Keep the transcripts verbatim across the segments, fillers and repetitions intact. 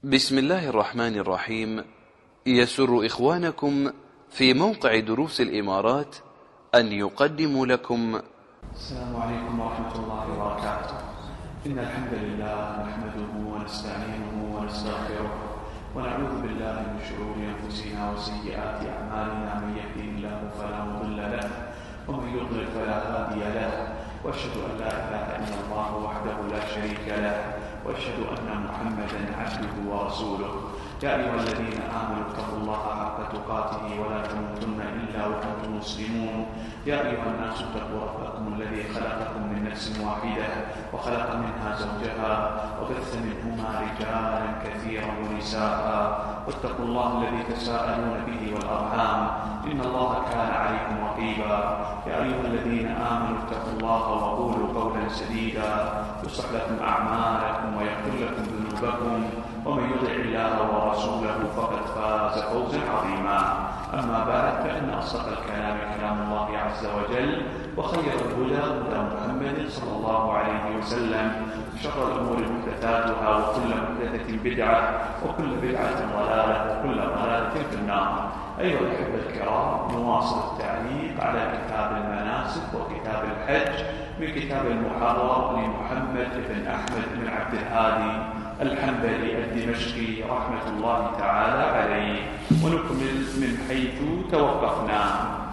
بسم الله الرحمن الرحيم. يسر إخوانكم في موقع دروس الإمارات أن يقدموا لكم السلام عليكم ورحمة الله وبركاته. إن الحمد لله نحمده ونستعينه ونستغفره ونعوذ بالله من شرور أنفسنا وسيئات أعمالنا. من يهده الله فلا مضل له ومن يضلل فلا هادي له، وأشهد أن لا إله إلا الله وحده لا شريك له، وأشهد أن محمدا عبده ورسوله. يا أيها الذين آمنوا اتقوا الله حق تقاته ولا تموتن إلا وأنتم مسلمون. يا أيها الناس اتقوا ربكم الذي خلقكم من نفس واحدة وخلق منها زوجها وبث منهما رجالا كثيرا ونساء، واتقوا الله الذي تساءلون به والأرحام إن الله كان عليكم رقيبا. يا أيها الذين آمنوا اتقوا الله وقولوا قولا سديدا يصلح لكم أعمالكم ويغفر لكم ذنوبكم، ومن يطع الله ورسوله فقد فاز فوزا عظيما. أما بعد، فإن أصدق الكلام كلام الله عز وجل، وخير الهدى هدى محمد صلى الله عليه وسلم، وشر الأمور محدثاتها وكل محدثة بدعة وكل بدعة ضلالة وكل ضلالة في النار. أيها الأحبة الكرام، نواصل التعليق على كتاب المناسك وكتاب الحج من كتاب المحرر لمحمد بن أحمد بن عبد الهادي الحنبلي الدمشقي رحمة الله تعالى عليه، ونكمل من حيث توقفنا.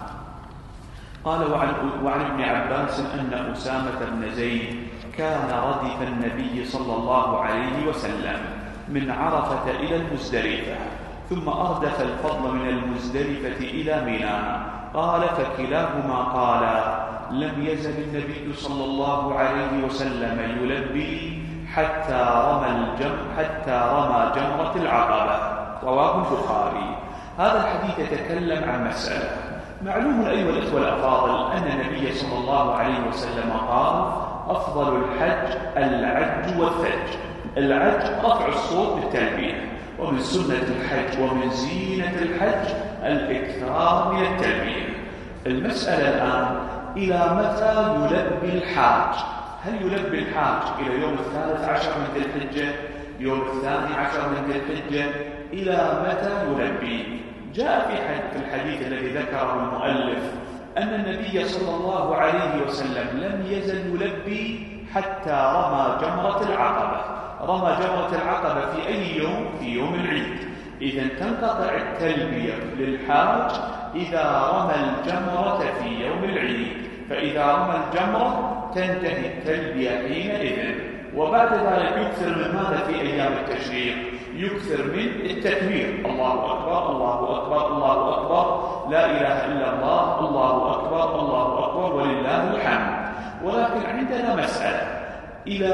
قال: وعن, وعن ابن عباس أن أسامة بن زيد كان ردف النبي صلى الله عليه وسلم من عرفة إلى المزدلفة، ثم أردف الفضل من المزدلفة إلى منى. قال: فكلاهما قال: لم يزل النبي صلى الله عليه وسلم يلبي حتى رمى الجم حتى رمى جمرة العقبة. رواه البخاري. هذا الحديث يتكلم عن مسألة. معلوم أيها الأخوة الأفاضل أن النبي صلى الله عليه وسلم قال: أفضل الحج العج والثج. العج رفع الصوت بالتلبية، ومن سنة الحج ومن زينة الحج الإكثار من التلبية. المسألة الآن: إلى متى يلبي الحاج؟ هل يلبي الحاج إلى يوم الثالث عشر من ذي الحجة، يوم الثاني عشر من ذي الحجة؟ إلى متى يلبي؟ جاء في الحديث الذي ذكره المؤلف أن النبي صلى الله عليه وسلم لم يزل يلبي حتى رمى جمرة العقبة. رمى جمرة العقبة في أي يوم؟ في يوم العيد. إذن تنقطع التلبية للحاج إذا رمى الجمرة في يوم العيد، فإذا رمى الجمرة تنتهي التلبية حينئذ. وبعد ذلك يكثر من ماذا في أيام التشريق؟ يكثر من التكبير: الله أكبر الله أكبر الله أكبر، لا إله إلا الله، الله أكبر الله أكبر ولله الحمد. ولكن عندنا مسألة إلى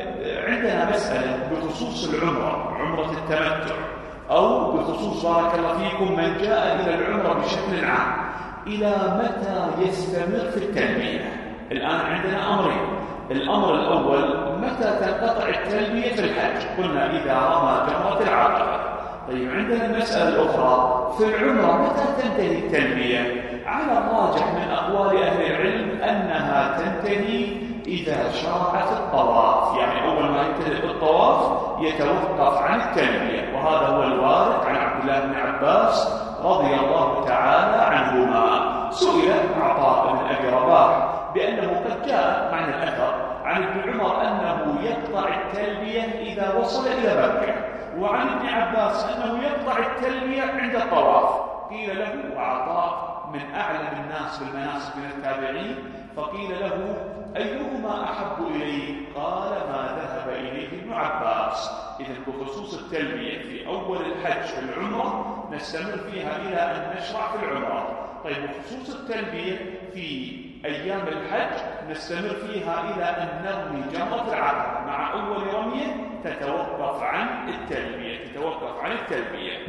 عندنا مسألة بخصوص العمرة، عمرة التمتع، أو بخصوص بارك الله فيكم من جاء إلى العمرة بشكل عام. إلى متى يستمر في التلبية؟ الآن عندنا أمرين. الأمر الأول: متى تنقطع التلبية في الحج؟ قلنا إذا رمى جمرة العقبة. طيب، عندنا المسألة الأخرى: في العمرة متى تنتهي التلبية؟ على الراجح من أقوال أهل العلم أنها تنتهي إذا شرعت الطواف، يعني أول ما ينتهي الطواف يتوقف عن التلبية. وهذا هو الوارد عن عبد الله بن عباس رضي الله تعالى عنهما. سئل عطاء بن أبي رباح بأنه قد جاء معنى الأثر عن ابن عمر أنه يقطع التلبية إذا وصل إلى مكة، وعن ابن عباس أنه يقطع التلبية عند الطواف. قيل له: وعطاء من أعلم الناس بالمناسك من التابعين، فقيل له: أيهما أحب إليه؟ قال: ما ذهب إليه ابن عباس. إذن بخصوص التلبية في أول الحج في العمرة نستمر فيها إلى أن نشرع في العمرة. طيب، بخصوص التلبية في أيام الحج نستمر فيها إلى أن نرمي جمرة العقبة. مع أول رمية تتوقف عن التلبية تتوقف عن التلبية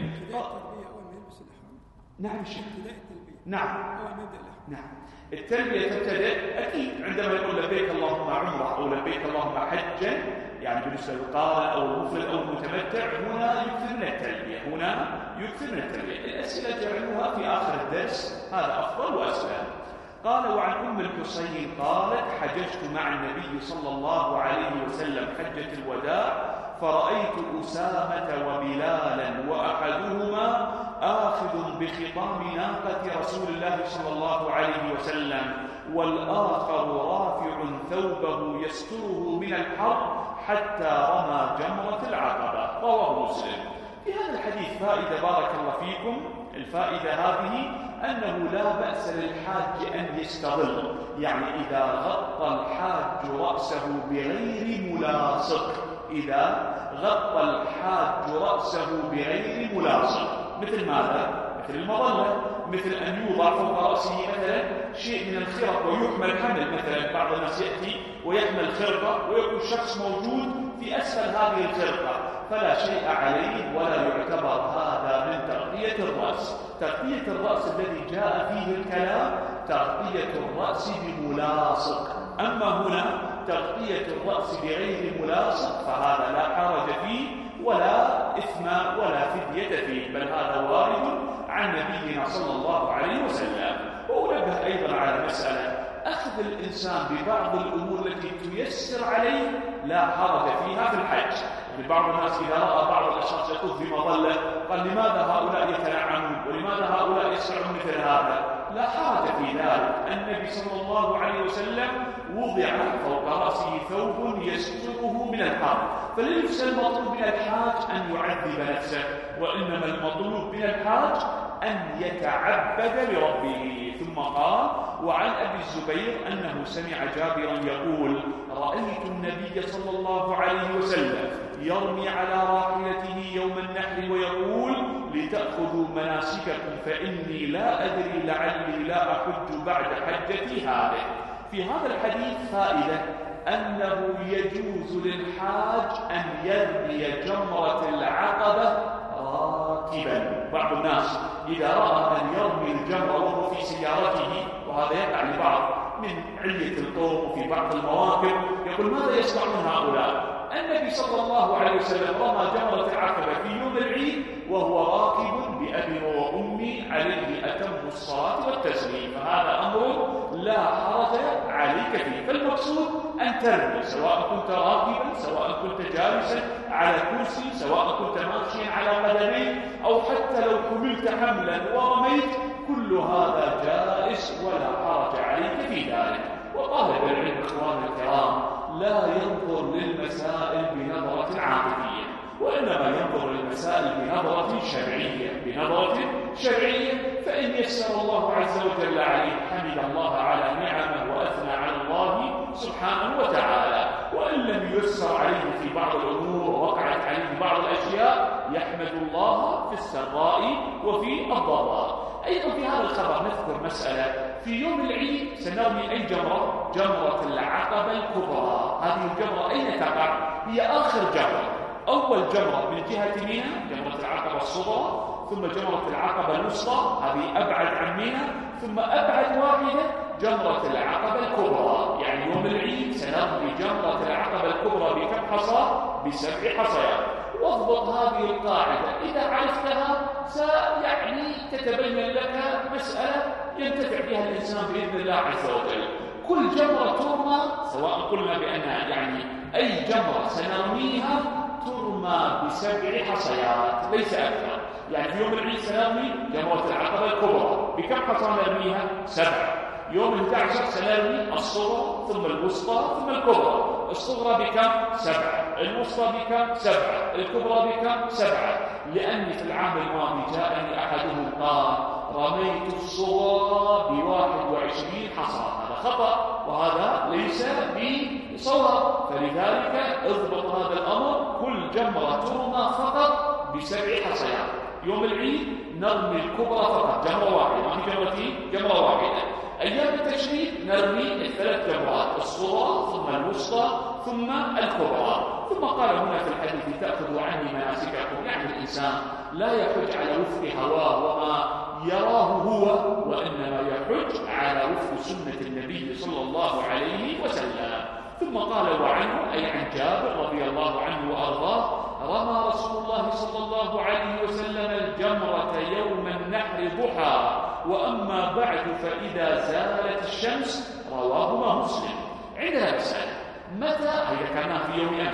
نعم شيخ. نعم نعم التلبية تبتدأ أكيد عندما يقول لبيك اللهم عمرة أو لبيك اللهم حجا، يعني بالنسبة للقارئ أو المفرد أو المتمتع، هنا يكثر من التلبية هنا يكثر من التلبية. الأسئلة جعلوها في آخر الدرس، هذا أفضل وأسلم. قال: وعن أم الحسين قالت: حججت مع النبي صلى الله عليه وسلم حجة الوداع، فرأيت أسامة وبلالا وأحدهما آخذ بخطام ناقة رسول الله صلى الله عليه وسلم والآخر رافع ثوبه يستره من الحر حتى رمى جمرة العقبة. رواه مسلم. في هذا الحديث فائدة بارك الله فيكم. الفائدة هذه أنه لا بأس للحاج أن يستظل، يعني إذا غطى الحاج رأسه بغير ملاصق، إذا غطى الحاج رأسه بغير ملاصق، مثل ماذا؟ مثل المظلة، مثل أن يوضع فوق رأسه مثلا شيء من الخرق ويحمل حمل، مثلا بعض الناس يأتي ويحمل خرقة ويكون شخص موجود في أسفل هذه الخرقة، فلا شيء عليه ولا يعتبر هذا من تغطية الرأس. تغطية الرأس الذي جاء فيه الكلام تغطية الرأس بملاصق، أما هنا تغطية الرأس بغير ملاصق فهذا لا حرج فيه ولا إثم ولا فدية فيه، بل هذا وارد عن نبينا صلى الله عليه وسلم. وأنبه أيضا على مسألة أخذ الإنسان ببعض الأمور التي تيسر عليه لا حرج فيها في الحج. يعني بعض الناس إذا رأى بعض الأشخاص يطوف بمظلة قال لماذا هؤلاء يتنعمون ولماذا هؤلاء يسرعون مثل هذا؟ لا حرج في ذلك. النبي صلى الله عليه وسلم وضع فوق رأسه ثوب يستره من الحر، فليس المطلوب من الحاج أن يعذب نفسه، وإنما المطلوب من الحاج أن يتعبد لربه. ثم قال: وعن أبي الزبير أنه سمع جابرا يقول: رأيت النبي صلى الله عليه وسلم يرمي على راحلته يوم النحر ويقول: لتأخذوا مناسككم فإني لا أدري لعلي لا أحج بعد حجتي هذه. في هذا الحديث فائدة أنه يجوز للحاج أن يرمي جمرة العقبة راكبا. بعض الناس إذا رأى أن يرمي الجمرة وهو في سيارته، وهذا يقع لبعض من علية القوم وفي بعض المواقف، يقول: ماذا يصنعون هؤلاء؟ النبي صلى الله عليه وسلم رمى جمرة العقبة في يوم العيد وهو راكب بأبي وأمي عليه أتم الصلاة والتسليم، فهذا أمر لا حرج عليك فيه. فالمقصود أن ترمي، سواء كنت راكبا، سواء كنت جالسا على كرسي، سواء كنت ماشيا على قدميك، أو حتى لو حملت حملا ورميت، كل هذا جائز ولا حرج عليك في ذلك. وطالب العلم إخواننا الكرام لا ينظر للمسائل بنظرة عاطفية، وإنما ينظر للمسائل بنظرة شرعية، بنظرة شرعية. فإن يسر الله عز وجل عليه حمد الله على نعمه وأثنى على الله سبحانه وتعالى، وإن لم يسر عليه في بعض الأمور ووقعت عليه بعض الأشياء يحمد الله في السراء وفي الضراء. أيضا في هذا الخبر نذكر مسألة: في يوم العيد سنرمي أي جمرة؟ جمرة العقبة الكبرى. هذه الجمرة أين تقع؟ هي آخر جمرة. أول جمرة من جهة منى جمرة العقبة الصغرى، ثم جمرة العقبة الوسطى هذه أبعد عن منى، ثم أبعد واحدة جمرة العقبة الكبرى. يعني يوم العيد سنرمي جمرة العقبة الكبرى بكم حصى؟ بسبع حصيات. واضبط هذه القاعدة، إذا عرفتها سيعني تتبين لك مسألة ينتفع بها الإنسان بإذن الله عز وجل. كل جمرة ترمى، سواء قلنا بأنها يعني أي جمرة سنرميها ترمى بسبع حصيات ليس أكثر. يعني في يوم العيد سنرمي جمرة العقبة الكبرى بكم حصى نرميها؟ سبع. يوم الأحد عشر سنرمي الصغرى ثم الوسطى ثم الكبرى. الصغرى بكم؟ سبعة. الوسطى بكم؟ سبعة. الكبرى بكم؟ سبعة. لأن في العام الماضي جاءني أحدهم قال: رميت الصغرى بواحد وعشرين حصى. هذا خطأ وهذا ليس بصواب، فلذلك اضبط هذا الأمر. كل جمرة ترمى فقط بسبع حصيات. يوم العيد نرمي الكبرى فقط، جمرة واحدة، ما في جمرتين، جمرة واحدة. أيام التشريق نرمي الثلاث جمرات: الصغرى ثم الوسطى ثم الكبرى. ثم قال هنا في الحديث: تأخذوا عني مناسككم. يعني الإنسان لا يحج على وفق هواه وما يراه هو، وإنما يحج على وفق سنة النبي صلى الله عليه وسلم. ثم قال: وعنه أي عن جابر رضي الله عنه وأرضاه: رمى رسول الله صلى الله عليه وسلم الجمرة يوم النحر ضحى، وأما بعد فإذا زالت الشمس. رواهما مسلم. عندنا مسألة: متى؟ إذا كان في يوم أمس،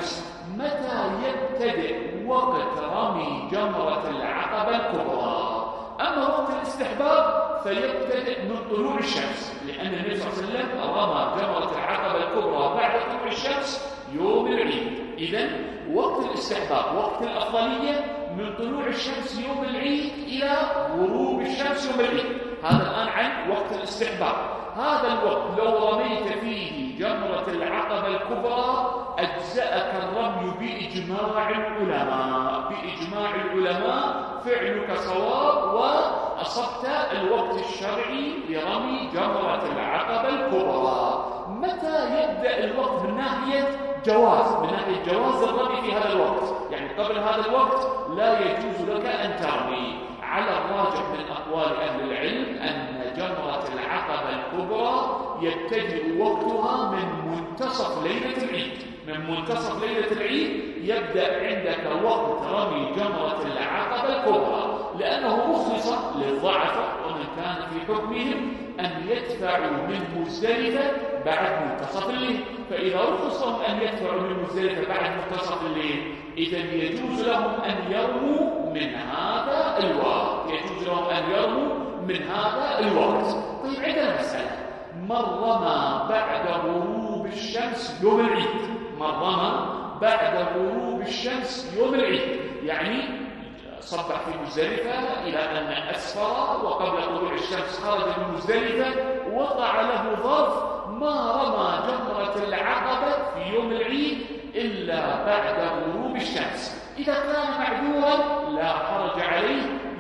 متى يبتدئ وقت رمي جمرة العقبة الكبرى. أما وقت الاستحباب فيبتدئ من طلوع الشمس، لأن النبي صلى الله عليه وسلم رمى جمرة العقبة الكبرى بعد طلوع الشمس يوم العيد. إذن وقت الاستحباب وقت الأفضلية من طلوع الشمس يوم العيد إلى غروب الشمس يوم العيد. هذا الآن عن وقت الاستحباب. هذا الوقت لو رميت فيه جمرة العقبة الكبرى أجزأك الرمي بإجماع العلماء. بإجماع العلماء فعلك صواب وأصبت الوقت الشرعي لرمي جمرة العقبة الكبرى. متى يبدأ الوقت من ناحية جواز من ناحية جواز الرمي في هذا الوقت؟ يعني قبل هذا الوقت لا يجوز لك أن ترمي. على الراجح من أقوال أهل العلم أن جمرة العقبة الكبرى يبتدئ وقتها من منتصف ليلة العيد. من منتصف ليلة العيد يبدأ عندك وقت رمي جمرة العقبة الكبرى، لأنه مخلص للضعفاء ومن كان في حكمهم أن يدفعوا من مزدلفة بعد منتصف الليل. فإذا رخص لهم أن يدفعوا من مزدلفة بعد منتصف الليل إذن يجوز لهم أن يرموا من هذا الوقت. يجوز لهم أن يرموا من هذا الوقت. طيب عندنا مسألة، من رمى بعد غروب الشمس يوم العيد، من رمى بعد غروب الشمس يوم العيد، يعني صبح في مزدلفة إلى أن أسفر وقبل طلوع الشمس خرج من مزدلفة، وقع له ظرف ما رمى جمرة العقبة في يوم العيد إلا بعد غروب الشمس. إذا كان معذورا لا حرج عليه،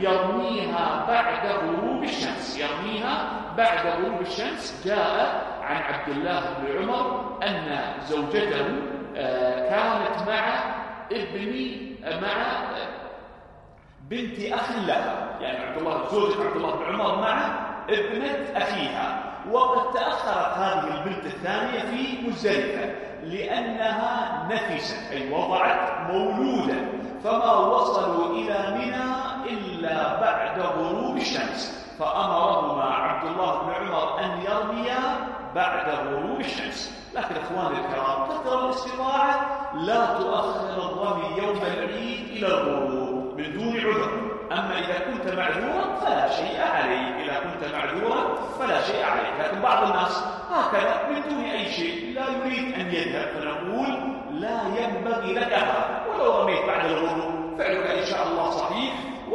يرميها بعد غروب الشمس. يرميها بعد غروب الشمس. جاء عن عبد الله بن عمر أن زوجته كانت مع ابن مع بنت أخ لها، يعني عبد الله زوجة عبد الله بن عمر مع ابنة أخيها، وقد تأخرت هذه البنت الثانية في مزدلفة لأنها نفست أي وضعت مولودا، فما وصلوا إلى منى إلا بعد غروب الشمس، فأمرهما عبد الله بن عمر أن يرميا بعد غروب الشمس. لكن أخواني الكرام قدر الاستطاعة لا تؤخر الرمي يوم العيد إلى الغروب من دون عذر. أما إذا كنت معذورا فلا شيء عليك، إذا كنت معذورا فلا شيء عليك. لكن بعض الناس هكذا من دون أي شيء لا يريد أن يذهب، فنقول لا ينبغي لك هذا، ولو رميت بعد الغروب فعلك إن شاء الله صحيح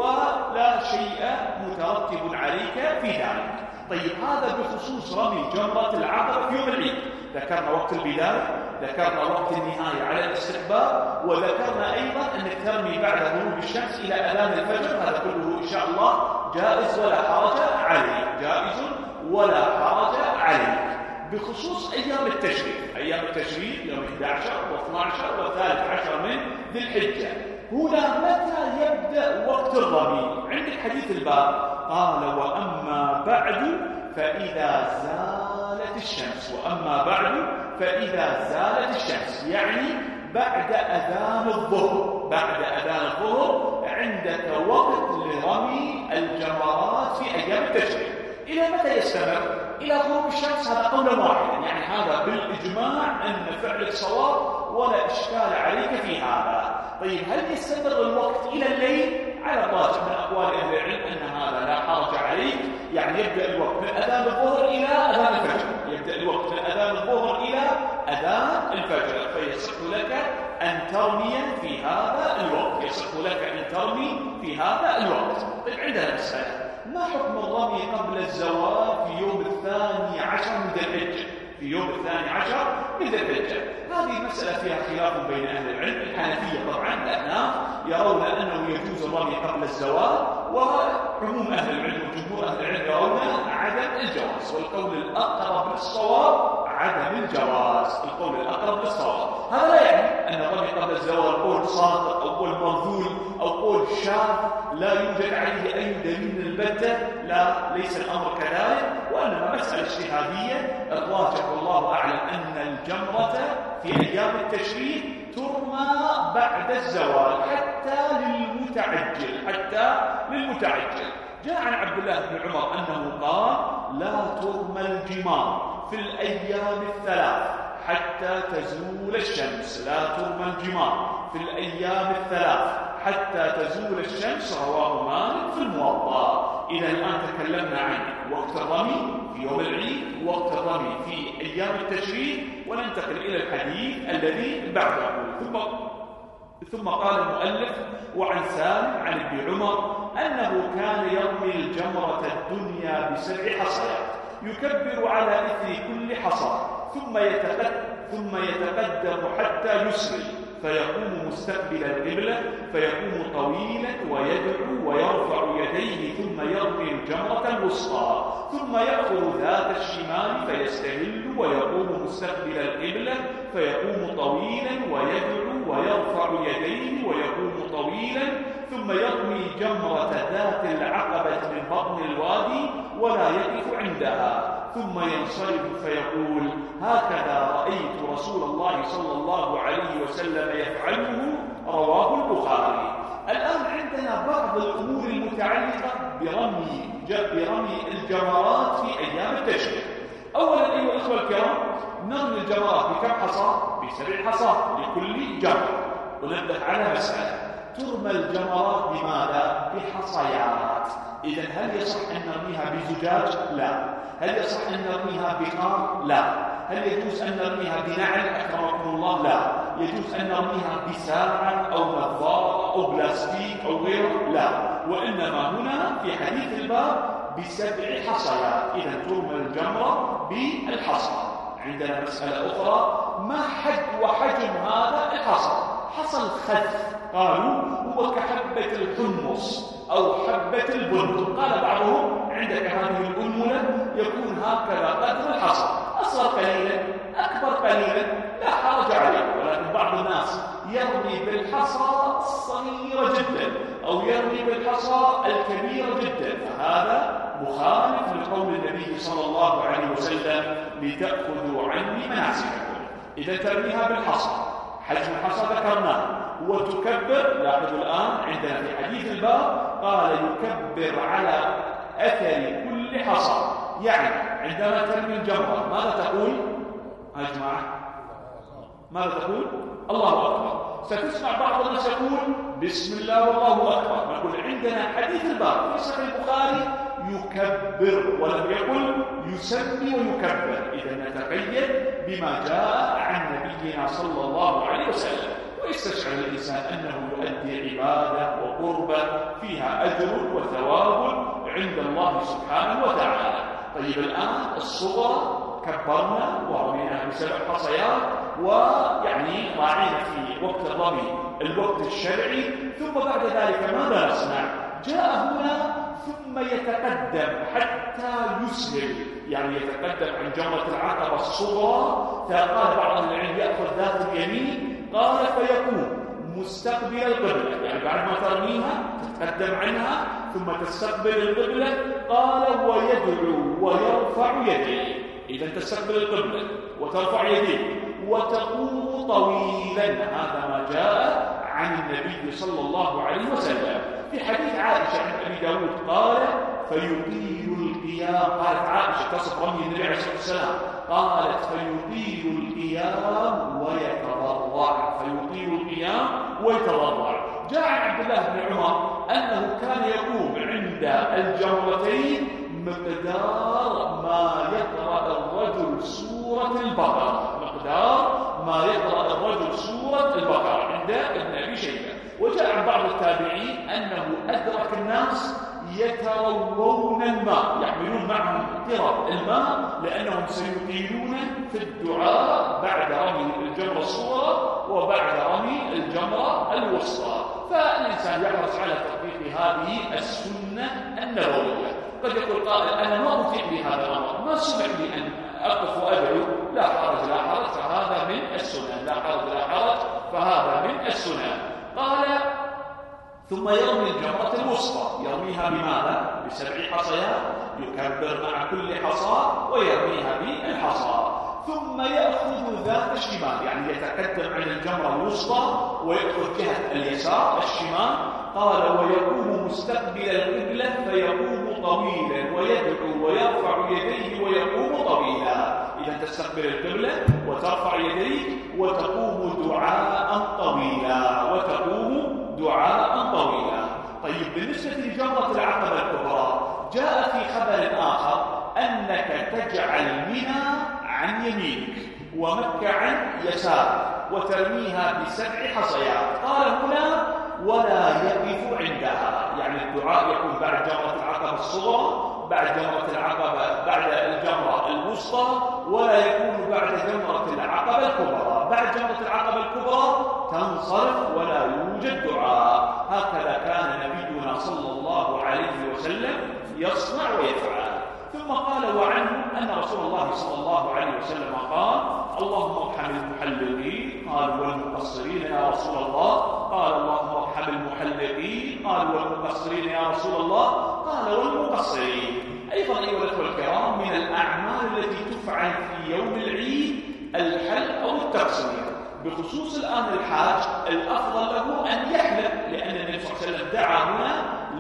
ولا شيء مترتب عليك في ذلك. طيب هذا بخصوص رمي جمرة العقبة في يوم العيد. ذكرنا وقت البداية، ذكرنا وقت النهاية على الاستحباب، وذكرنا أيضا أنك ترمي بعد غروب الشمس إلى أذان الفجر. هذا كله إن شاء الله جائز ولا حرج عليه، جائز ولا حرج عليه. بخصوص أيام التشريق، أيام التشريق يوم أحد عشر واثني عشر والثالث عشر من ذي الحجة، هنا متى يبدأ وقت الرمي؟ عندك حديث الباب قال وأما بعد فإذا زالت الشمس، وأما بعد فإذا زالت الشمس، يعني بعد أذان الظهر. بعد أذان الظهر عندك وقت لرمي الجمرات في أيام التشريق. إلى متى يستمر؟ إلى غروب الشمس. هذا قول واحد، يعني هذا بالإجماع أن فعلك صواب ولا إشكال عليك في هذا. طيب هل يستمر الوقت إلى الليل؟ على الراجح من أقوال أهل العلم أن هذا لا حرج عليك، يعني يبدأ الوقت من أذان الظهر إلى أذان الفجر، يبدأ الوقت من أذان الظهر إلى أذان الفجر، فيصح لك أن ترمي في هذا الوقت، يصح لك أن ترمي في هذا الوقت. طيب عندنا مسألة، ما حكم الرمي قبل الزوال في يوم الثاني عشر من ذي الحجة؟ في يوم الثاني عشر من ذي الحجة هذه المسألة فيها خلاف بين أهل العلم. الحنفية طبعا الأحناف يرون أنه يجوز الرمي قبل الزوال، وعموم أهل العلم وجمهور أهل العلم يرون عدم الجواز، والقول الأقرب للصواب عدم الجواز، القول الأقرب للصواب. هذا لا يعني أن الرمي قبل الزوال قول صادق أو قول مرذول أو قول شاذ لا يوجد عليه أي دليل البتة، لا، ليس الأمر كذلك، وإنما مسألة اجتهادية. الراجح والله أعلم أن الجمرة في أيام التشريق ترمى بعد الزوال حتى للمتعجل، حتى للمتعجل. جاء عن عبد الله بن عمر أنه قال لا ترمى الجمار في الأيام الثلاث حتى تزول الشمس، لا ترمى الجمار في الأيام الثلاث حتى تزول الشمس، رواه مالك في الموطأ. إذا الآن تكلمنا عن وقت الرمي في يوم العيد، وقت الرمي في أيام التشريق، وننتقل إلى الحديث الذي بعده. ثم ثم قال المؤلف: وعن سالم عن ابن عمر أنه كان يرمي الجمرة الدنيا بسبع حصيات يكبر على إثر كل حصى، ثم يتقدم ثم يتقدم حتى يسري، فيقوم مستقبل القبلة، فيقوم طويلا ويدعو ويرفع يديه، ثم يرمي الجمرة الوسطى، ثم يأخذ ذات الشمال فيستهل ويقوم مستقبل القبلة، فيقوم طويلا ويدعو ويرفع يديه ويقوم طويلا، ثم يرمي جمرة ذات العقبة من بطن الوادي ولا يقف عندها، ثم ينصرف فيقول: هكذا رأيت رسول الله صلى الله عليه وسلم يفعله، رواه البخاري. الآن عندنا بعض الأمور المتعلقة برمي برمي الجمرات في أيام التشريق. أولا أيها الأخوة الكرام، نرمي الجمرات بكم حصى؟ بسبع حصى لكل جمرة. ونبدأ على مسألة: ترمى الجمرات بماذا؟ بحصيات. إذن هل يصح أن نرميها بزجاج؟ لا. هل يصح أن نرميها بقار؟ لا. هل يجوز أن نرميها بنعل أكرمكم الله؟ لا. يجوز أن نرميها بساعة أو نظارة أو بلاستيك أو غيره؟ لا. وإنما هنا في حديث الباب بسبع حصيات. إذن ترمى الجمرة بالحصى. عندنا مسألة أخرى: ما حد وحجم هذا الحصى؟ حصى الخذف قالوا هو كحبة الحمص أو حبة البندق. قال بعضهم: عندك هذه الأنملة يكون هكذا قدر الحصى، أصغر قليلا أكبر قليلا لا حرج عليه. ولكن بعض الناس يرمي بالحصى الصغيرة جدا أو يرمي بالحصى الكبيرة جدا، فهذا مخالف لقول النبي صلى الله عليه وسلم: لتأخذوا عني مناسككم. إذا ترميها بالحصى، حجم الحصى ذكرناه، وتكبر. لاحظوا الآن عندنا في حديث الباب قال: يكبر على أثر كل حصى. يعني عندما ترمي الجمرة ماذا تقول؟ يا جماعة ماذا تقول؟ الله أكبر. ستسمع بعض الناس يقول: بسم الله والله أكبر. نقول عندنا حديث الباب في صحيح البخاري يكبر ولم يقل يسمي ويكبر. إذا نتقيد بما جاء عن نبينا صلى الله عليه وسلم، ويستشعر الإنسان أنه يؤدي عبادة وقربة فيها أجر وثواب عند الله سبحانه وتعالى. طيب الآن الصغرى كبرنا ورميناها بسبع حصيات، ويعني راعينا في وقت الرمي الوقت الشرعي. ثم بعد ذلك ماذا نصنع؟ جاء هنا ثم يتقدم حتى يسهل، يعني يتقدم عن جمرة العقبة الصغرى. فقال بعض العلم يأخذ ذات اليمين، قال فيكون مستقبل القبلة، يعني بعد ما ترميها تتقدم عنها ثم تستقبل القبلة. قال ويدعو ويرفع يديه. إذا تستقبل القبلة وترفع يديه وتقوم طويلا. هذا ما جاء عن النبي صلى الله عليه وسلم. في حديث عائشة عند أبي داود قال: فيطيل القيام. قالت عائشة تصف رمي النبي عليه الصلاة والسلام، قالت: فيطيل القيام ويتضرع. فيطيل القيام ويتضرع. جاء عن عبد الله بن عمر أنه كان يقوم عند الجمرتين مقدار ما يقرأ الرجل سورة البقرة، مقدار ما يقرأ الرجل سورة البقرة عند ابن أبي شيبة. وجاء عن بعض التابعين أنه أدرك الناس يتروون الماء، يحملون معهم قرب الماء لأنهم سيطيلون في الدعاء بعد رمي الجمرة الصغرى وبعد رمي الجمرة الوسطى. فالإنسان يحرص على تطبيق هذه السنة النبوية. قد يقول قائل: أنا ما أطيق بهذا الأمر، ما سمع لي أن أقف وأدعو. لا حرج لا حرج، فهذا من السنن. لا حرج لا حرج، فهذا من السنن. قال: ثم يرمي الجمرة الوسطى. يرميها بماذا؟ بسبع حصيات، يكبر مع كل حصى ويرميها بالحصى. ثم يأخذ ذات الشمال، يعني يتقدم عن الجمرة الوسطى ويأخذ جهة اليسار الشمال. قال ويقوم مستقبل القبلة فيقوم طويلا ويدعو ويرفع يديه ويقوم طويلا. إذا تستقبل القبلة وترفع يديك وتقوم دعاء طويلا وتقوم دعاء طويلا. طيب بالنسبة لجمرة العقبة الكبرى جاء في خبر آخر أنك تجعل منى عن يمينك ومكة عن يسار وترميها بسبع حصيات. قال هنا ولا يقف عندها، يعني الدعاء يكون بعد جمرة العقبة الصغرى، بعد جمرة العقبة بعد الجمرة الوسطى، ولا يكون بعد جمرة العقبة الكبرى. بعد جمرة العقبة الكبرى تنصرف ولا يوجد دعاء. هكذا كان نبينا صلى الله عليه وسلم يصنع ويفعل. ثم قال وعنه أن رسول الله صلى الله عليه وسلم قال اللهم ارحم المحلقين، قال والمقصرين يا رسول الله، قال اللهم ارحم المحلقين، قال والمقصرين يا رسول الله، قال والمقصرين. أيضا أيها الأخوة الكرام من الأعمال التي تفعل في يوم العيد الحلق أو التقصير. بخصوص الآن الحاج الأفضل له أن يحلق، لأن النبي صلى الله عليه وسلم دعا هنا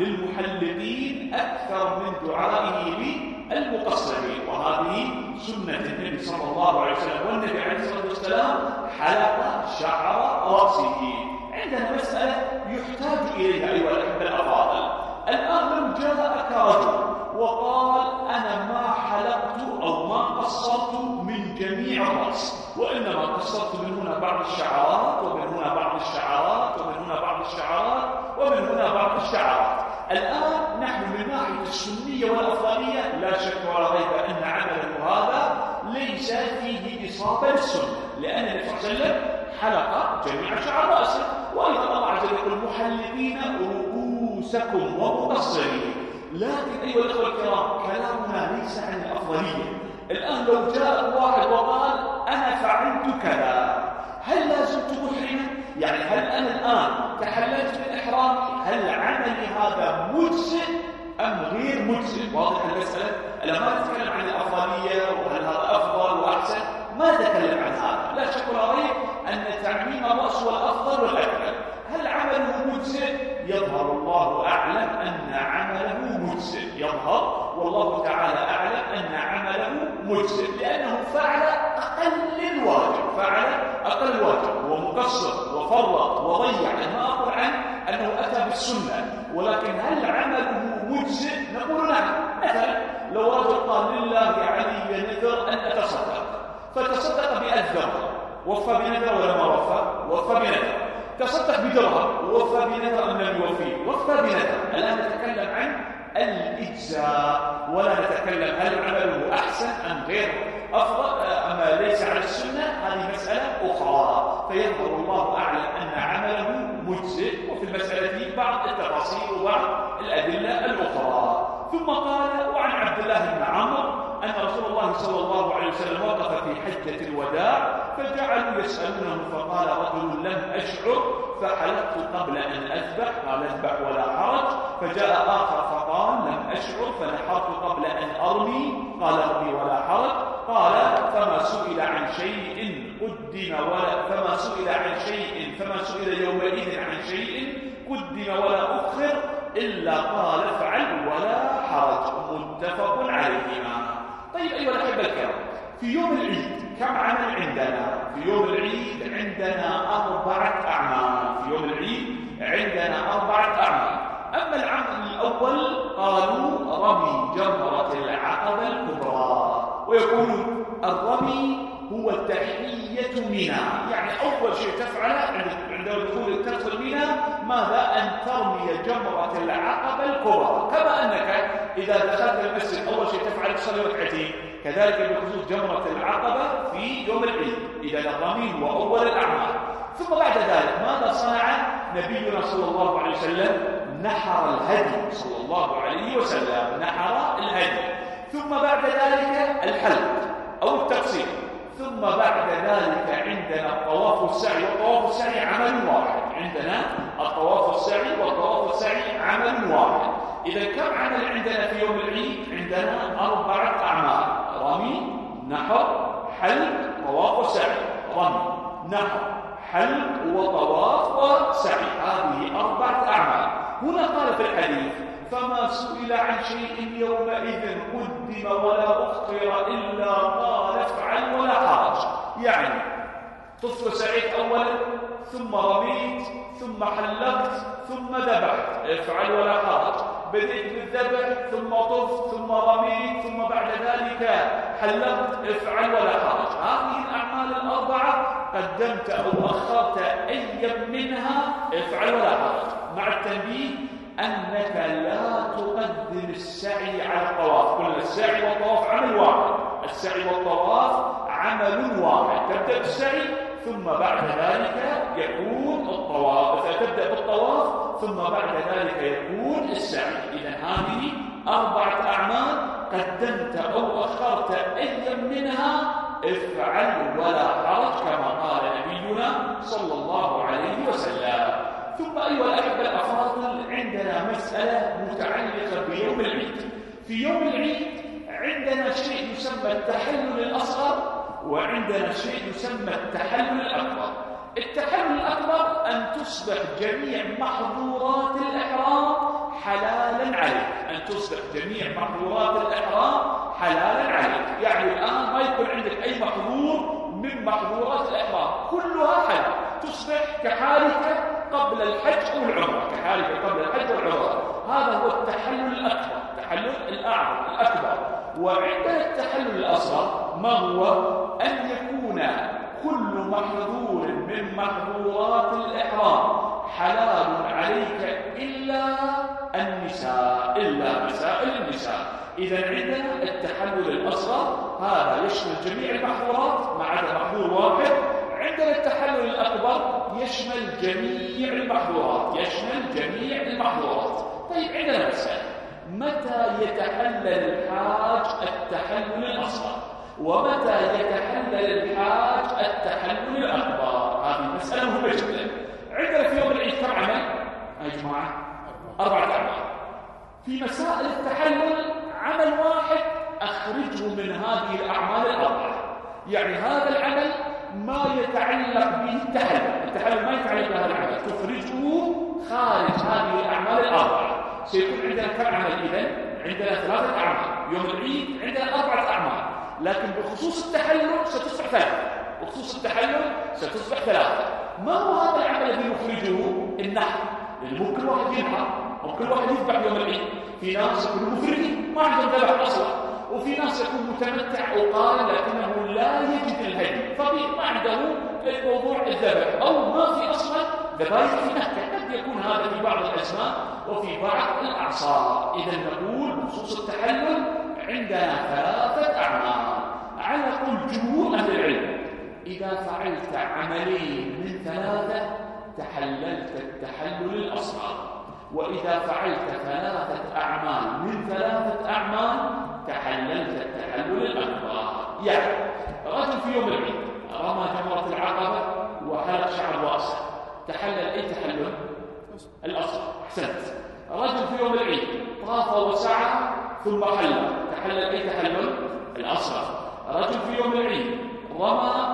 للمحلقين أكثر من دعائه للمقصرين، وهذه سنة النبي صلى الله عليه وسلم. والنبي عليه الصلاة والسلام حلق شعر رأسه. عندنا مسألة يحتاج إليها أيها الأحبة الأفاضل. الآن لو جاءك رجل وقال أنا ما حلقت أو ما قصرت من جميع الرأس، وإنما قصرت من هنا بعض الشعرات ومن هنا بعض الشعرات ومن هنا بعض الشعرات ومن هنا بعض الشعرات. الآن نحن من ناحية السنية والأفضلية لا شك ولا ريب أن عمله هذا ليس فيه إصابة للسنة، لأن النبي صلى الله عليه وسلم حلق جميع شعر رأسه. وأيضا الله عز وجل يقول محلقين رؤوسكم ومقصرين. لكن أيها الأخوة الكرام كلامنا ليس عن الأفضلية. الآن لو جاء واحد وقال أنا فعلت كذا، هل لازلت محرما؟ يعني هل أنا الآن تحللت من إحرامي؟ هل عملي هذا مجزئ أم غير مجزئ؟ واضح المسألة؟ أنا ما نتكلم عن الأفضلية وهل هذا أفضل وأحسن، ما نتكلم عن هذا. لا شك ولا ريب أن تعميم الرأس هو الأفضل والأكمل. هل عمله مجزئ؟ يظهر الله أعلم أن عمله مجزئ، يظهر والله تعالى أعلم أن عمله مجزئ، لأنه فعل أقل الواجب، فعل أقل الواجب، هو مقصر وفرط وضيع. ما أقول عنه أنه أتى بالسنة، ولكن هل عمله مجزئ؟ نقول نعم. مثلا لو رجل قال لله علي نذر أن أتصدق، فتصدق بألف درهم، وفى بنذر ولا ما وفى؟ وفى بنذر. تصدق بدرهم، وفى بنذر أم لم يوفي؟ وفى بنذر. الآن نتكلم عن الإجزاء، ولا نتكلم هل عمله أحسن أم غير أفضل أما ليس على السنة. هذه مسألة أخرى، فيظهر الله أعلم أن عمله مجزئ، وفي المسألة بعض التفاصيل وبعض الأدلة الأخرى. ثم قال وعن عبد الله بن عمرو أن رسول الله صلى الله عليه وسلم وقف في حجة الوداع فجعلوا يسألونه فقال رجل لم أشعر فحلقت قبل أن أذبح، قال اذبح ولا حرج. فجاء آخر فقال لم أشعر فنحرت قبل أن أرمي، قال ارمي ولا حرج. قال فما سئل عن شيء قدم ولا فما سئل عن شيء فما سئل يومئذ عن شيء قدم ولا أخر إلا قال افعل ولا حرج، متفق عليهما. طيب أيها الأحبة الكرام، في يوم العيد كم عمل عندنا؟ في يوم العيد عندنا أربعة أعمال. في يوم العيد عندنا أربعة أعمال. أما العمل الأول قالوا رمي جمرة العقبة الكبرى، ويقولون الرمي هو تحية منى، يعني أول شيء تفعله عند دخول تدخل منى ماذا؟ أن ترمي جمرة العقبة الكبرى. كما أنك إذا دخلت المسجد أول شيء تفعل تصلي ركعتين، كذلك بخصوص جمرة العقبة في يوم العيد. إذا الرمي هو أول الأعمال. ثم بعد ذلك ماذا صنع نبينا صلى الله عليه وسلم؟ نحر الهدي صلى الله عليه وسلم، نحر الهدي. ثم بعد ذلك الحلق أو التقصير. ثم بعد ذلك عندنا الطواف والسعي، والطواف والسعي عمل واحد. عندنا الطواف والسعي والطواف والسعي عمل واحد. إذا كم عمل عندنا في يوم العيد؟ عندنا أربعة أعمال: رمي، نحر، حلق طواف وسعي، رمي نحر حلق وطواف وسعي، هذه أربعة أعمال. هنا قال في الحديث: فما سئل عن شيء يومئذ قدم ولا أخر إلا قال افعل ولا حرج. يعني طفت وسعيت أولا، ثم رميت، ثم حلقت، ثم ذبحت، افعل ولا حرج. بديت بالذبح، ثم طفت، ثم رميت، ثم بعد ذلك حلقت، افعل ولا حرج. هذه الأعمال الأربعة قدمت أو أخرت أي منها افعل ولا حرج، مع التنبيه أنك لا تقدم السعي على الطواف. قلنا السعي والطواف عمل واحد، السعي والطواف عمل واحد. تبدأ بالسعي ثم بعد ذلك يكون الطواف، فتبدأ بالطواف ثم بعد ذلك يكون السعي. إذا هذه أربعة أعمال قدمت أو أخرت أي منها افعل ولا حرج، كما قال نبينا صلى الله عليه وسلم. ثم أيها الأحبة الأفاضل، عندنا مسألة متعلقة بيوم العيد. في يوم العيد عندنا شيء يسمى التحلل الأصغر، وعندنا شيء يسمى التحلل الأكبر. التحلل الأكبر أن تصبح جميع محظورات الإحرام حلالا عليك، أن تصبح جميع محظورات الإحرام حلالا عليك. يعني الآن ما يكون عندك أي محظور من محظورات الإحرام، كلها حلال، تصبح كحالك قبل الحج أو العمرة، كحالك قبل الحج والعمرة. هذا هو التحلل الأكبر، التحلل الأعظم الأكبر. وعندنا التحلل الأصغر، ما هو؟ أن يكون كل محظور من محظورات الإحرام حلال عليك إلا النساء، إلا مسائل النساء. إذا عندنا التحلل الأصغر، هذا يشمل جميع المحظورات ما عدا محظور واحد. عندنا التحلل الأكبر يشمل جميع المحظورات، يشمل جميع المحظورات. طيب عندنا مسألة: متى يتحلل الحاج التحلل الأصغر؟ ومتى يتحلل الحاج التحلل الأكبر؟ هذه مسألة مهمة جدا. عندنا في يوم العيد كم عمل يا جماعة؟ أربعة أعمال. في مسائل التحلل عمل واحد أخرجه من هذه الأعمال الأربعة. يعني هذا العمل ما يتعلق به التحلل، التحلل ما يتعلق بهذا العمل، تخرجه خارج هذه الأعمال الأربعة. سيكون عندنا كم عمل إذن؟ عندنا ثلاثة أعمال. يوم العيد عندنا أربعة أعمال، لكن بخصوص التحلل ستصبح ثلاثة، بخصوص التحلل ستصبح ثلاثة. ما هو هذا العمل الذي نخرجه؟ النحر. لأن ممكن واحد ينحر، ممكن واحد يذبح يوم العيد. في ناس يكونوا مفردين ما عندهم ذبح أصلا، وفي ناس يكون متمتع أو قارن لكنه لا يجد الهدي، ففي ما عنده موضوع الذبح، أو ما في أصلا ذبائح في مكة. قد يكون هذا في بعض الأزمان وفي بعض الأعصار. إذا نقول بخصوص التحلل عندنا ثلاثة أعمال على قول جمهور أهل العلم. إذا فعلت عملين من ثلاثة تحللت التحلل الأصغر، وإذا فعلت ثلاثة أعمال من ثلاثة أعمال تحللت التحلل الأكبر. يعني رجل في يوم العيد رمى جمرة العقبة وحلق شعر رأسه، تحلل أي تحلل؟ الأصغر. أحسنت. رجل في يوم العيد طاف وسعى ثم حلق، تحلل أي تحلل؟ الأصغر. رجل في يوم العيد رمى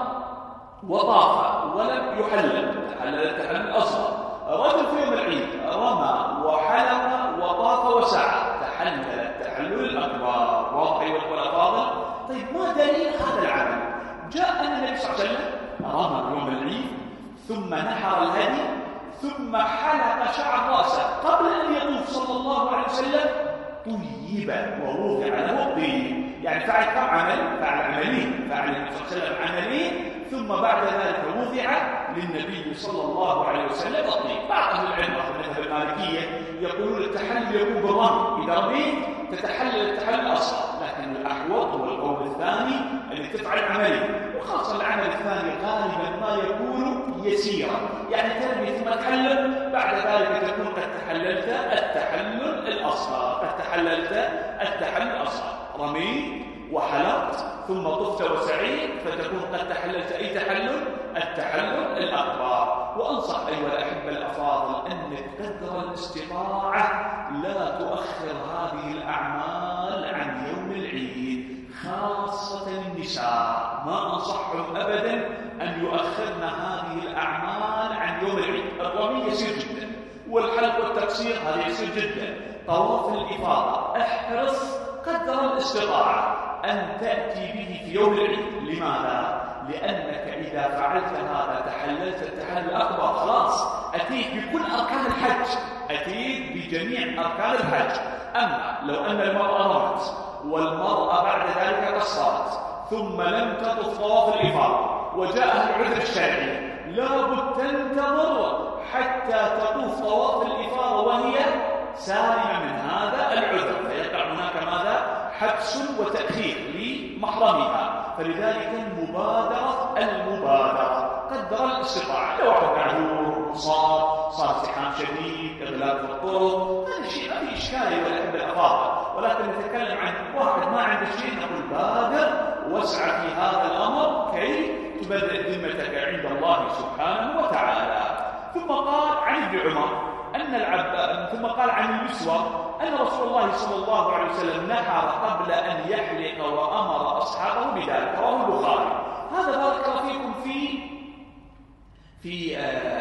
وطاف ولم يحلل، تحلل التحلل الأصغر. رجل في يوم العيد رمى وحلق وطاف وسعى، تحلل التحلل الأكبر. واضح أيها الأخوة الأفاضل؟ طيب ما دليل هذا العمل؟ جاء النبي صلى الله عليه وسلم رمى يوم العيد ثم نحر الهدي ثم حلق شعر رأسه. قبل أن يطوف صلى الله عليه وسلم طيب ووضع له الطيب. يعني فعل كم عمل؟ فعل عملين، فعل النبي صلى الله عليه وسلم عملين ثم بعد ذلك وضع للنبي صلى الله عليه وسلم الطيب. بعض أهل العلم في المذهب المالكية يقولون التحلل يكون بالرمي، إذا رميت تتحلل التحلل الأصغر، لكن الأحوط هو القول الثاني اللي تفعل عملين، وخاصة العمل الثاني غالبا ما يكون يسيرا، يعني ترمي ثم تحلل بعد ذلك تكون قد تحللت التحلل الأصغر، قد تحللت التحلل الأصغر. رميت وحلقت ثم طفت وسعيت فتكون قد تحللت أي تحلل؟ التحلل الأكبر. وأنصح أيها الأحبة الأفاضل أنك قدر الاستطاعة لا تؤخر هذه الأعمال عن يوم العيد، خاصة خاصة النساء ما أنصحهم أبدا أن يؤخرن هذه الأعمال عن يوم العيد. الرمي يسير جدا، والحلق والتقصير هذا يسير جدا. طواف الإفاضة احرص قدر الاستطاعة أن تأتي به في يوم العيد. لماذا؟ لأنك إذا فعلت هذا تحللت التحلل الأكبر، خلاص أتيت بكل أركان الحج، أتيت بجميع أركان الحج. أما لو أن المرأة رمت والمرأة بعد ذلك قصرت ثم لم تطف طواف الإفاضة وجاءها العذر الشرعي، لابد تنتظر حتى تطوف طواف الإفاضة وهي سالمة من هذا العذر، فيقع هناك ماذا؟ حبس وتأخير لمحرمها. فلذلك المبادرة المبادرة قدر الاستطاعة. لو واحد معذور صار صار ازدحام شديد، اغلاق في الطرق، هذا شيء ما في إشكال ولا عند الأفاضل، ولكن نتكلم عن واحد ما عنده شيء نقول بادر واسعى في هذا الأمر كي تبرئ ذمتك عند الله سبحانه وتعالى. ثم قال عن ابن عمر أن العب ثم قال عن المسور أن رسول الله صلى الله عليه وسلم نحر قبل أن يحلق وأمر أصحابه بذلك، رواه البخاري. هذا بارك الله فيكم في في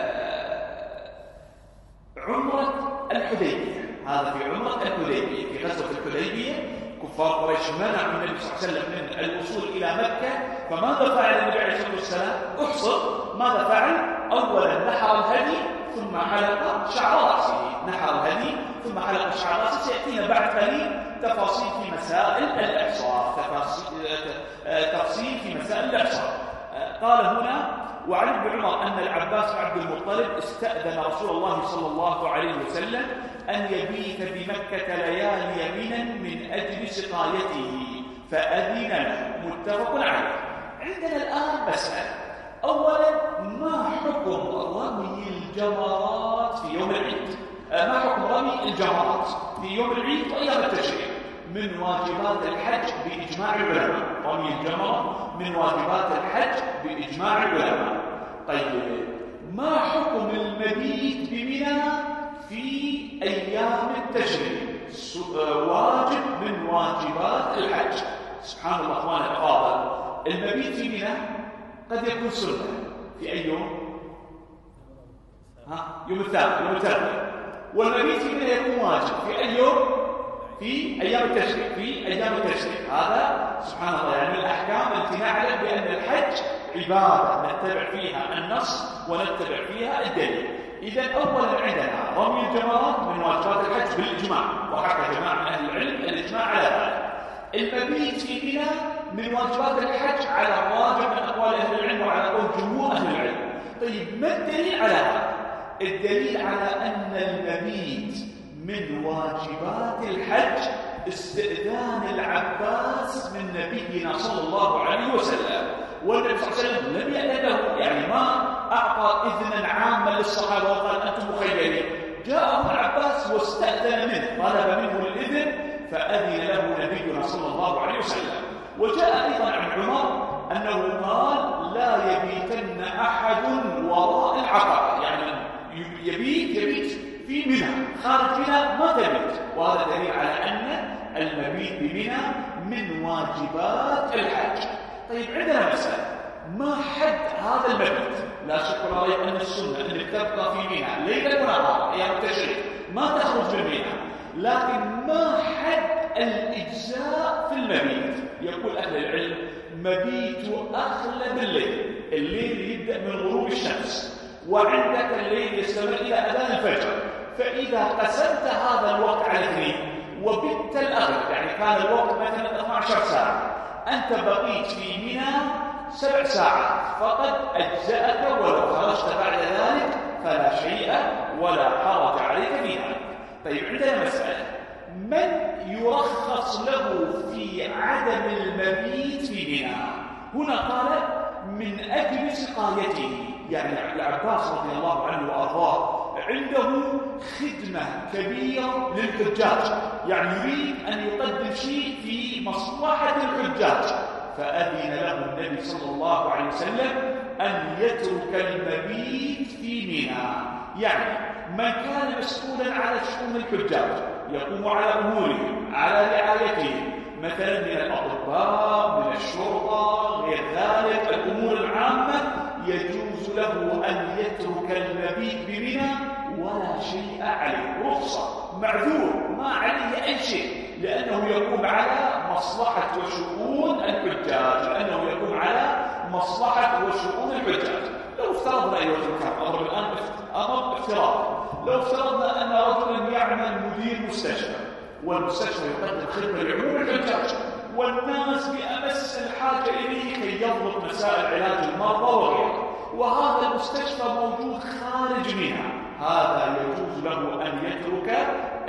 آه عمرة الحديبية، هذا في عمرة الحديبية. في غزوة الحديبية كفار قريش منعوا النبي صلى الله عليه وسلم من الوصول إلى مكة، فماذا فعل النبي عليه الصلاة والسلام؟ احصر ماذا فعل؟ أولا نحر الهدي ثم حلق شعر رأسه، نحر الهدي ثم حلق شعر رأسه. سيأتينا بعد قليل تفاصيل في مسائل الإحصار، تفصيل في مسائل الإحصار. قال هنا وعن ابن عمر أن العباس بن عبد المطلب استأذن رسول الله صلى الله عليه وسلم أن يبيت بمكة ليالي منا من أجل سقايته فأذن له، متفق عليه. عندنا الآن مسألة. أولا ما حكم رمي الجمرات في يوم العيد؟ ما حكم رمي الجمرات في يوم العيد وأيام التشريق؟ من واجبات الحج بإجماع العلماء. رمي الجمرة من واجبات الحج بإجماع العلماء. طيب ما حكم المبيت بمنى في أيام التشريق؟ واجب من واجبات الحج. سبحان الله أخوان الأفاضل، المبيت في منى قد يكون سنة في أي يوم؟ ها؟ يوم الثالث، يوم الثالث. والمبيت في منى يكون واجب في أي يوم؟ في أيام التشريق، في أيام التشريق. هذا سبحان الله يعني الأحكام التي نعلم بأن الحج عبادة نتبع فيها النص ونتبع فيها الدليل. إذا أولا عندنا رمي الجمرات من واجبات الحج بالإجماع، وحكى جماعة من أهل العلم الإجماع على ذلك. المبيت في منى من واجبات الحج على الراجح من أقوال أهل العلم وعلى قول جمهور أهل العلم. طيب ما الدليل على هذا؟ الدليل على أن المبيت من واجبات الحج استئذان العباس من نبينا صلى الله عليه وسلم، والنبي صلى الله عليه وسلم لم يأذن له، يعني ما أعطى إذنا عاما للصحابة وقال أنتم مخيرين. جاءه العباس واستأذن منه، طلب منه الإذن فأذن له نبينا صلى الله عليه وسلم. وجاء أيضا عن عمر أنه قال لا يبيتن أحد وراء العقبة، يعني يبيت يبيت في منى، خارج منى ما تبيت. وهذا دليل على أن المبيت بمنى من واجبات الحج. طيب عندنا مسألة، ما حد هذا المبيت؟ لا شك ولا ريب أن السنة أنك تبقى في منى ليلا ونهارا أيام التشريق، ما تخرج من منى. لكن ما حد الإجزاء في المبيت؟ يقول أهل العلم مبيت أغلب الليل، الليل يبدأ من غروب الشمس وعندك الليل يستمر إلى أذان الفجر. فإذا قسمت هذا الوقت على اثنين وبت الأغلب، يعني كان الوقت مثلا اثنتي عشرة ساعة، أنت بقيت في منى سبع ساعات فقد أجزأك، ولو خرجت بعد ذلك فلا شيء ولا حرج عليك فيها. طيب عندنا مسألة، من يرخص له في عدم المبيت في منى؟ هنا قال من أجل سقايته، يعني العباس رضي الله عنه وأرضاه عنده خدمة كبيرة للحجاج، يعني يريد أن يقدم شيء في مصلحة الحجاج، فأذن له النبي صلى الله عليه وسلم أن يترك المبيت في منى. يعني من كان مسؤولا على شؤون الحجاج، يقوم على أمورهم، على رعايتهم، مثلا من الأطباء، من الشرطة، غير ذلك الأمور العامة، يجوز له أن يترك المبيت بمنى ولا شيء عليه، رخصة، معذور، ما عليه أي شيء، لأنه يقوم على مصلحة وشؤون الحجاج، لأنه يقوم على مصلحة وشؤون الحجاج. لو افترضنا أيها الكرام، أمر الآن أمر افتراض، لو افترضنا أن رجلا يعمل مدير مستشفى، والمستشفى يقدم خدمة لعموم الحجاج، والناس بأمس الحاجة إليه كي يضبط مسائل علاج المرضى وغيره، وهذا المستشفى موجود خارج منها، هذا يجوز له أن يترك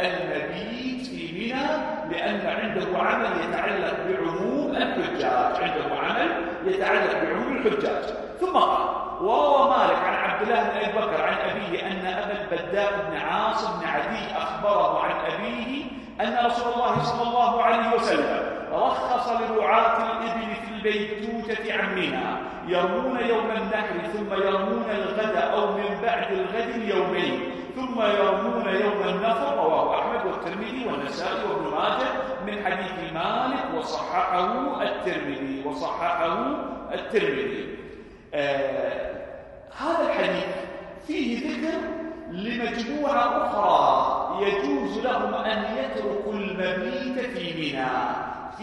المبيت في منى، لأن عنده عمل يتعلق بعموم الحجاج، عنده عمل يتعلق بعموم الحجاج. ثم قال: وروى مالك عن عبد الله بن أبي بكر عن أبيه أن أبا البداء بن عاصم بن عدي أخبره عن أبيه أن رسول الله صلى الله عليه وسلم رخص لرعاة الإبل في البيتوتة عن منى، يرمون يوم النحر ثم يرمون الغد أو من بعد الغد يومين ثم يرمون يوم النفر. رواه أحمد والترمذي والنسائي وابن ماجه من حديث مالك وصححه الترمذي وصححه الترمذي. آه هذا الحديث فيه ذكر لمجموعة أخرى يجوز لهم أن يتركوا المبيت في منى في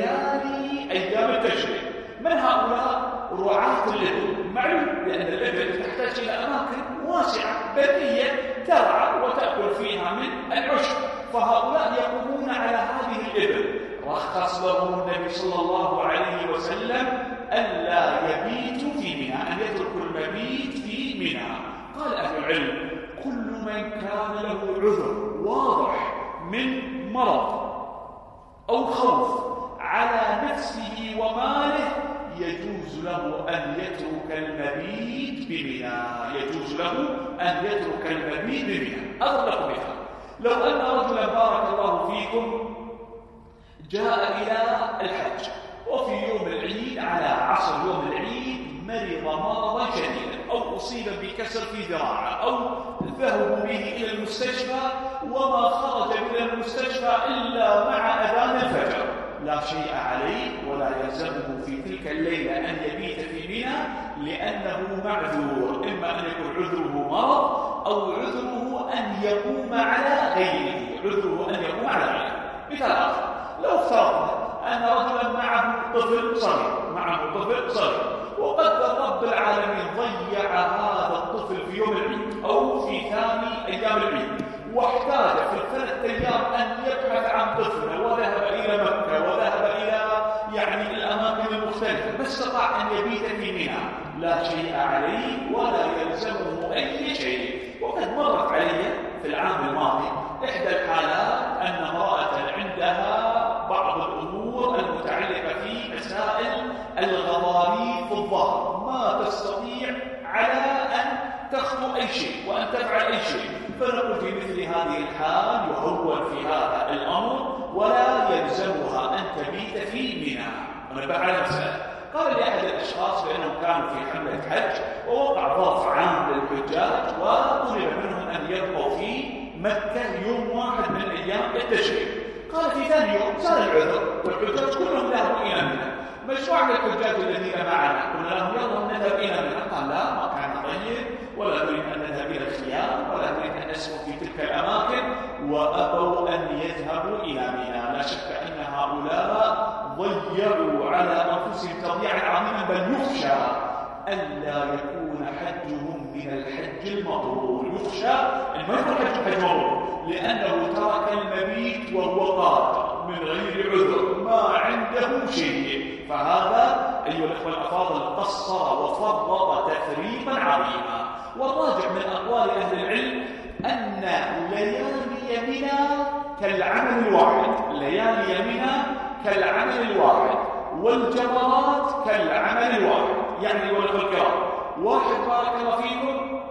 ليالي أيام التشريق. من هؤلاء؟ رعاة الإبل. معلوم لأن الإبل تحتاج إلى أماكن واسعة بدية ترعى وتأكل فيها من العشب، فهؤلاء يقومون على هذه الإبل. رخص لهم النبي صلى الله عليه وسلم ألا يبيتوا في منى، أن يتركوا المبيت في منى. قال أهل العلم: كل من كان له عذر واضح من مرض أو خوف على نفسه وماله يجوز له أن يترك المبيت بمنى، يجوز له أن يترك المبيت بمنى. أضرب لكم مثال: لو أن رجلا بارك الله فيكم جاء إلى الحج، وفي يوم العيد على عصر يوم العيد مرض مرضا شديدا أو أصيب بكسر في ذراعه أو ذهبوا به إلى المستشفى وما خرج من المستشفى إلا مع أذان الفجر، لا شيء عليه ولا يلزمه في تلك الليلة أن يبيت في منى، لأنه معذور، إما أن يكون عذره مرض أو عذره أن يقوم على غيره، عذره أن يقوم على غيره. مثال آخر: لو افترضنا أن رجلا معه طفل صغير، معه طفل صغير، وقدر رب العالمين ضيع هذا الطفل في يوم العيد أو في ثاني أيام العيد، واحتاج في الثلاث أيام أن يبحث عن طفله، وذهب إلى مكة وذهب إلى يعني الأماكن المختلفة، ما استطاع أن يبيت في منى، لا شيء عليه ولا يلزمه أي شيء. وقد مرت علي في العام الماضي إحدى الحالات أن امرأة عندها بعض الأمور المتعلقة في مسائل الغضاريف في الظهر، ما تستطيع على أن تخطو أي شيء وأن تفعل أي شيء، فنقول في مثل هذه الحال يهون في هذا الأمر ولا يلزمها أن تبيت في منى. ونبه على مسألة: قال لأحد الأشخاص بأنهم كانوا في حملة حج ووقع ظرف عام للحجاج وطلب منهم أن يبقوا في مكة يوم واحد من أيام التشريق. قال في ثاني يوم صار العذر والحجاج كلهم ذهبوا إلى منى، مجموعة من الحجاج الذين معنا قلنا لهم يلا نذهب إلى منى، قال لا، ما كان طيب ولا نريد أن نذهب إلى الخيام ولا نريد أن نسكن في تلك الأماكن، وأبوا أن يذهبوا إلى منى. لا شك أن هؤلاء ضيعوا على أنفسهم تضييعا عظيما، بل يخشى ألا يكون حجهم من الحج المبرور، يخشى أن ما يكون حج حج مبرور لأنه ترك المبيت وهو قادر من غير عذر، ما عنده شيء. فهذا أيها الأخوة الأفاضل قصر وفرط تفريطا عظيما. والراجع من أقوال أهل العلم أن ليالي منى كالعمل الواحد، ليالي منى كالعمل الواحد، والجمرات كالعمل الواحد. يعني أيها الأخوة الكرام، واحد بارك الله فيكم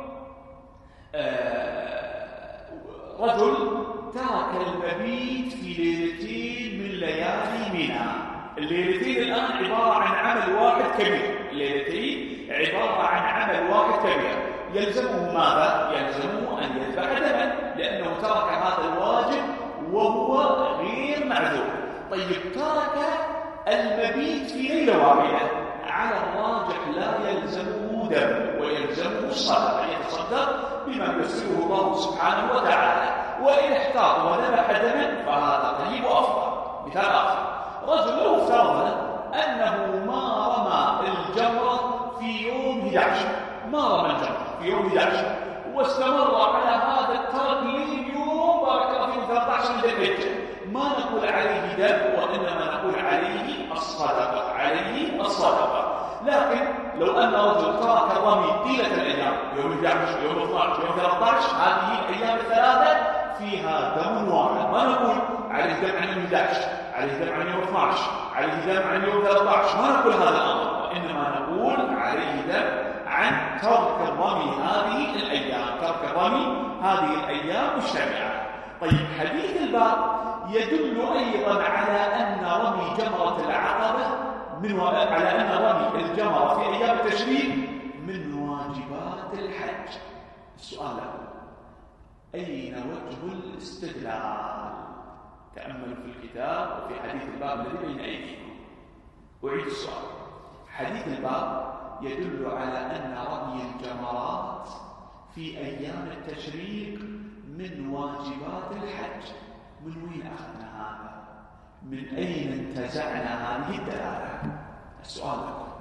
آه رجل ترك المبيت في ليلتين من ليالي منى. الليلتين الآن عبارة عن عمل واحد كبير، الليلتين عبارة عن عمل واحد كبير، يلزمه ماذا؟ يلزمه أن يذبح دما، لأنه ترك هذا الواجب وهو غير معذور. طيب ترك المبيت في ليلة واحدة، على الراجح لا يلزمه دم ويلزمه الصدقة، يتصدق بما يسره الله سبحانه وتعالى. وإن احتاط وذبح دما فهذا طيب وأفضل. مثال آخر، رجل لو افترض أنه ما رمى الجمرة في يوم أحد عشر، ما رمى الجمرة في يوم أحد عشر واستمر على هذا الترك لليوم بارك الله فيكم ثلاثة عشر ذي الحجة، ما نقول عليه دم وإنما نقول عليه الصدقة، عليه الصدقة. لكن لو أن رجل ترك الرمي طيلة الأيام، يوم أحد عشر يوم اثني عشر يوم ثلاثة عشر، هذه الأيام الثلاثة فيها دم واحد، ما نقول عليه دم عن يوم أحد عشر، عليه دم عن يوم اثني عشر، عليه دم عن يوم ثلاثة عشر، ما نقول هذا الأمر، وإنما نقول عليه دم عن ترك الرمي هذه الأيام، ترك الرمي هذه الأيام مجتمعة. طيب حديث الباب يدل أيضا على أن رمي جمرة العقبة من و... على أن رمي الجمرة في أيام التشريق من واجبات الحج. السؤال له أين وجه الاستدلال؟ تأملوا في الكتاب وفي حديث الباب الذي بين أيديكم. أعيد السؤال، حديث الباب يدل على أن رمي الجمرات في أيام التشريق من واجبات الحج. من وين أخذنا هذا؟ من أين انتزعنا هذه الدلالة؟ السؤال لكم.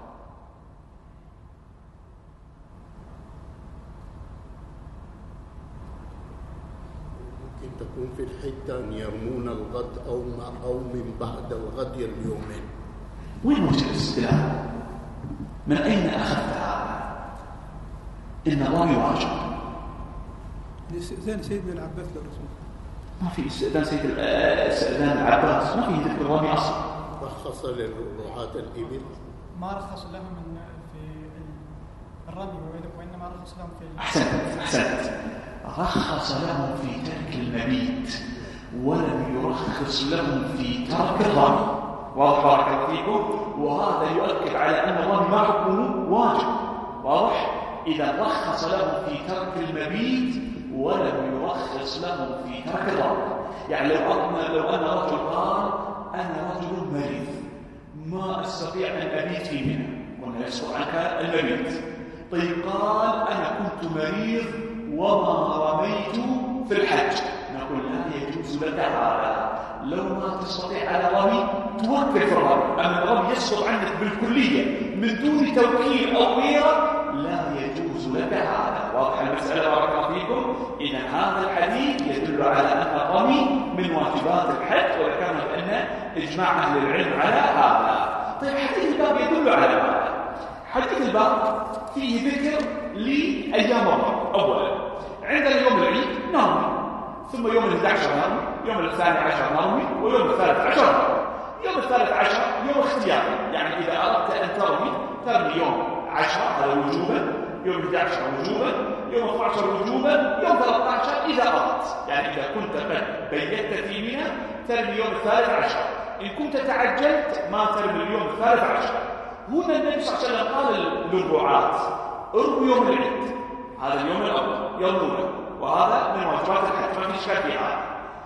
ممكن تكون في الحتة أن يرمون الغد أو ما أو من بعد الغد اليومين. وين وجه الاستدلال؟ من أين أخذت هذا؟ إن الرمي واجب. استئذان سيدنا العباس للرسول. ما في استئذان سيد استئذان العباس، ما في ذكر الرمي أصلا. رخص للرعاة الإبل؟ ما رخص لهم من في الرمي وإنما رخص لهم في. أحسنت أحسنت. رخص لهم في ترك المبيت ولم يرخص لهم في ترك الرمي. واضح بارك الله فيكم؟ وهذا يؤكد على أن الرمي ما حكمه واجب. واضح؟ إذا رخص لهم في ترك المبيت ولم يرخص لهم في ترك الرمي. يعني لو أن لو أن رجل قال أنا رجل مريض ما أستطيع أن أبيت في منى، قلنا يسقط عنك المبيت. طيب قال أنا كنت مريض وما رميت في الحج، نقول لا يجوز لك هذا. لو ما تستطيع على رمي توكل في الرمي، أما الرمي يسقط عنك بالكلية من دون توكيل أو غيره لا يجوز لك هذا. واضح المسألة بارك الله فيكم؟ إذا هذا الحديث يدل على أن الرمي من واجبات الحج، وذكرنا بأن إجماع أهل العلم على هذا. طيب حديث الباب يدل على هذا. حديث الباب فيه ذكر لأيام الرمي. أولا عندنا يوم العيد نرمي، ثم يوم الأحد عشر نرمي، يوم الثاني عشر نرمي، ويوم الثالث عشر نرمي. يوم الثالث عشر يوم اختياري، يعني إذا أردت أن ترمي ترمي يوم عشرة هذا وجوبا، يوم أحد عشر وجوبا، يوم اثني عشر وجوبا، يوم ثلاثة عشر إذا أردت. يعني إذا كنت قد بيت في منى ترمي يوم الثالث عشر، إن كنت تعجلت ما ترمي اليوم الثالث عشر. هنا النبي صلى الله عليه وسلم قال للرعاة ارموا يوم العيد، هذا اليوم الأول يرمونه، وهذا من واجبات الحج ما في إشكال في هذا.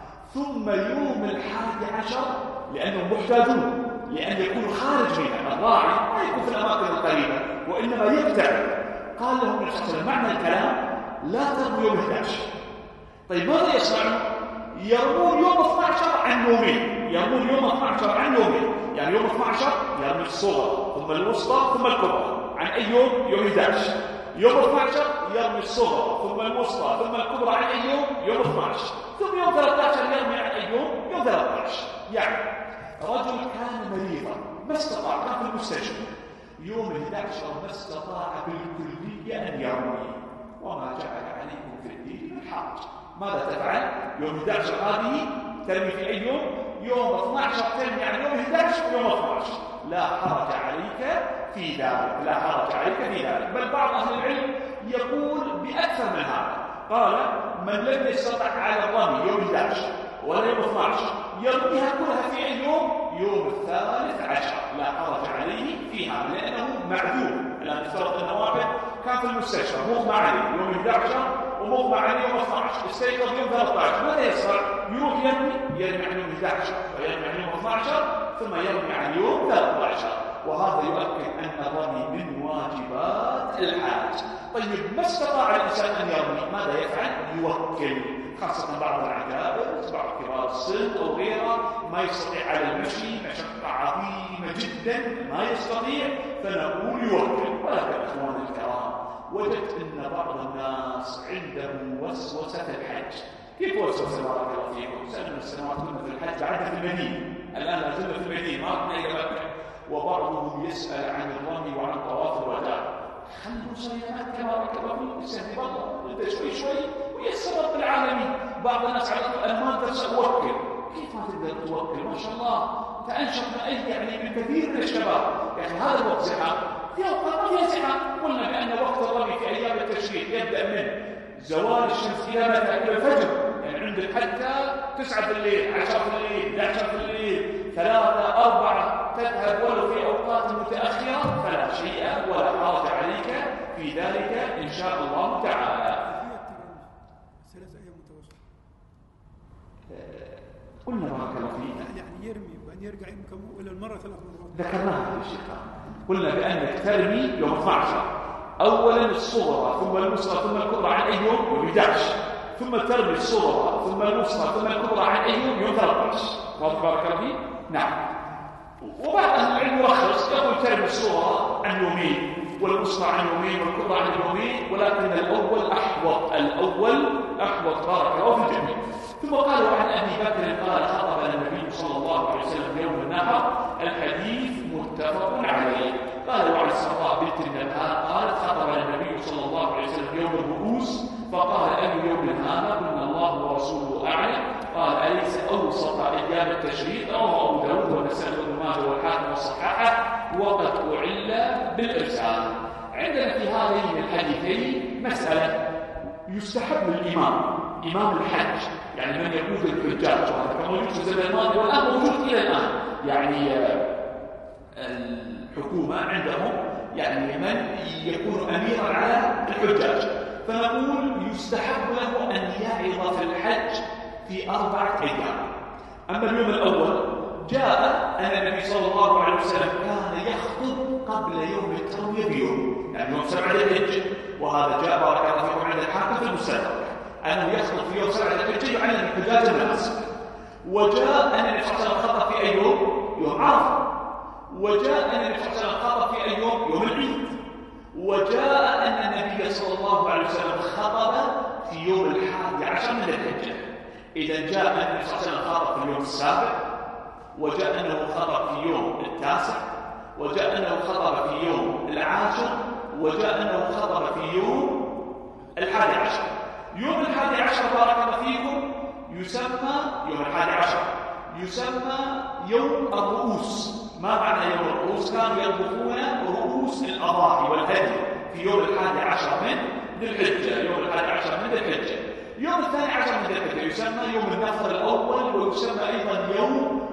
ثم يوم الحادي عشر لأنهم محتاجون لأن يكونوا خارج منها، الراعي ما يكون في الأماكن القريبة وإنما يبتعد. قال لهم النبي صلى الله عليه وسلم معنى الكلام لا ترموا يوم أحد عشر. طيب ماذا يصنعون؟ يرمون يوم اثني عشر عن يومين، يرمون يوم اثني عشر عن يومين، يعني يوم اثني عشر يرمي الصغرى ثم الوسطى ثم الكبرى. عن أي يوم؟ يوم أحد عشر. يوم اثني عشر يرمي الصغرى ثم الوسطى ثم الكبرى. عن أي يوم؟ يوم اثني عشر. ثم يوم ثلاثة عشر يرمي عن أي يوم؟ يوم ثلاثة عشر. يعني رجل كان مريضا ما استطاع، كان في المستشفى يوم أحد عشر ما استطاع بالكلية أن يرمي، وما جعل عليكم في الدين من حرج. ماذا تفعل؟ يوم أحد عشر هذه ترمي في أي يوم؟ يوم اثني عشر ترمي عن يوم أحد عشر ويوم اثني عشر. لا حرج عليك في ذلك، لا حرج عليك في ذلك. بل بعض أهل العلم يقول بأكثر من هذا، قال من لم يستطع على الرمي يوم أحد عشر ولا يوم اثني عشر يرميها كلها في أي يوم؟ يوم الثالث عشر، لا حرج عليه فيها لأنه معذور. الآن افترض أن واحد كان في المستشفى مغمى عليه يوم أحد عشر ومغمى عليه يوم اثني عشر، استيقظ يوم ثلاثة عشر، ماذا يصنع؟ يروح يرمي يرمي عن يوم أحد عشر ويرمي عن يوم اثني عشر ثم يرمي عن يوم ثلاثة عشر، وهذا يؤكد أن الرمي من واجبات الحاج. طيب ما استطاع الإنسان أن يرمي ماذا يفعل؟ يوكل، خاصة بعض العجائز بعض كبار السن أو غيره ما يستطيع على المشي مشقة عظيمة جدا ما يستطيع، فنقول يوكل. ولكن أخواني الكرام وجدت أن بعض الناس عندهم وسوسة الحج. كيف وسوسة؟ بارك الله فيكم. سنة من السنوات كنا في الحج بعدنا في المدينة، الآن لا زلنا في المدينة ما رحنا إلى مكة، وبعضهم يسأل عن الرمي وعن طواف الوداع. خلوا صيامات تبارك الله فيكم يسهل الله انت شوي شوي ويسر رب العالمين. بعض الناس على طول انا ما اقدر اوكل. كيف ما تقدر توكل؟ ما شاء الله تأنشط اي يعني من كثير من الشباب. يعني هذا الوقت زحام، في اوقات ما فيها زحام. قلنا بان وقت الرمي في ايام التشريق يبدا من زوال الشمس الى متى؟ الى الفجر. يعني عندك حتى تسعة في الليل، عشرة في الليل، احد عشر في الليل، ثلاثة، أربعة، تذهب ولو في أوقات متأخرة فلا شيء ولا حرج عليك في ذلك إن شاء الله تعالى. ثلاثة أيام متواصلة. قلنا بارك الله فيك يعني يرمي وأن يرجع يمكن إلى المرة ثلاث مرات. ذكرناها في الشيخ. قلنا بأنك ترمي يوم اثني عشر، أولا الصغرى ثم الوسطى ثم الكبرى عن أي يوم؟ يوم أحد عشر، ثم ترمي الصغرى ثم الوسطى ثم الكبرى عن أي يوم؟ يوم ثلاثة عشر. واضح بارك الله فيك؟ نعم. وبعض أهل العلم يرخص يقول ترمي الصغرى عن يومين والوسطى عن يومين والكبرى عن يومين، ولكن الأول أحوط، الأول أحوط بارك الله في الجميع. ثم قالوا عن أبي بكر قال خطب النبي صلى الله عليه وسلم يوم النحر، الحديث متفق عليه. قالوا عن الصفاء بنت النبهان قالت خطب النبي صلى الله عليه وسلم يوم الرؤوس فقال أي يوم هذا؟ قلنا الله ورسوله أعلم. قال أليس أوسط أيام التشريق؟ رواه أبو داود والنسائي وابن ماجه والحاكم والصحاحة وقد أعل بالإرسال. عندنا في هذين الحديثين مسألة يستحب الإمام إمام الحج، يعني من يقود الحجاج، وهذا كما موجود في الزمن الماضي والآن موجود إلى الآن. يعني الحكومة عندهم يعني من يكون أميرا على الحجاج، فنقول يستحب له أن يعظ في الحج في أربعة أيام. أما اليوم الأول جاء أن النبي صلى الله عليه وسلم كان يخطب قبل يوم التروية بيوم، يعني يوم سبعة ذي الحجة، وهذا جاء بارك الله فيكم عند الحاكم في المستدرك أنه يخطب في يوم سبعة ذي الحجة يعلم الحجاج الناس. وجاء أن النبي صلى الله عليه وسلم خطب في أي يوم؟ يوم عرفة. وجاء أن النبي صلى الله عليه وسلم خطب في أي يوم؟ يوم العيد. وجاء أن النبي صلى الله عليه وسلم خطب في يوم الحادي عشر من الحجة. إذا جاء أن النبي صلى الله عليه وسلم خطب في اليوم السابع، وجاء أنه خطب في يوم التاسع، وجاء أنه خطب في يوم العاشر، وجاء أنه خطب في يوم الحادي عشر. يوم الحادي عشر بارك الله فيكم يسمى يوم الحادي عشر يسمى يوم الرؤوس. ما معنى يوم الرؤوس؟ كانوا يطبخون رؤوس الأضاحي والهدي في يوم الحادي عشر من ذي الحجة، يوم الحادي عشر من ذي الحجة. يوم الثاني عشر من ذي الحجة يسمى يوم النفر الأول، ويسمى أيضا يوم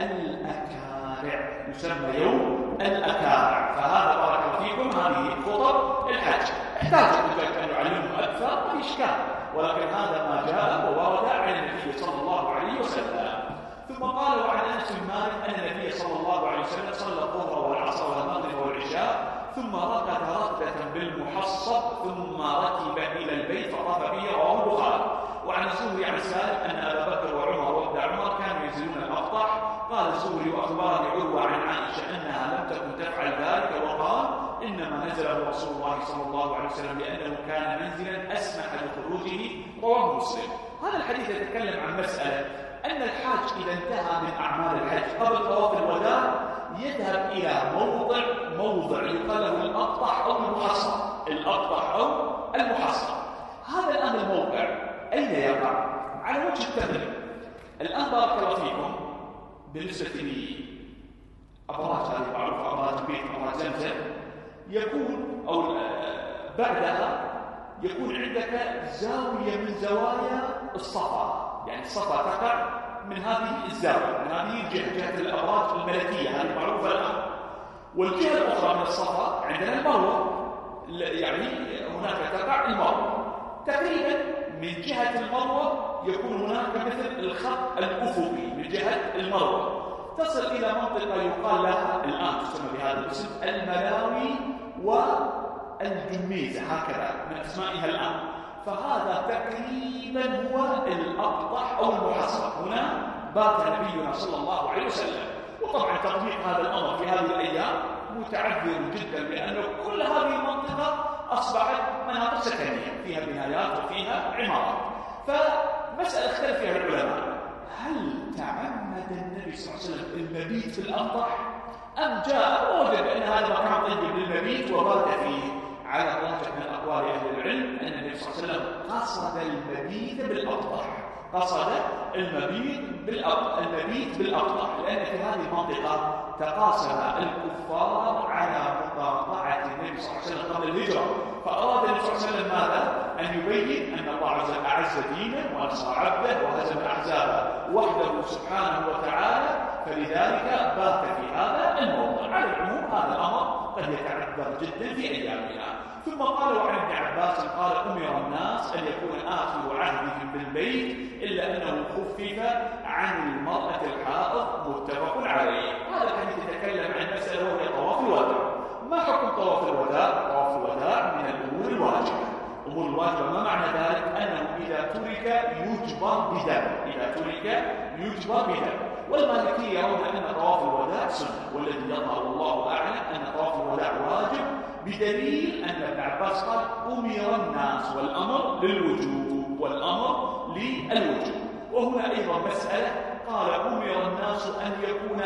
الأكارع، يسمى يوم الأكارع. فهذا بارك الله فيكم هذه خطب الحج. احتاج الحجاج أن يعلمهم أكثر ما في إشكال، ولكن هذا ما جاء وورد عن النبي صلى الله عليه وسلم. ثم قالوا عن أنس بن مالك أن النبي صلى الله عليه وسلم صلى الظهر والعصر والمغرب والعشاء ثم ركض ركضة بالمحصب ثم ركب إلى البيت فطاف به، رواه البخاري. وعن الزهري عن سالم أن أبا بكر وعمر وابن عمر كانوا ينزلون الأبطح. قال الزهري وأخبرني عروة عن عائشة أنها لم تكن تفعل ذلك، وقال إنما نزله رسول الله صلى الله عليه وسلم لأنه كان منزلا أسمح لخروجه، رواه مسلم. هذا الحديث يتكلم عن مسألة أن الحاج إذا انتهى من أعمال الحج قبل طواف الوداع يذهب إلى موضع موضع يقال له الأبطح أو المحصن، الأبطح أو المحصن. هذا الآن الموقع أين يقع؟ على وجه التمرين. الآن بارك الله فيكم بالنسبة لي أبراج هذه معروفة، أبراج البيت، أبراج زمزم، يكون أو بعدها يكون عندك زاوية من زوايا الصفا، يعني الصفا تقع من هذه الزاوية، من هذه الجهة، جهة الأبراج الملكية هذه معروفة الآن. والجهة الأخرى من الصفا عندنا المروة، يعني هناك تقع المروة. تقريبا من جهة المروة يكون هناك مثل الخط الأفقي من جهة المروة، تصل إلى منطقة يقال لها الآن تسمى بهذا الاسم الملاوي والجميزة، هكذا من أسمائها الآن. فهذا تقريبا هو الأبطح أو المحصر. هنا بات نبينا صلى الله عليه وسلم. وطبعا تطبيق هذا الأمر في هذه الأيام متعذر جدا، لأن كل هذه المنطقة أصبحت مناطق سكنية فيها بنايات وفيها عمارات. فمسألة اختلف فيها العلماء، هل تعمد النبي صلى الله عليه وسلم المبيت في الأبطح أم جاء ووجد أن هذا مكان طيب للمبيت وبات فيه؟ على الراجح من أقوال أهل العلم أن النبي صلى الله عليه وسلم قصد المبيت بالأبطح، قصد المبيت بالأبطح، المبيت بالأبطح، لأن في هذه المنطقة تقاسم الكفار على مقاطعة النبي صلى الله عليه وسلم قبل الهجرة، فأراد النبي صلى الله عليه وسلم ماذا؟ أن يبين أن الله عز وجل أعز دينه ونصر عبده وهزم أحزابه وحده سبحانه وتعالى، فلذلك بات في هذا الموضع. على العموم هذا الأمر قد يتعذر جدا في أيامنا. ثم قالوا عن ابن عباس قال أمر الناس أن يكون آخر عهدهم بالبيت إلا أنه خفف عن المرأة الحائض، متفق عليه. هذا الحديث يتكلم عن مسألة وهي طواف الوداع. ما حكم طواف الوداع؟ طواف الوداع من الأمور الواجبة. أمور الواجبة ما معنى ذلك؟ أنه إذا ترك يجبر بدم، إذا ترك يجبر بدم. والمالكية يرون أن طواف الوداع سنة، والذي يظهر الله أعلم أن طواف الوداع واجب، بدليل أن ابن عباس قال أمر الناس، والأمر للوجوب، والأمر للوجوب. وهنا أيضا مسألة، قال أمر الناس أن يكون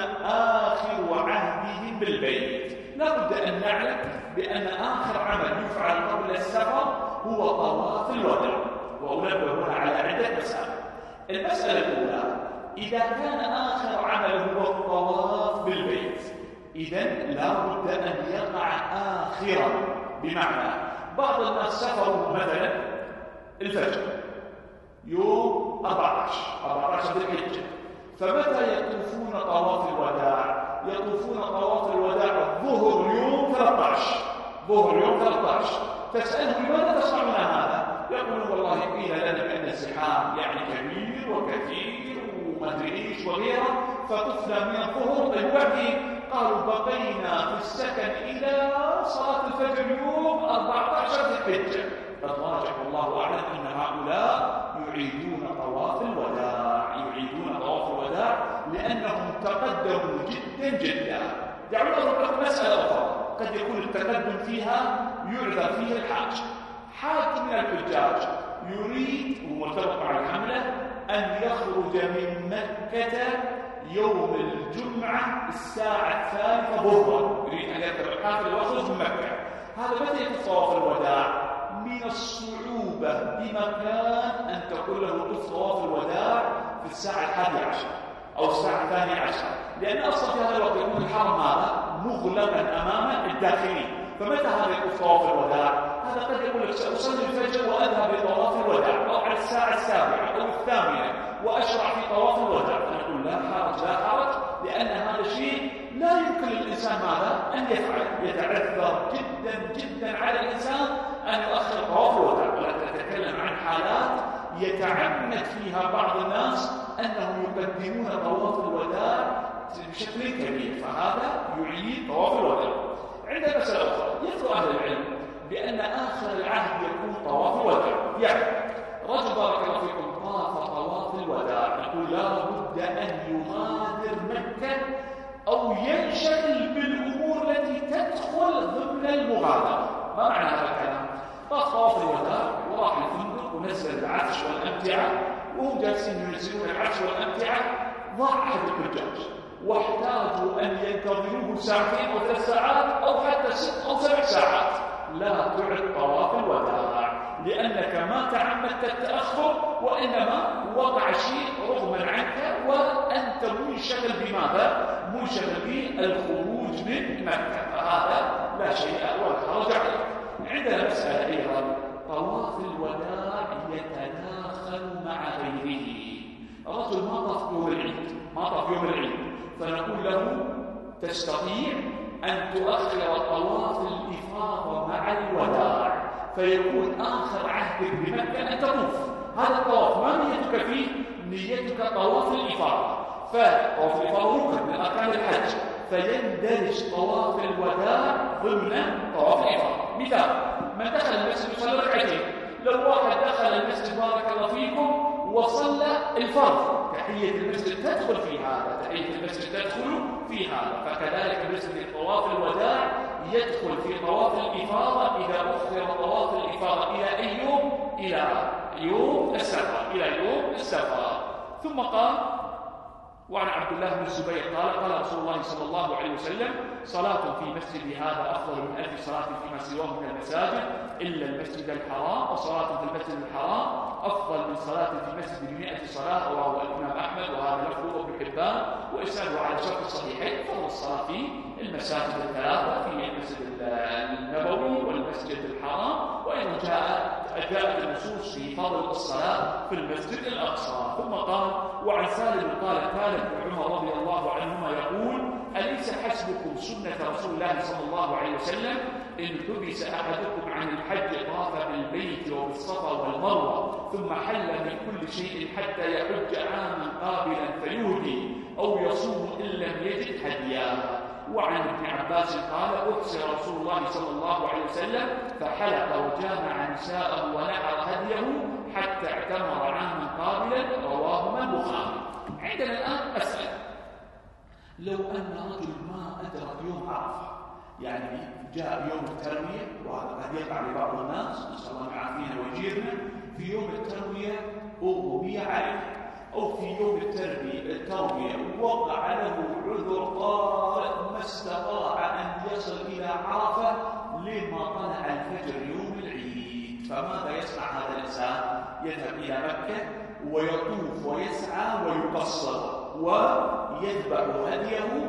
آخر عهدهم بالبيت. لا بد أن نعلم بأن آخر عمل يفعل قبل السفر هو طواف الوداع، وأنبه هنا على عدة مسائل. المسألة الأولى، إذا كان آخر عمله هو الطواف بالبيت، إذن لا بد أن يقع آخرا، بمعنى بعض الناس سفروا مثلا الفجر يوم أربعة عشر ذي الحجة، فمتى يطوفون طواف الوداع؟ يطوفون طواف الوداع الظهر يوم ثلاثة عشر، ظهر يوم ثلاثة عشر. تسألهم لماذا تصنعون هذا؟ يقولون والله قيل لنا بأن الزحام يعني كبير وكثير وما ادري ايش وغيره، فطفنا من الظهر. طيب وبعدين قالوا بقينا في السكن إلى صلاة الفجر يوم أربعة عشر ذي الحجة. فالراجح والله أعلم أن هؤلاء يعيدون طواف الوداع، يعيدون طواف الوداع لأنهم تقدموا جدا جدا. دعونا نروح مسألة أخرى قد يكون التقدم فيها يعذر فيه الحاج. حاج من الحجاج يريد ومرتبط مع الحملة أن يخرج من مكة يوم الجمعة الساعة الثالثة ظهرا، يريد أن يركب الحافلة ويخرج من مكة. هذا متى يكون طواف الوداع؟ من الصعوبة بمكان أن تقول له طف طواف الوداع في الساعة الحادية عشر أو الساعة الثانية عشر، لأن أصلا في هذا الوقت يكون الحرم هذا مغلقا أمام الداخلين. فمتى هذا يكون طواف الوداع؟ هذا قد يقول لك سأصلي الفجر وأذهب لطواف الوداع، أو على الساعة السابعة أو الثامنة وأشرع في طواف الوداع. فنقول لا حرج لا حرج، لأن هذا شيء لا يمكن للإنسان ماذا؟ أن يفعل. يتعذر جدا جدا على الإنسان أن يؤخر طواف الوداع. ولا تتكلم عن حالات يتعمد فيها بعض الناس أنهم يقدمون طواف الوداع بشكل كبير، فهذا يعيد طواف الوداع. عندنا مسألة أخرى، يذكر أهل العلم بأن آخر العهد يكون طواف الوداع. يعني رجل بارك الله فيكم طاف طواف الوداع، نقول لا بد أن يغادر مكة أو ينشغل بالأمور التي تدخل ضمن المغادرة. ما معنى هذا الكلام؟ طاف طواف الوداع وراح الفندق ونزل العفش والأمتعة، وهم جالسين ينزلون العفش والأمتعة، ضاع أحد الحجاج واحتاجوا أن ينتظروه ساعتين أو ثلاث ساعات أو حتى ست أو سبع ساعات. لا تعد طواف الوداع، لأنك ما تعمدت التأخر، وإنما وقع شيء رغما عنك وأنت منشغل بماذا؟ منشغل بالخروج من مكة، فهذا لا شيء ولا حرج عليه. عندنا مسألة أيضا، طواف الوداع يتداخل مع غيره. الرجل ما طاف يوم العيد، ما طاف يوم العيد، فنقول له تستطيع أن تؤخر طواف الإفاضة مع الوداع، فيكون آخر عهدك بمكة أن تطوف. هذا الطواف ما نيتك فيه؟ نيتك طواف الإفاضة. فطواف الإفاضة ركن من أركان الحج، فيندرج طواف الوداع ضمن طواف الإفاضة. مثال: من دخل المسجد يصلي ركعتين. لو واحد دخل المسجد بارك الله فيكم وصلى الفرض، تحية المسجد تدخل في هذا، تحية المسجد تدخل في هذا. فكذلك بالنسبة لطواف الوداع يدخل في طواف الإفاضة إذا أخر طواف الإفاضة إلى أي يوم؟ إلى يوم السفر، إلى يوم السفر. ثم قال: وعن عبد الله بن الزبير قال: قال رسول الله صلى الله عليه وسلم: صلاة في مسجد هذا أفضل من ألف صلاة فيما سواه من المساجد إلا المسجد الحرام، وصلاة في المسجد الحرام أفضل من صلاة في مسجد بمئة صلاة. رواه الإمام أحمد وهذا لفظه وابن حبان وإسناده على شرط الصحيحين. فضل الصلاة في المساجد الثلاثة، في المسجد النبوي والمسجد الحرام، وأيضا جاء جاءت النصوص في فضل الصلاة في المسجد الأقصى. ثم قال: وعن سالم قال: كان ابن عمر رضي الله عنهما يقول: أليس حسبكم سنة رسول الله صلى الله عليه وسلم إن حبس أحدكم عن الحج طاف بالبيت وبالصفا والمروة ثم حل من كل شيء حتى يحج عاما قابلا فيهدي أو يصوم إن لم يجد هديا. وعن ابن عباس قال: أحصر رسول الله صلى الله عليه وسلم فحلق وجامع نساءه ونحر هديه حتى اعتمر عاما قابلا. رواهما البخاري. عندنا الآن أسأل: لو أن رجل ما أدرك يوم عرفة، يعني جاء يوم التروية، وهذا قد يقع لبعض الناس، نسأل الله يعافينا ويجيرنا، في يوم التروية أغمي عليه، أو في يوم التروية وقع له عذر طارئ ما استطاع أن يصل إلى عرفة لما طلع الفجر يوم العيد، فماذا يصنع هذا الإنسان؟ يذهب إلى مكة ويطوف ويسعى ويقصر ويذبح هديه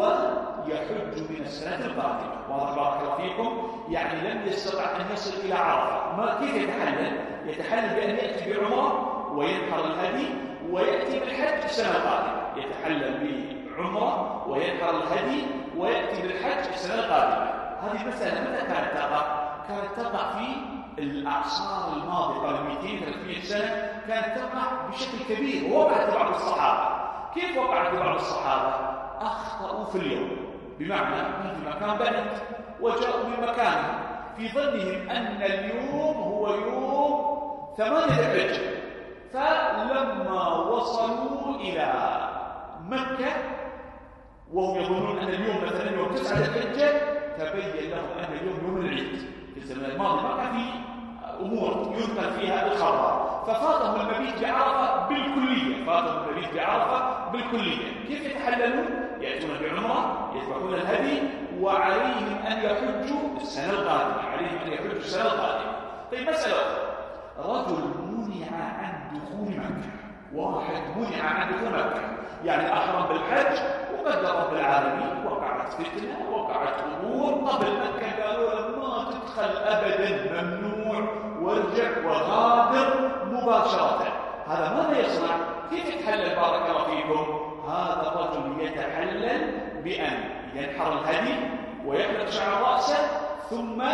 ويحج من السنة القادمة. واضح بارك الله فيكم؟ يعني لم يستطع أن يصل إلى عرفة، ما كيف يتحلل؟ يتحلل بأن يأتي بعمرة وينحر الهدي ويأتي بالحج السنة القادمة. يتحلل بعمرة وينحر الهدي ويأتي بالحج السنة القادمة. هذه المسألة متى كانت تقع؟ كانت تقع في الأعصار الماضية قبل مئتين ثلاثمئة سنة، كانت تقع بشكل كبير، ووقعت بعض الصحابة. كيف وقعت بعض الصحابة؟ أخطأوا في اليوم، بمعنى من في مكان بعيد وجاءوا من مكانهم في ظنهم أن اليوم هو يوم ثمانية ذي الحجة، فلما وصلوا إلى مكة وهم يظنون أن اليوم مثلا يوم تسعة ذي الحجة، تبين لهم أن اليوم يوم العيد. في الزمن الماضي ما كان في أمور ينقل فيها الخبر، ففاتهم المبيت بعرفة بالكلية، فاتهم المبيت بعرفة بالكلية. كيف يتحللون؟ يأتون بعمرة، يذبحون الهدي، وعليهم أن يحجوا السنة القادمة، عليهم أن يحجوا السنة القادمة. طيب مسألة أخرى: رجل منع عن دخول مكة، واحد منع عن دخول مكة، يعني أحرم بالحج وقدر رب العالمين وقعت فتنة وقعت أمور قبل مكة، قالوا له ما تدخل أبدا، ممنوع، وارجع وغادر مباشرة. هذا ماذا يصنع؟ كيف يتحلل بارك الله فيكم؟ هذا الرجل يتحلل بأن ينحر الهدي ويحلق شعر رأسه، ثم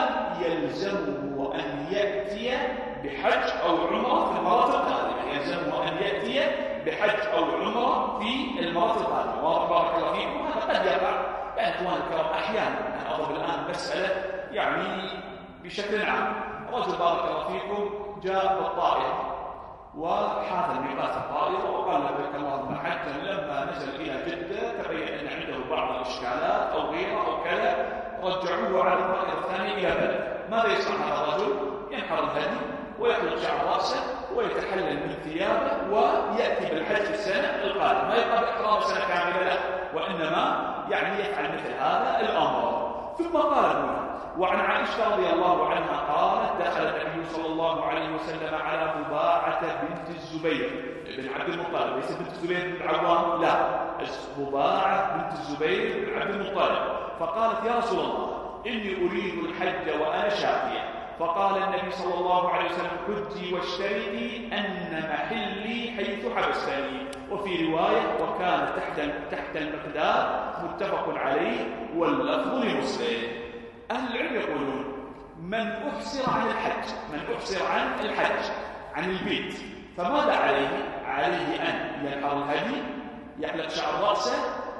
يلزمه أن يأتي بحج أو عمرة في المرة القادمة، يلزمه أن يأتي بحج أو عمرة في المرة القادمة. واضح بارك الله فيكم؟ هذا قد يقع يعني إخوان الكرام أحيانا. أنا أضرب الآن مسألة يعني بشكل عام. رجل بارك الله فيكم جاء بالطائرة وحاز الميقات الطائرة وقال لبيك اللهم حجا، لما نزل إلى جدة تبين أن عنده بعض الإشكالات أو غيره أو كذا، رجعوه على الطائرة الثانية إلى بلد. ماذا يصنع هذا الرجل؟ ينحر الهدي ويحلق شعر رأسه ويتحلل من ثيابه ويأتي بالحج السنة القادمة، ما يبقى بإحرام سنة كاملة لا، وإنما يعني يفعل مثل هذا الأمر. ثم قال هنا: وعن عائشة رضي الله عنها قالت: دخل النبي صلى الله عليه وسلم على ضباعة بنت الزبير بن عبد المطلب، ليس بنت الزبير بن العوام، لا، ضباعة بنت الزبير بن عبد المطلب، فقالت: يا رسول الله إني أريد الحج وأنا شافية. فقال النبي صلى الله عليه وسلم: حجي واشترطي أن محلي حيث حبستني. وفي رواية: وكان تحت تحت المقدار، متفق عليه واللفظ لمسلم. أهل العلم يقولون: من أحصر عن الحج، من أحصر عن الحج عن البيت فماذا عليه؟ عليه أن ينحر الهدي، يحلق شعر رأسه،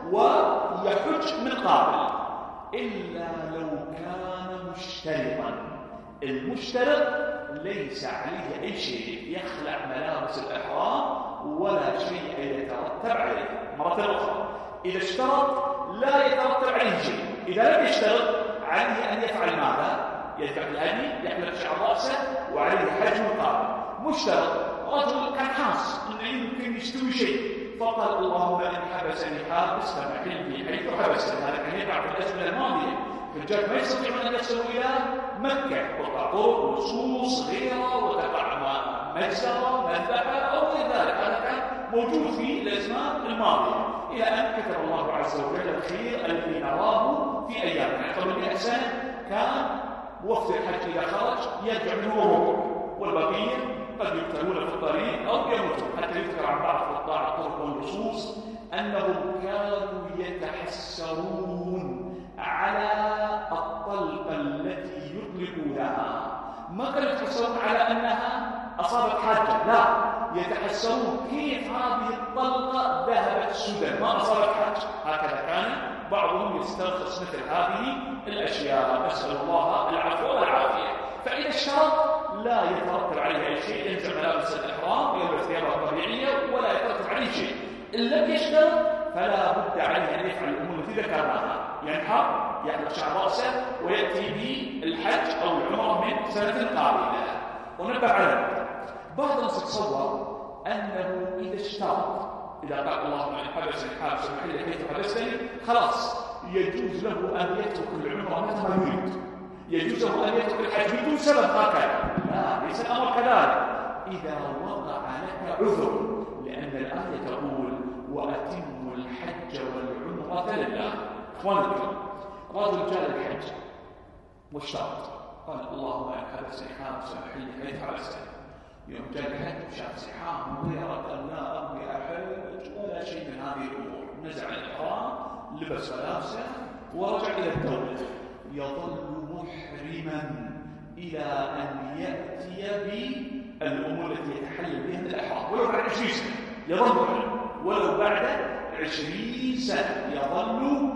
ويحج من قابل، إلا لو كان مشترطا. المشترط ليس عليه أي شيء، يخلع ملابس الإحرام ولا شيء يترتب عليه. مرة أخرى، إذا اشترط لا يترتب عليه شيء. إذا لم يشترط عليه أن يفعل ماذا؟ يدفع الهدي، يحلق شعر رأسه، وعليه حج مقابل. مشترط، رجل كان حاس أنه يمكن يستوي شيء، فقال اللهم إن حبسني حابس فمحل في حيث حبسني. هذا كان يقع في الأزمنة الماضية، الحجاج ما يستطيعون أن يصلوا إلى مكة، وقع طرق نصوص غيرها، وتقع مجزرة مذبحة أو غير ذلك. هذا كان موجود في الأزمان الماضية، إلى أن كتب الله عز وجل الخير الذي نراه في أيامنا. قبل مئة سنة كان وفد الحج إذا خرج يرجع منه وهو والبقية قد يقتلون في الطريق أو يموتون. حتى يذكر عن بعض قطاع الطرق والنصوص أنهم كانوا يتحسرون على الطلقة التي يطلقونها. ما كانوا يتحسرون على أنها أصابت حاجة، لا، يتحسرون كيف هذه الطلقة ذهبت سدى ما أصابت حاجة. هكذا كان بعضهم يسترخص مثل هذه الأشياء. نسأل الله العفو والعافية. فإذا اشترط لا يترتب عليه أي شيء، ينزع ملابس الإحرام، يلبس ثيابه الطبيعية، ولا يترتب عليه شيء. إن لم يشترط فلا بد عليه أن يفعل الأمور التي ذكرناها، ينحر، يحلق شعر رأسه، ويأتي بالحج أو العمرة من سنة قابلة. ونبه على ذلك، بعض الناس يتصور أنه إذا اشترط، إذا قال اللهم إن حبسني حابس ومحل حيث حبسني، خلاص يجوز له أن يترك العمرة متى ما يريد، يجوز له أن يترك الحج بدون سبب هكذا. لا، ليس الأمر كذلك. إذا وقع لك عذر، لأن الآية تقول وأتموا الحج والعمرة لله. إخوانكم، رجل جاء الحج واشترط، قال اللهم إن حبسني حابس ومحل حيث حبسني. يوم جاء الحج وشاف زحام وغيره، قال لا أبغي أحج ولا شيء من هذه الأمور. نزع الإحرام، لبس ملابسه، ورجع إلى الدولة. يظل محرما إلى أن يأتي بالأمور التي يتحلل بها الإحرام، ولو بعد عشرين سنة يظل محرما، ولو بعد عشرين سنة يظل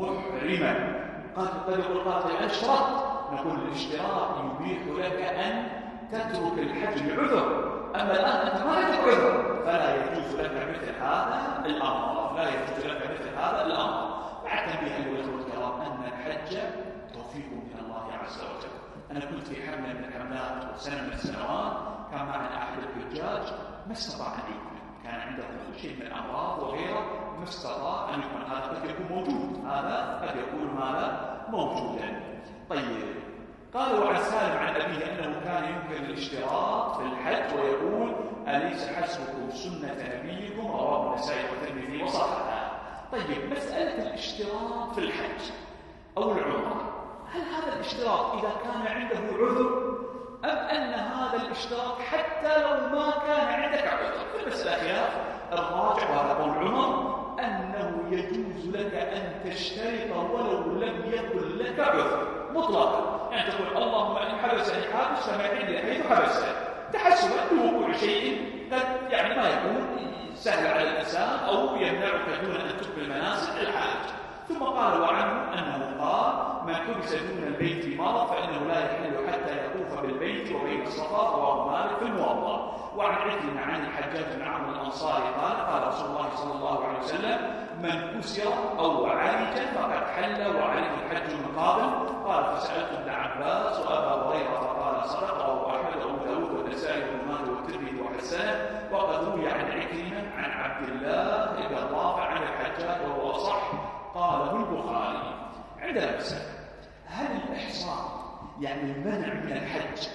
محرما. قد يقول قاتل أن اشترط، نقول الاشتراط يبيح لك أن تترك الحج بعذر. أما الآن أنت ما عندك عذر، فلا يجوز لك مثل هذا الأمر، لا يجوز لك مثل هذا الأمر. بعد تنبيه أيها الأخوة الكرام أن الحج توفيق من الله عز وجل. أنا كنت في حملة من الحملات وسنة من السنوات، كان معنا أحد الحجاج ما استطاع أن يكمل، كان عنده شيء من الأمراض وغيره، ما استطاع أن يكمل. هذا قد يكون موجود، هذا قد يكون هذا موجودا. طيب، قال وعن سالم عن أبيه أنه كان يمكن الاشتراط في الحج ويقول أليس حسبكم سنة نبيكم؟ رواه النسائي والترمذي وصححه. طيب، مسألة الاشتراط في الحج أو العمرة، هل هذا الاشتراط إذا كان عنده عذر، أم أن هذا الاشتراط حتى لو ما كان عندك عذر؟ في المسألة خلاف. الراجع وهذا قول عمر أنه يجوز لك أن تشترط ولو لم يكن لك عذر مطلقا. يعني تقول اللهم إن حبسني حابس فمحل حيث حبسني، تحسبا بوقوع شيء قد يعني ما يكون سهل على الإنسان أو يمنعك دون أن تكمل مناسك الحاج. ثم قال وعنه أنه قال ما حبس دون البيت مرض فإنه لا يحل حتى يطوف بالبيت وبين الصفا. رواه مالك في الموضع. وعن عكرمة عن الحجاج بن عمرو الأنصاري قال قال رسول الله صلى الله عليه وسلم من كسر أو عالج فقد حل وعليه الحج من قابل. قال فسألت ابن عباس وأبا هريرة فقال صدق. رواه أحمد وأبو داود والنسائي وابن ماجه والترمذي وحسنه. وقد روي عن عكرمة عن عبد الله بن رافع عن الحجاج وهو أصح قاله البخاري. عندنا مسألة، هل الإحصار يعني المنع من الحج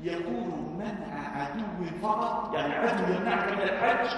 يكون منع عدو فقط، يعني عدو يمنعك من الحج،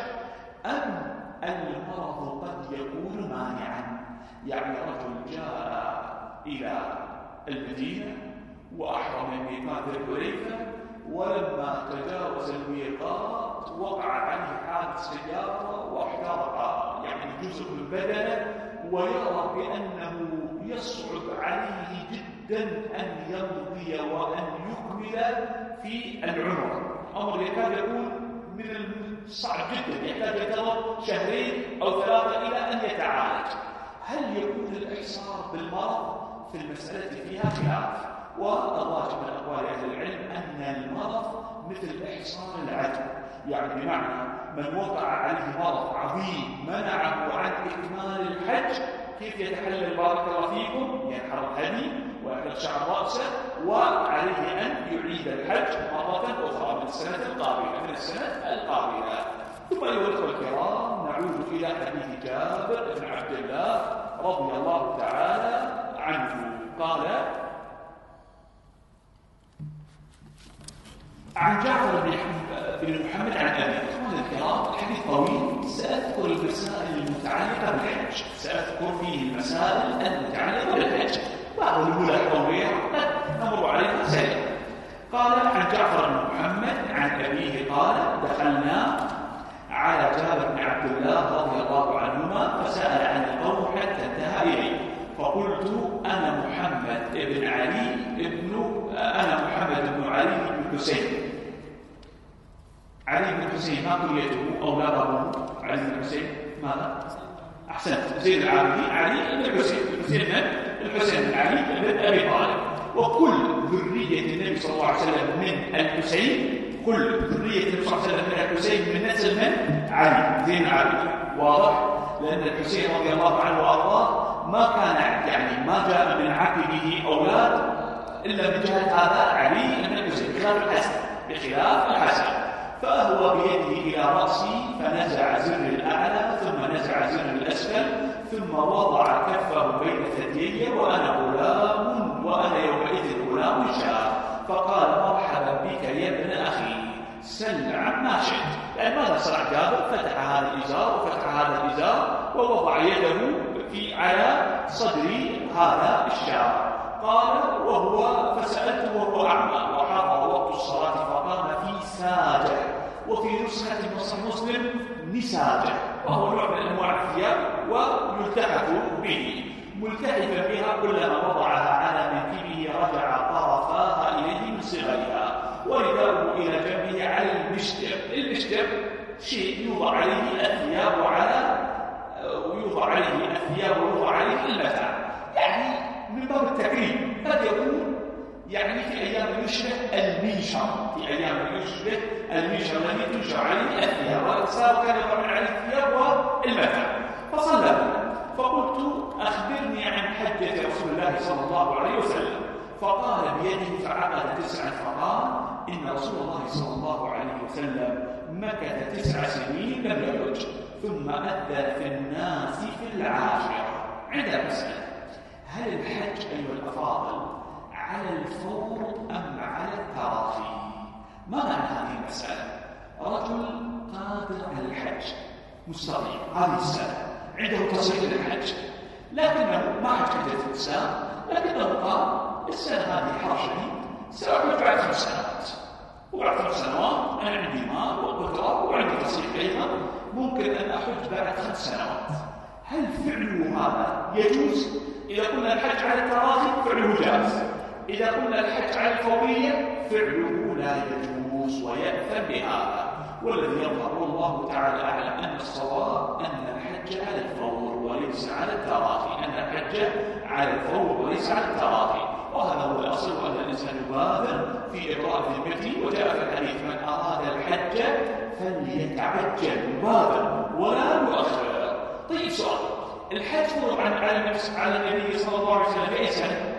أم المرض قد يكون مانعا؟ يعني رجل جاء إلى المدينة وأحرم من ميقات الحليفة، ولما تجاوز الميقات وقع عليه حادث سيارة واحترق يعني جزء من بدنه، ويرى بأنه يصعب عليه جدا أن يمضي وأن يكمل في العمر، أمر يكاد يكون من الصعب جدا، يحتاج ينتظر شهرين أو ثلاثة إلى أن يتعالج. هل يكون الإحصار بالمرض؟ في المسألة فيها خلاف، والراجح من أقوال أهل العلم أن المرض مثل إحصار العدو، يعني بمعنى من وقع عليه مرض عظيم منعه عن إكمال الحج، كيف يتحلل بارك الله فيكم؟ ينحر الهدي ويحلق شعر رأسه، وعليه أن يعيد الحج مرة أخرى من السنة القابلة من السنة القابلة. ثم أيها الأخوة الكرام، نعود إلى حديث جابر بن عبد الله رضي الله تعالى عنه. قال: عن جعفر بن محمد عن أبي. أخواني الكرام، الحديث طويل، سأذكر المسائل المتعلقة بالحج، سأذكر فيه المسائل المتعلقة بالحج، بعض الملاحظات قد نمر عليها سريعا. قال: عن جعفر بن محمد عن أبيه قال: دخلنا على جابر بن عبد الله رضي الله عنهما فسأل عن القوم حتى انتهى إليه، فقلت: أنا محمد بن علي بن أنا محمد بن علي بن حسين. علي بن حسين ما كنيته أو لقبه؟ علي بن حسين ماذا؟ أحسنت، زين العابدين علي بن حسين. الحسين من؟ الحسين بن علي بن أبي طالب. وكل ذرية النبي صلى الله عليه وسلم من الحسين، كل ذرية النبي صلى الله عليه وسلم من الحسين من نسل من؟ علي زين العابدين. واضح؟ لأن الحسين رضي الله عنه وأرضاه ما كان يعني ما جاء من عقبه أولاد إلا من جهة هذا علي بن الحسين، بخلاف الحسن بخلاف الحسن فهو بيده إلى رأسي فنزع زر الأعلى ثم نزع زر الأسفل ثم وضع كفه بين ثديي وأنا غلام وأنا يومئذ غلام شاب، فقال: مرحبا بك يا ابن أخي، سل عما شئت. يعني ماذا صنع جابر؟ فتح هذا الإزار وفتح هذا الإزار ووضع يده في على صدر هذا الشاب. قال: وهو فسألته وهو أعمى وحضر وقت الصلاة فقام في ساجة، وفي نسخة نص مسلم نساجة، وهو نوع من أنواع الثياب ويلتحف به، ملتحفا بها كلما وضعها على منكبه رجع طرفاها إليه من صغرها، ورداؤه إلى جنبه على المشتر. المشتر شيء يوضع عليه الثياب وعلى ويوضع عليه الثياب ويوضع عليه المتاع، يعني من باب التكريم. قد يكون يعني في أيام يشبه المنشر، في أيام يشبه المنشر الذي تنشر عليه الثياب، والإنسان كان يضع عليه الثياب والمتاع. فصلى بنا فقلت: أخبرني عن حجة رسول الله صلى الله عليه وسلم. فقال بيده فعقد تسعا فقال: إن رسول الله صلى الله عليه وسلم مكث تسع سنين لم يحج، ثم أدى في الناس في العاشرة. عندنا مسألة: هل الحج أيها الأفاضل على الفور أم على التراخي؟ ما معنى هذه المسألة؟ رجل قادر على الحج مستطيع هذه السنة، عنده تصريح للحج، لكنه ما حج حجة الإسلام، لكنه قال: السنة هذه حر شديد، سأحج بعد خمس سنوات، وبعد خمس سنوات أنا عندي مال وقدرة وعندي تصريح أيضا، ممكن أن أحج بعد خمس سنوات. هل فعله هذا يجوز؟ إذا قلنا الحج على التراخي فعله جائز، إذا قلنا الحج على الفورية فعله لا يجوز ويأثم بهذا. والذي يظهر والله تعالى أعلم أن الصواب أن الحج على الفور وليس على التراخي، أن الحج على الفور وليس على التراخي، وهذا هو الأصل، وأن الإنسان يبادر في إبراء ذمته. وجاء في الحديث: من أراد الحج فليتعجل، يبادر ولا يؤخر. طيب سؤال: الحج فرض عن على النبي صلى الله عليه وسلم في أي سنة؟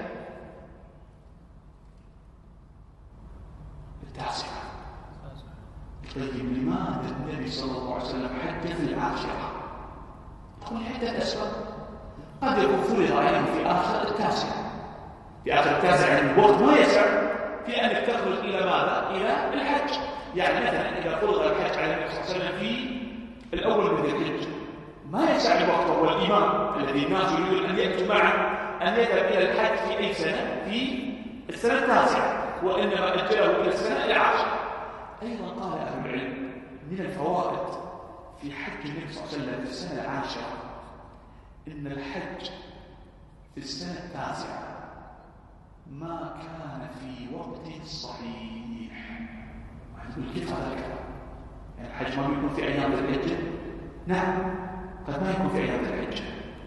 التاسعة. طيب لماذا النبي صلى الله عليه وسلم حج في العاشرة؟ تقول حتى الأسباب قد يكون فرض عليه في آخر التاسعة، في آخر التاسعة يعني الوقت ما يسع في أن تخرج إلى ماذا؟ إلى الحج. يعني مثلا إذا فرض الحج على النبي صلى الله عليه وسلم في الأول من ذي الحجة ما يسع الوقت، هو الإمام الذي الناس يريدون أن يأتوا معه أن يذهب إلى الحج في أي سنة؟ في السنة التاسعة، وإنما أجله إلى السنة العاشرة. أيضا قال أهل العلم من الفوائد في حج النبي صلى الله عليه وسلم في السنة العاشرة إن الحج في السنة التاسعة ما كان في وقت صحيح. يقول كيف هذا الكلام؟ يعني الحج ما يكون في أيام الحجة؟ نعم، قد ما يكون في أيام الحجة.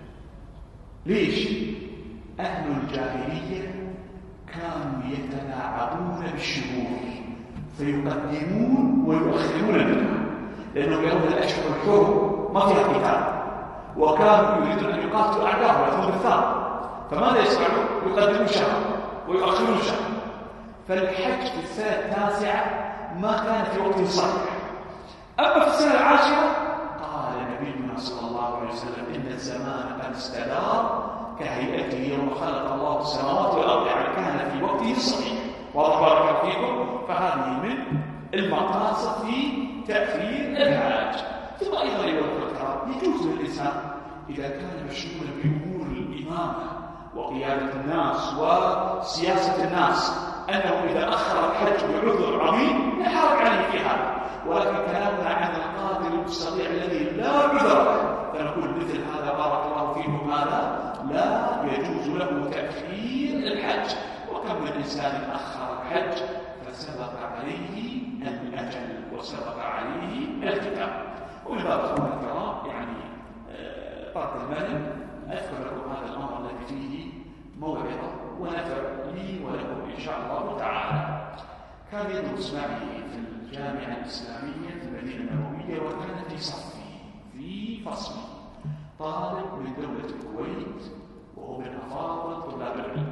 ليش؟ أهل الجاهلية كانوا يتلاعبون بالشهور فيقدمون ويؤخرون منها، لأنه في أول الأشهر الحرم ما فيها قتال، وكانوا يريدون أن يقاتلوا أعداءهم ويأخذون الثار، فماذا يصنعون؟ يقدمون شهر ويؤخرون شهر. فالحج في السنة التاسعة ما كان في وقت صحيح. أما في السنة العاشرة قال نبينا صلى الله عليه وسلم إن الزمان قد استدار كهيئته يوم خلق الله السماوات والأرض، يعني كان في وقته الصحيح. واضح بارك فيكم؟ فهذه من المقاصد في تأخير الحج. ثم أيضا أيها الأخوة يجوز للإنسان إذا كان مشغولا بأمور الإمامة وقيادة الناس وسياسة الناس أنه إذا أخر الحج بعذر عظيم لا حرج عليه في هذا، ولكن كلامنا عن القادر المستطيع الذي لا عذر له، فنقول مثل هذا بارك الله فيكم هذا لا يجوز له تأخير الحج. وكم من إنسان أخر الحج فسبق عليه الأجل وسبق عليه الكتاب. ومن باب أخوان الكرام يعني طرق الملل أذكر لكم هذا الأمر الذي فيه موعظة ونفع لي ولكم إن شاء الله تعالى. كان يدرس معي في الجامعة الإسلامية في المدينة النبوية، وكان في صفي في فصلي طالب من دولة الكويت وهو من أفاضل طلاب العلم،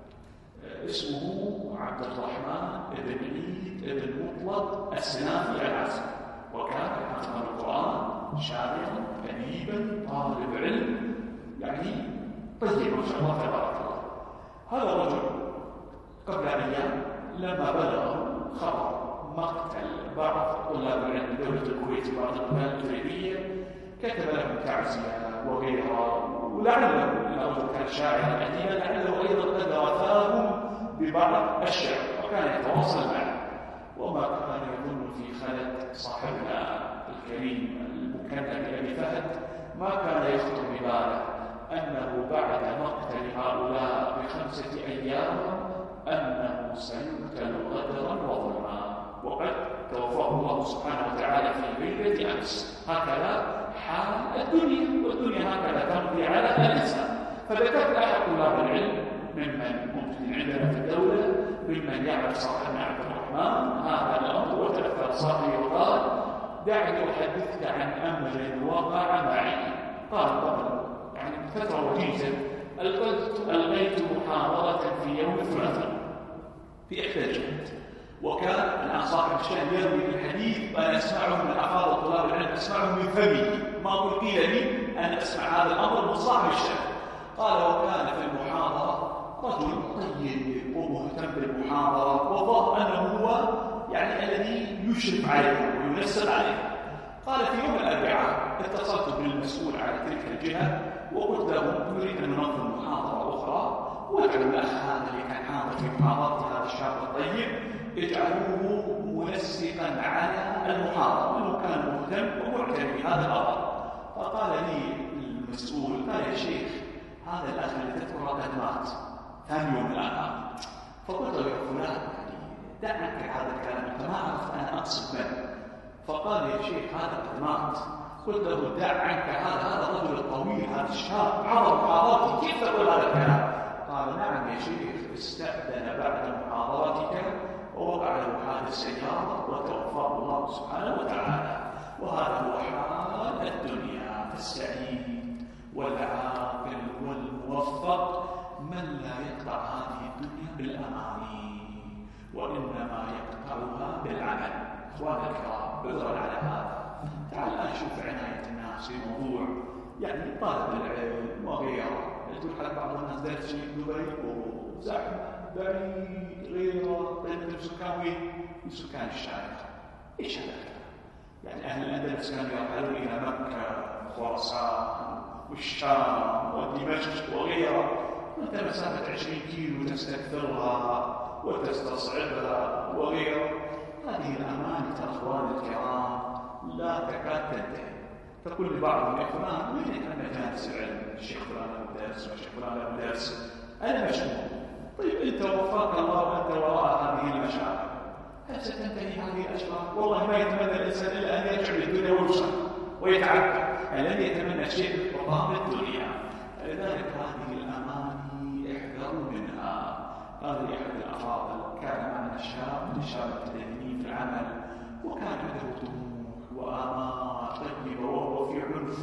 اسمه عبد الرحمن بن عيد بن مطلق السنافي العسكري، وكان حافظ القرآن شاعرا أديبا طالب علم يعني طيب ما شاء الله تبارك الله. هذا الرجل قبل أيام لما بلغه خبر مقتل بعض طلاب العلم دولة الكويت بعض البلاد التريبية، كتب لهم تعزية وغيرها، ولعله الرجل كان شاعرا أديبا لعله أيضا قد رثاهم ببعض الشعر وكان يتواصل معه. وما كان يظن في خلد صاحبنا الكريم المكنى بأبي فهد ما كان يخطر بباله أنه بعد مقتل هؤلاء بخمسة أيام أنه سيقتل غدرا وظلما، وقد توفاه الله سبحانه وتعالى في ليلة أمس. هكذا حال الدنيا، والدنيا هكذا تمضي على الإنسان. فذكرت أحد طلاب العلم ممن ممكن عندنا في الدولة ممن يعرف صاحبنا عبد الرحمن هذا الأمر، وتأثر صاحبي وقال دعني أحدثك عن أمر وقع معي. قال قبل يعني فترة وجيزة ألقيت محاضرة في يوم الثلاثاء في إحدى الجهات، وكان الآن صاحب الشأن يروي الحديث وأنا أسمعه من أفاضل طلاب العلم، أسمعه من فمه، ما أقول قيل لي أن أسمع هذا الأمر من صاحب الشأن. قال وكان في المحاضرة رجل طيب ومهتم بالمحاضرة وظاهر أنه هو يعني الذي يشرف عليها وينسب عليها. قال في يوم الأربعاء اتصلت بالمسؤول على تلك الجهة وقلت له نريد أن ننظم محاضرة أخرى، واجعلوا الأخ هذا اللي كان حاضر في محاضرة هذا الشاب الطيب اجعلوه منسقا على المحاضرة، لأنه كان مهتم ومعتني بهذا الأمر. فقال لي المسؤول قال يا شيخ هذا الأخ اللي تذكره قد مات ثاني يوم الآن. فقلت له يا فلان دع عنك هذا الكلام، أنت ما عرفت أنا أقصد منه. فقال يا شيخ هذا قد مات. قلت له دع عنك هذا هذا الرجل الطويل هذا الشاب عظم محاضرتي كيف تقول هذا الكلام؟ قال نعم يا شيخ استأذن بعد محاضرتك ووقع له حادث سيارة وتوفاه الله سبحانه وتعالى. وهذا هو حال الدنيا. فالسعيد والعاقل والموفق من لا يقطع هذه الدنيا بالأماني وإنما يقطعها بالعمل. أخوان الكرام عذرا على هذا، تعال الآن شوف عناية الناس في موضوع يعني طالب العلم وغيره. تقول حق بعض الناس درس في دبي وزحمة بعيد غيره بين سكان وين؟ سكان الشارقة. إيش هذا الكلام؟ يعني أهل الأندلس كانوا يرحلون إلى مكة وخراسان والشام ودمشق وغيره، وأنت مسافة عشرين كيلو تستكثرها وتستصعبها وغيره. هذه الأمانة أخوان الكرام لا تكاد تنتهي. تقول لبعضهم يا فلان وين أن مجالس العلم؟ الشيخ فلان له درس والشيخ فلان له درس، أنا مشغول. طيب أنت وفقك الله وأنت وراء هذه المشاغل، هل ستنتهي هذه الأشرار؟ والله ما يتمنى الإنسان إلا أن يرجع للدنيا ويوصل ويتعبد، لن يتمنى شيء من قرآن الدنيا. لذلك هذه الأماني احذروا منها. قال لي أحد الأفاضل: كان معنا شاب من شاب التدينين في العمل، وكان عنده طموح وآمال طيبة وهو في عنف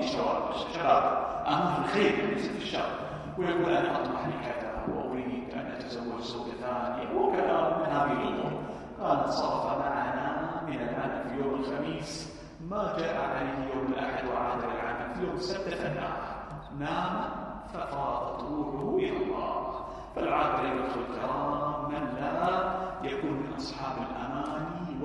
وشباب آمال الخير ليس في الشر، ويقول: أنا أطمح لكذا وأريد أن أتزوج زوجة ثانية وكلام من هذه الأمور. قال: انصرف معنا من العمل في يوم الخميس، ما جاء عليه يوم الأحد وعاد للعمل في يوم السبت فنام، نام ففاضت روحه إلى الله. فالعاقل أيها الكرام من لا يكون من أصحاب الأماني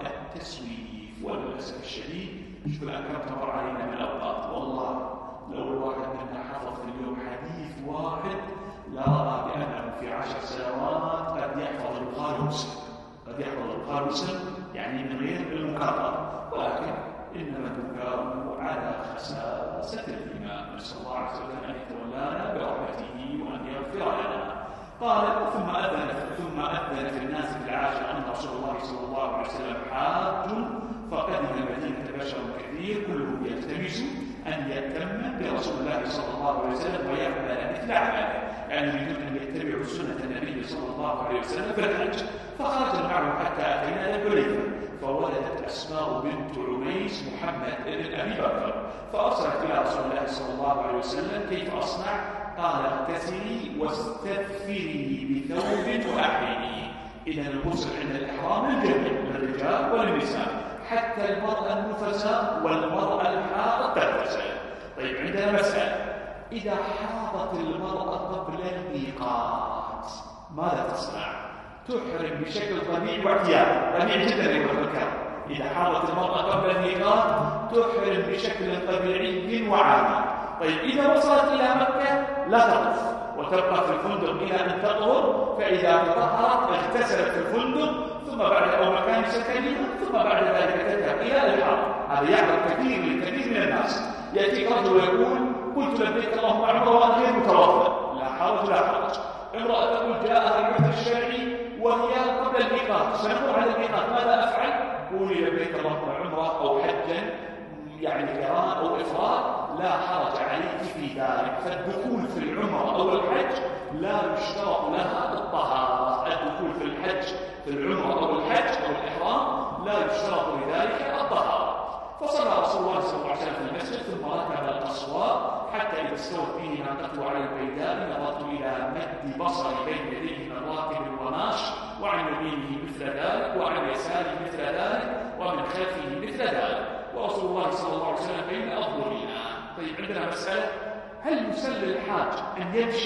والتسويف. وللأسف الشديد شوف الآن كم تمر علينا من الأوقات، والله لو الواحد منا حفظ في اليوم حديث واحد لرأى بأنه في عشر سنوات قد يحفظ البخاري ومسلم، قد يحفظ البخاري ومسلم يعني من غير المكرر، ولكن إنما تكون على خساسة الإيمان. نسأل الله عز وجل أن يتولانا برحمته وأن يغفر لنا. قال: ثم أذن ثم أذن في الناس في العاشر أن رسول الله صلى الله عليه وسلم حاج، فقدم المدينة بشر كثير كلهم يلتمس أن يتم برسول الله صلى الله عليه وسلم ويعمل مثل عمله، يعني يريدون أن يتبعوا سنة النبي صلى الله عليه وسلم في الحج. فخرج معه حتى أتينا الحليفة، فولدت أسماء بنت عميس محمد بن أبي بكر، فأرسلت إلى رسول الله صلى الله عليه وسلم: كيف أصنع؟ قال: اغتسلي واستغفري بثوب وأحرمي. إذا الغسل عند الإحرام للجميع، للرجال وللنساء، حتى المرأة النفساء والمرأة الحائض تغتسل. طيب عندنا مسألة: إذا حاضت المرأة قبل الميقات ماذا تصنع؟ تحرم بشكل طبيعي واعتيادي، طبيعي جدا أيها الكرام. إذا حاضت المرأة قبل الميقات تحرم بشكل طبيعي وعادي. طيب إذا وصلت إلى مكة لا تطوف وتبقى في الفندق إلى أن تطهر، فإذا تطهرت اغتسلت في الفندق ثم بعد أو مكان سكنها، ثم بعد ذلك تذهب إلى الحرم. هذا يعرف كثير من كثير من الناس. يأتيك رجل ويقول: قلت لبيك اللهم عمره وأنا غير متوضئ. لا حرج لا حرج. امرأة تقول: جاءها الوقت الشرعي وهي قبل الميقات، سنمر على الميقات، ماذا أفعل؟ قولي لبيك اللهم عمره أو حجا يعني قران أو إفراد، لا حرج عليك في ذلك. فالدخول في العمرة أو الحج لا يشترط لها الطهارة. الدخول في الحج في العمرة أو الحج أو الإحرام لا يشترط لذلك الطهارة. فصلى رسول الله صلى الله عليه وسلم في المسجد ثم ركب الأسواق حتى إذا استوت به ناقته على البيداء نظرت إلى مد بصري بين يديه من راكب وماش، وعن يمينه مثل ذلك وعن يساره مثل ذلك ومن خلفه مثل ذلك، ورسول الله صلى الله عليه وسلم بين أظهرنا. طيب عندنا مسألة: هل يسن للحاج أن يمشي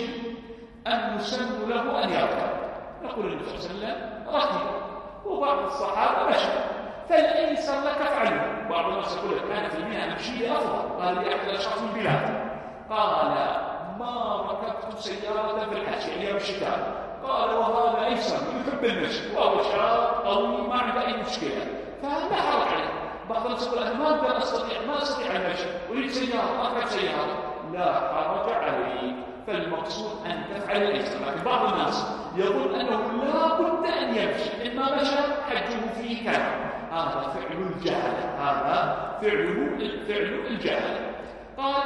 أم يسن له أن يركب؟ نقول النبي صلى الله عليه وسلم ركب وبعض الصحابة مشى، فالأيسر لك فعله. بعض الناس يقول: كان في المئة أمشي أفضل. قال لي أحد الأشخاص من البلاد، قال: ما ركبت سيارة في الحج أيام الشتاء. قال: وهذا أيسر يحب المشي وهو شاب قوي ما عنده أي مشكلة، فلا حرج عليه. بعض الناس يقول: أنا ما أقدر أستطيع ما أستطيع المشي، أريد سيارة، أركب سيارة. لا حرج عليه. فالمقصود أن تفعل الأيسر. لكن بعض الناس يقول أنه لا بد أن يمشي، إما مشى حجه فيه كلام. هذا فعل الجهل، هذا فعله فعل الجهل. قال: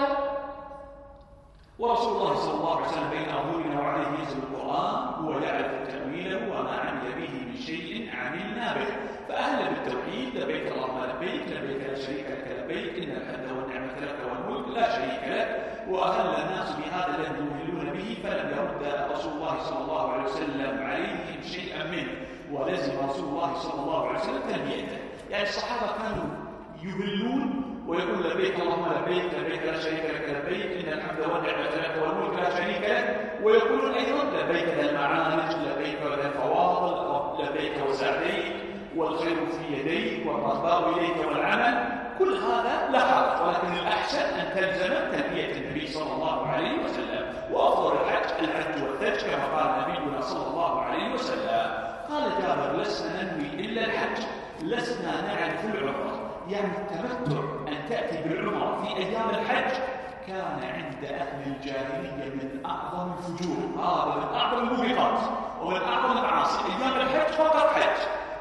ورسول الله صلى الله عليه وسلم بين أظهرنا وعليه ينزل القرآن هو يعرف تأويله وما عمل به من شيء عملنا به، فأهل بالتوحيد: لبيك اللهم لبيك لبيك لا شريك لك لبيك إن الحمد والنعمة لك والملك لا شريك لك. وأهل الناس بهذا الذي يهلون به، فلم يرد رسول الله صلى الله عليه وسلم عليهم شيئا منه، ولزم رسول الله صلى الله عليه وسلم تلبيته. يعني الصحابة كانوا يهلون ويقول: لبيك اللهم لبيك لبيك لا شريك لك لبيك إن الحمد والنعمة لك والملك لا شريك لك، ويقولون أيضا: لبيك ذا المعارج لبيك ذا الفواضل لبيك وسعديك والخير في يديك والرغباء إليك والعمل. كل هذا لا حرج، ولكن الأحسن أن تلزم تلبية النبي صلى الله عليه وسلم. وأفضل الحج الحج والثج كما قال نبينا صلى الله عليه وسلم. قال جابر: لسنا ننوي إلا الحج، لسنا نعرف العمرة. يعني التمتع أن تأتي بالعمرة في أيام الحج كان عند أهل الجاهلية من أعظم الفجور، هذا من أعظم الموبقات ومن أعظم المعاصي. أيام الحج فقط حج،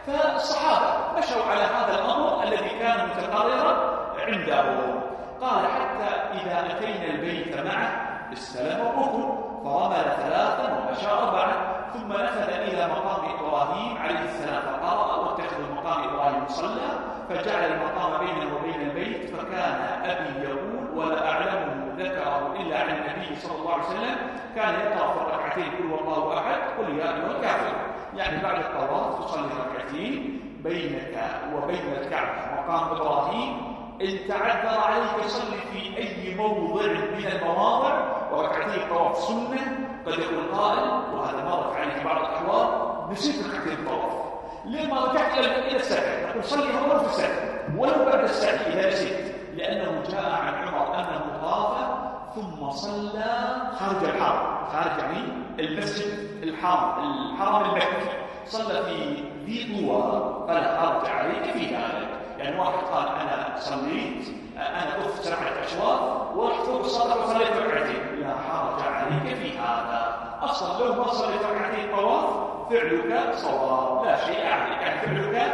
فالصحابة مشوا على هذا الأمر الذي كان متقررا عندهم. قال حتى إذا أتينا البيت معه استلم الركن فرمل ثلاثا ومشى أربعا ثم نفذ إلى مقام إبراهيم عليه السلام فقرأ واتخذ مقام إبراهيم صلى فجعل المقام بينه وبين البيت فكان أبي يقول ولا أعلمه ذكره إلا عن النبي صلى الله عليه وسلم كان يقرأ في الركعتين قل والله أحد قل يا أيها الكافرون، يعني بعد الطواف تصلي ركعتين بينك وبين الكعبة مقام إبراهيم. إن تعذر عليك صلي في أي موضع من المواضع، وركعتين الطواف سنة. قد يقول قائل وهذا مرت عليه في بعض الأحوال نسيت ركعتين الطواف لما رجعت إلى السعي أقول صلي مرة في السعي ولو بعد السعي إذا نسيت، لأنه جاء عن عمر أنه طاف ثم صلى خارج الحرم، خارج يعني المسجد الحرام الحرم المكي، صلى في ذي طوى فلا حرج عليك في ذلك. يعني واحد قال أنا صليت أنا طفت سبعة أشواط ورحت فوق الصلاة وصليت ركعتين، لا حرج عليك في هذا. أصلا لو ما صليت ركعتين طواف فعلك صواب لا شيء عليك، يعني فعلك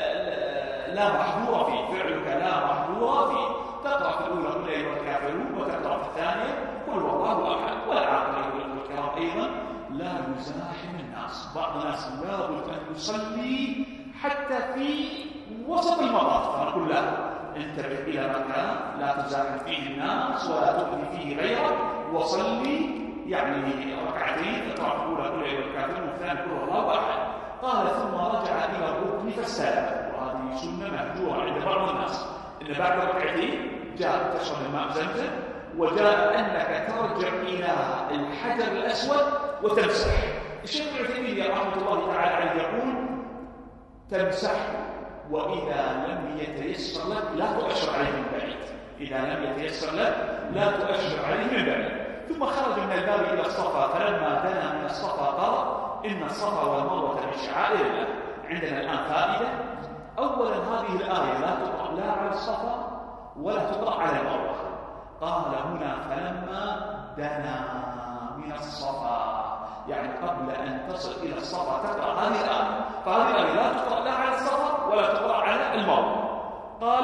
لا محظور فيه، فعلك لا محظور فيه. تقرأ في الأولى قل يا أيها الكافرون وتقرأ في الثانية قل والله أحد. والعاقل أيها الكرام أيضا لا يزاحم الناس، بعض الناس لابد أن يصلي حتى في وسط المطاف. فنقول لا انتبه إلى مكان لا تزاحم فيه الناس ولا تؤذي فيه غيرك وصلي يعني ركعتين تقرأ في الأولى قل يا أيها الكافرون والثانية قل والله أحد. قال ثم رجع إلى الركن فاستلم، وهذه سنة مهجورة عند بعض الناس إن بعد ركعتين جاء تشرب الماء زمزم وجاء أنك ترجع إلى الحجر الأسود وتمسح. الشيخ ابن عثيمين رحمة الله تعالى عليه يقول تمسح وإذا لم يتيسر لك لا تؤشر عليه من بعيد، إذا لم يتيسر لك لا تؤشر عليه من بعيد. ثم خرج من الباب إلى الصفا فلما دنا من الصفا قال إن الصفا والمروة من شعائر الله. عندنا الآن فائدة، أولا هذه الآية لا تقرأ لا على الصفا ولا تقرأ على المروة. قال هنا فلما دنا من الصفا، يعني قبل أن تصل إلى الصفا تقرأ هذه الآية، فهذه الآية لا تقرأ لا على الصفا ولا تقرأ على المروة. قال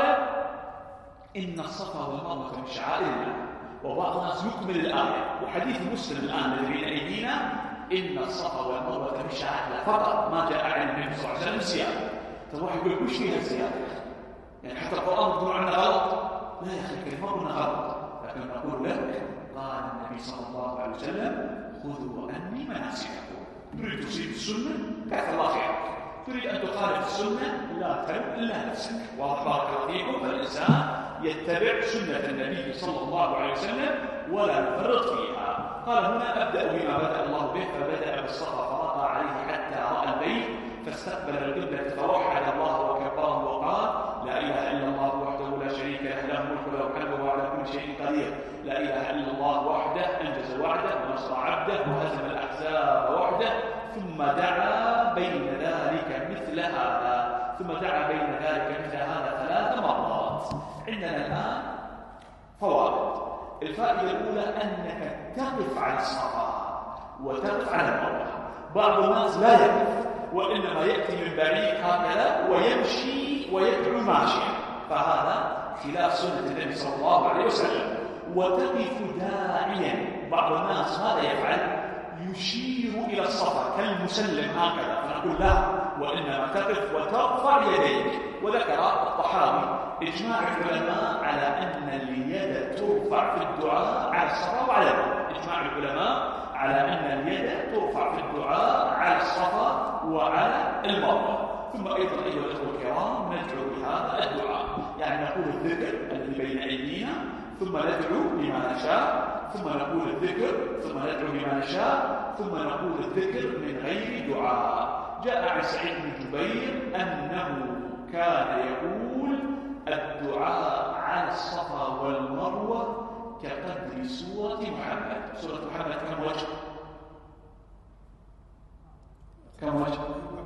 إن الصفا والمروة من شعائر الله. وبعض الناس يكمل الآية، وحديث مسلم الآن الذي بين أيدينا إن الصفا والمروة من شعائر الله فقط، ما جاء عن النبي صلى الله عليه وسلم زيادة. فالواحد يقول وش فيها الزيادة؟ يعني حتى القرآن يقول عنه غلط؟ لا يا أخي كيف ما قلنا غلط، لكن نقول لك قال النبي صلى الله عليه وسلم خذوا عني مناسككم. تريد تصيب السنة كثر الله خيرك، تريد أن تخالف السنة لا تلم إلا نفسك. واضح بارك الله فيكم. فالإنسان يتبع سنة النبي صلى الله عليه وسلم ولا يفرط فيها. قال هنا أبدأ بما بدأ الله به، فبدأ بالصفا فرقى عليه حتى رأى البيت فاستقبل القبلة فوحد الله وكبره وقال لا إله إلا الله وحده لا شريك له له الملك وله الحمد وهو على كل شيء قدير. لا إله إلا الله وحده أنجز وعده ونصر عبده وهزم الأحزاب وحده. ثم دعا بين ذلك مثل هذا ثم دعا بين ذلك مثل هذا ثلاث مرات. عندنا الآن فوائد. الفائدة الأولى أنك تقف على الصفا وتقف على المروة. بعض الناس لا يقف وإنما يأتي من بعيد هكذا ويمشي ويدعو ماشيا، فهذا خلاف سنة النبي صلى الله عليه وسلم. وتقف داعيا. بعض الناس ماذا يفعل؟ يشير إلى الصفا كالمسلم هكذا، فنقول لا، وإنما تقف وترفع يديك. وذكر الطحاوي إجماع العلماء على أن اليد ترفع في الدعاء على الصفا وعلى المروة. إجماع العلماء على أن اليد ترفع في الدعاء على الصفا وعلى المروة. ثم أيضا أيها الأخوة الكرام ندعو بهذا الدعاء، يعني نقول الذكر الذي بين أيدينا ثم ندعو بما نشاء، ثم نقول الذكر ثم ندعو بما نشاء، ثم نقول الذكر من غير دعاء. جاء عن سعيد بن جبير أنه كان يقول الدعاء على الصفا والمروة كقدر سورة محمد. سورة محمد كم وجه؟ كم وجه؟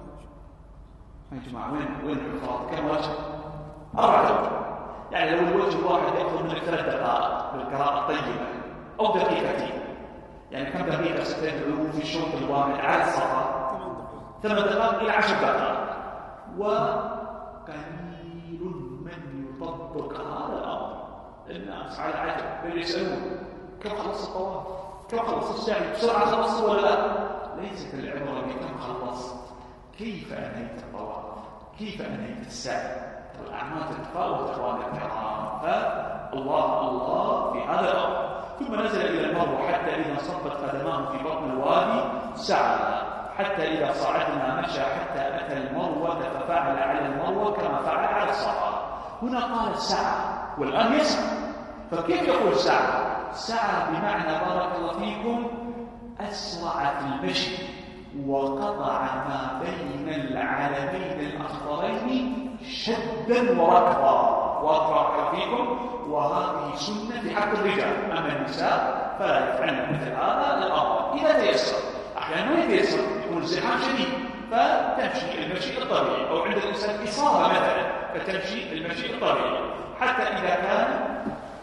يا جماعة وين وين الحفاظ؟ كم وجه؟ أربعة وجه. يعني لو الوجه الواحد يأخذ منك ثلاث دقائق بالقراءة الطيبة أو دقيقتين، يعني كم دقيقة ستدعو في الشوط الواحد على الصفا؟ ثمان دقائق إلى عشر دقائق. وقليل من يطبق هذا الأمر. الناس على عجب بل يسألون كم خلص الطواف؟ كم خلص السعي؟ بسرعة خلصت ولا لا؟ ليست العبرة بكم خلصت، كيف أنهيت الطواف؟ كيف أنهيت السعي؟ والأعمال تتفاوت أخوان الكرام. فالله الله في هذا الأمر. ثم نزل إلى المروة حتى إذا صبت قدماه في بطن الوادي سعى، حتى إذا صعدنا مشى حتى أتى المروة ففعل على المروة كما فعل على الصفا. هنا قال سعى والآن يسعى، فكيف يقول سعى؟ سعى بمعنى بارك الله فيكم أسرع في المشي وقطع ما بين العلمين الأخضرين شدا وركضا. وبارك فيكم، وهذه سنة في حق الرجال، أما النساء فلا يفعلن مثل هذا الأمر إذا تيسر. أحيانا ما يتيسر، يكون الزحام شديد فتمشي المشي الطبيعي، أو عند الإنسان إصابة مثلا فتمشي المشي الطبيعي حتى إذا كان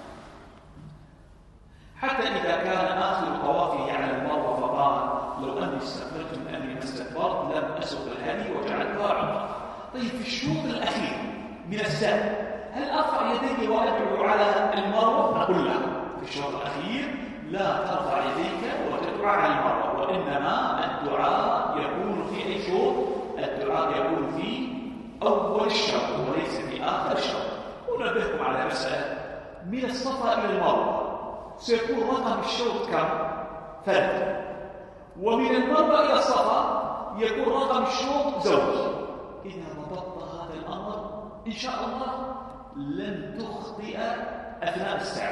حتى إذا كان آخر طوافه على المروة فقال لو أني استقبلت من أمري ما استكبرت لم أسق الهدي وجعلتها عمرة. طيب في الشوط الأخير من السعي هل أرفع يدي وأدعو على المروة؟ نقول لا، في الشوط الأخير لا ترفع يديك وتدعو على المروة، وإنما الدعاء يكون في أي شوط؟ الدعاء يكون في أول الشوط وليس في آخر الشوط. ونبهكم على مسألة، من الصفا إلى المروة سيكون رقم الشوط كم؟ ثلاثة. ومن المروة إلى الصفا يكون رقم الشوط زوج. إذا ضبطت هذا الأمر إن شاء الله لن تخطئ أثناء السعي،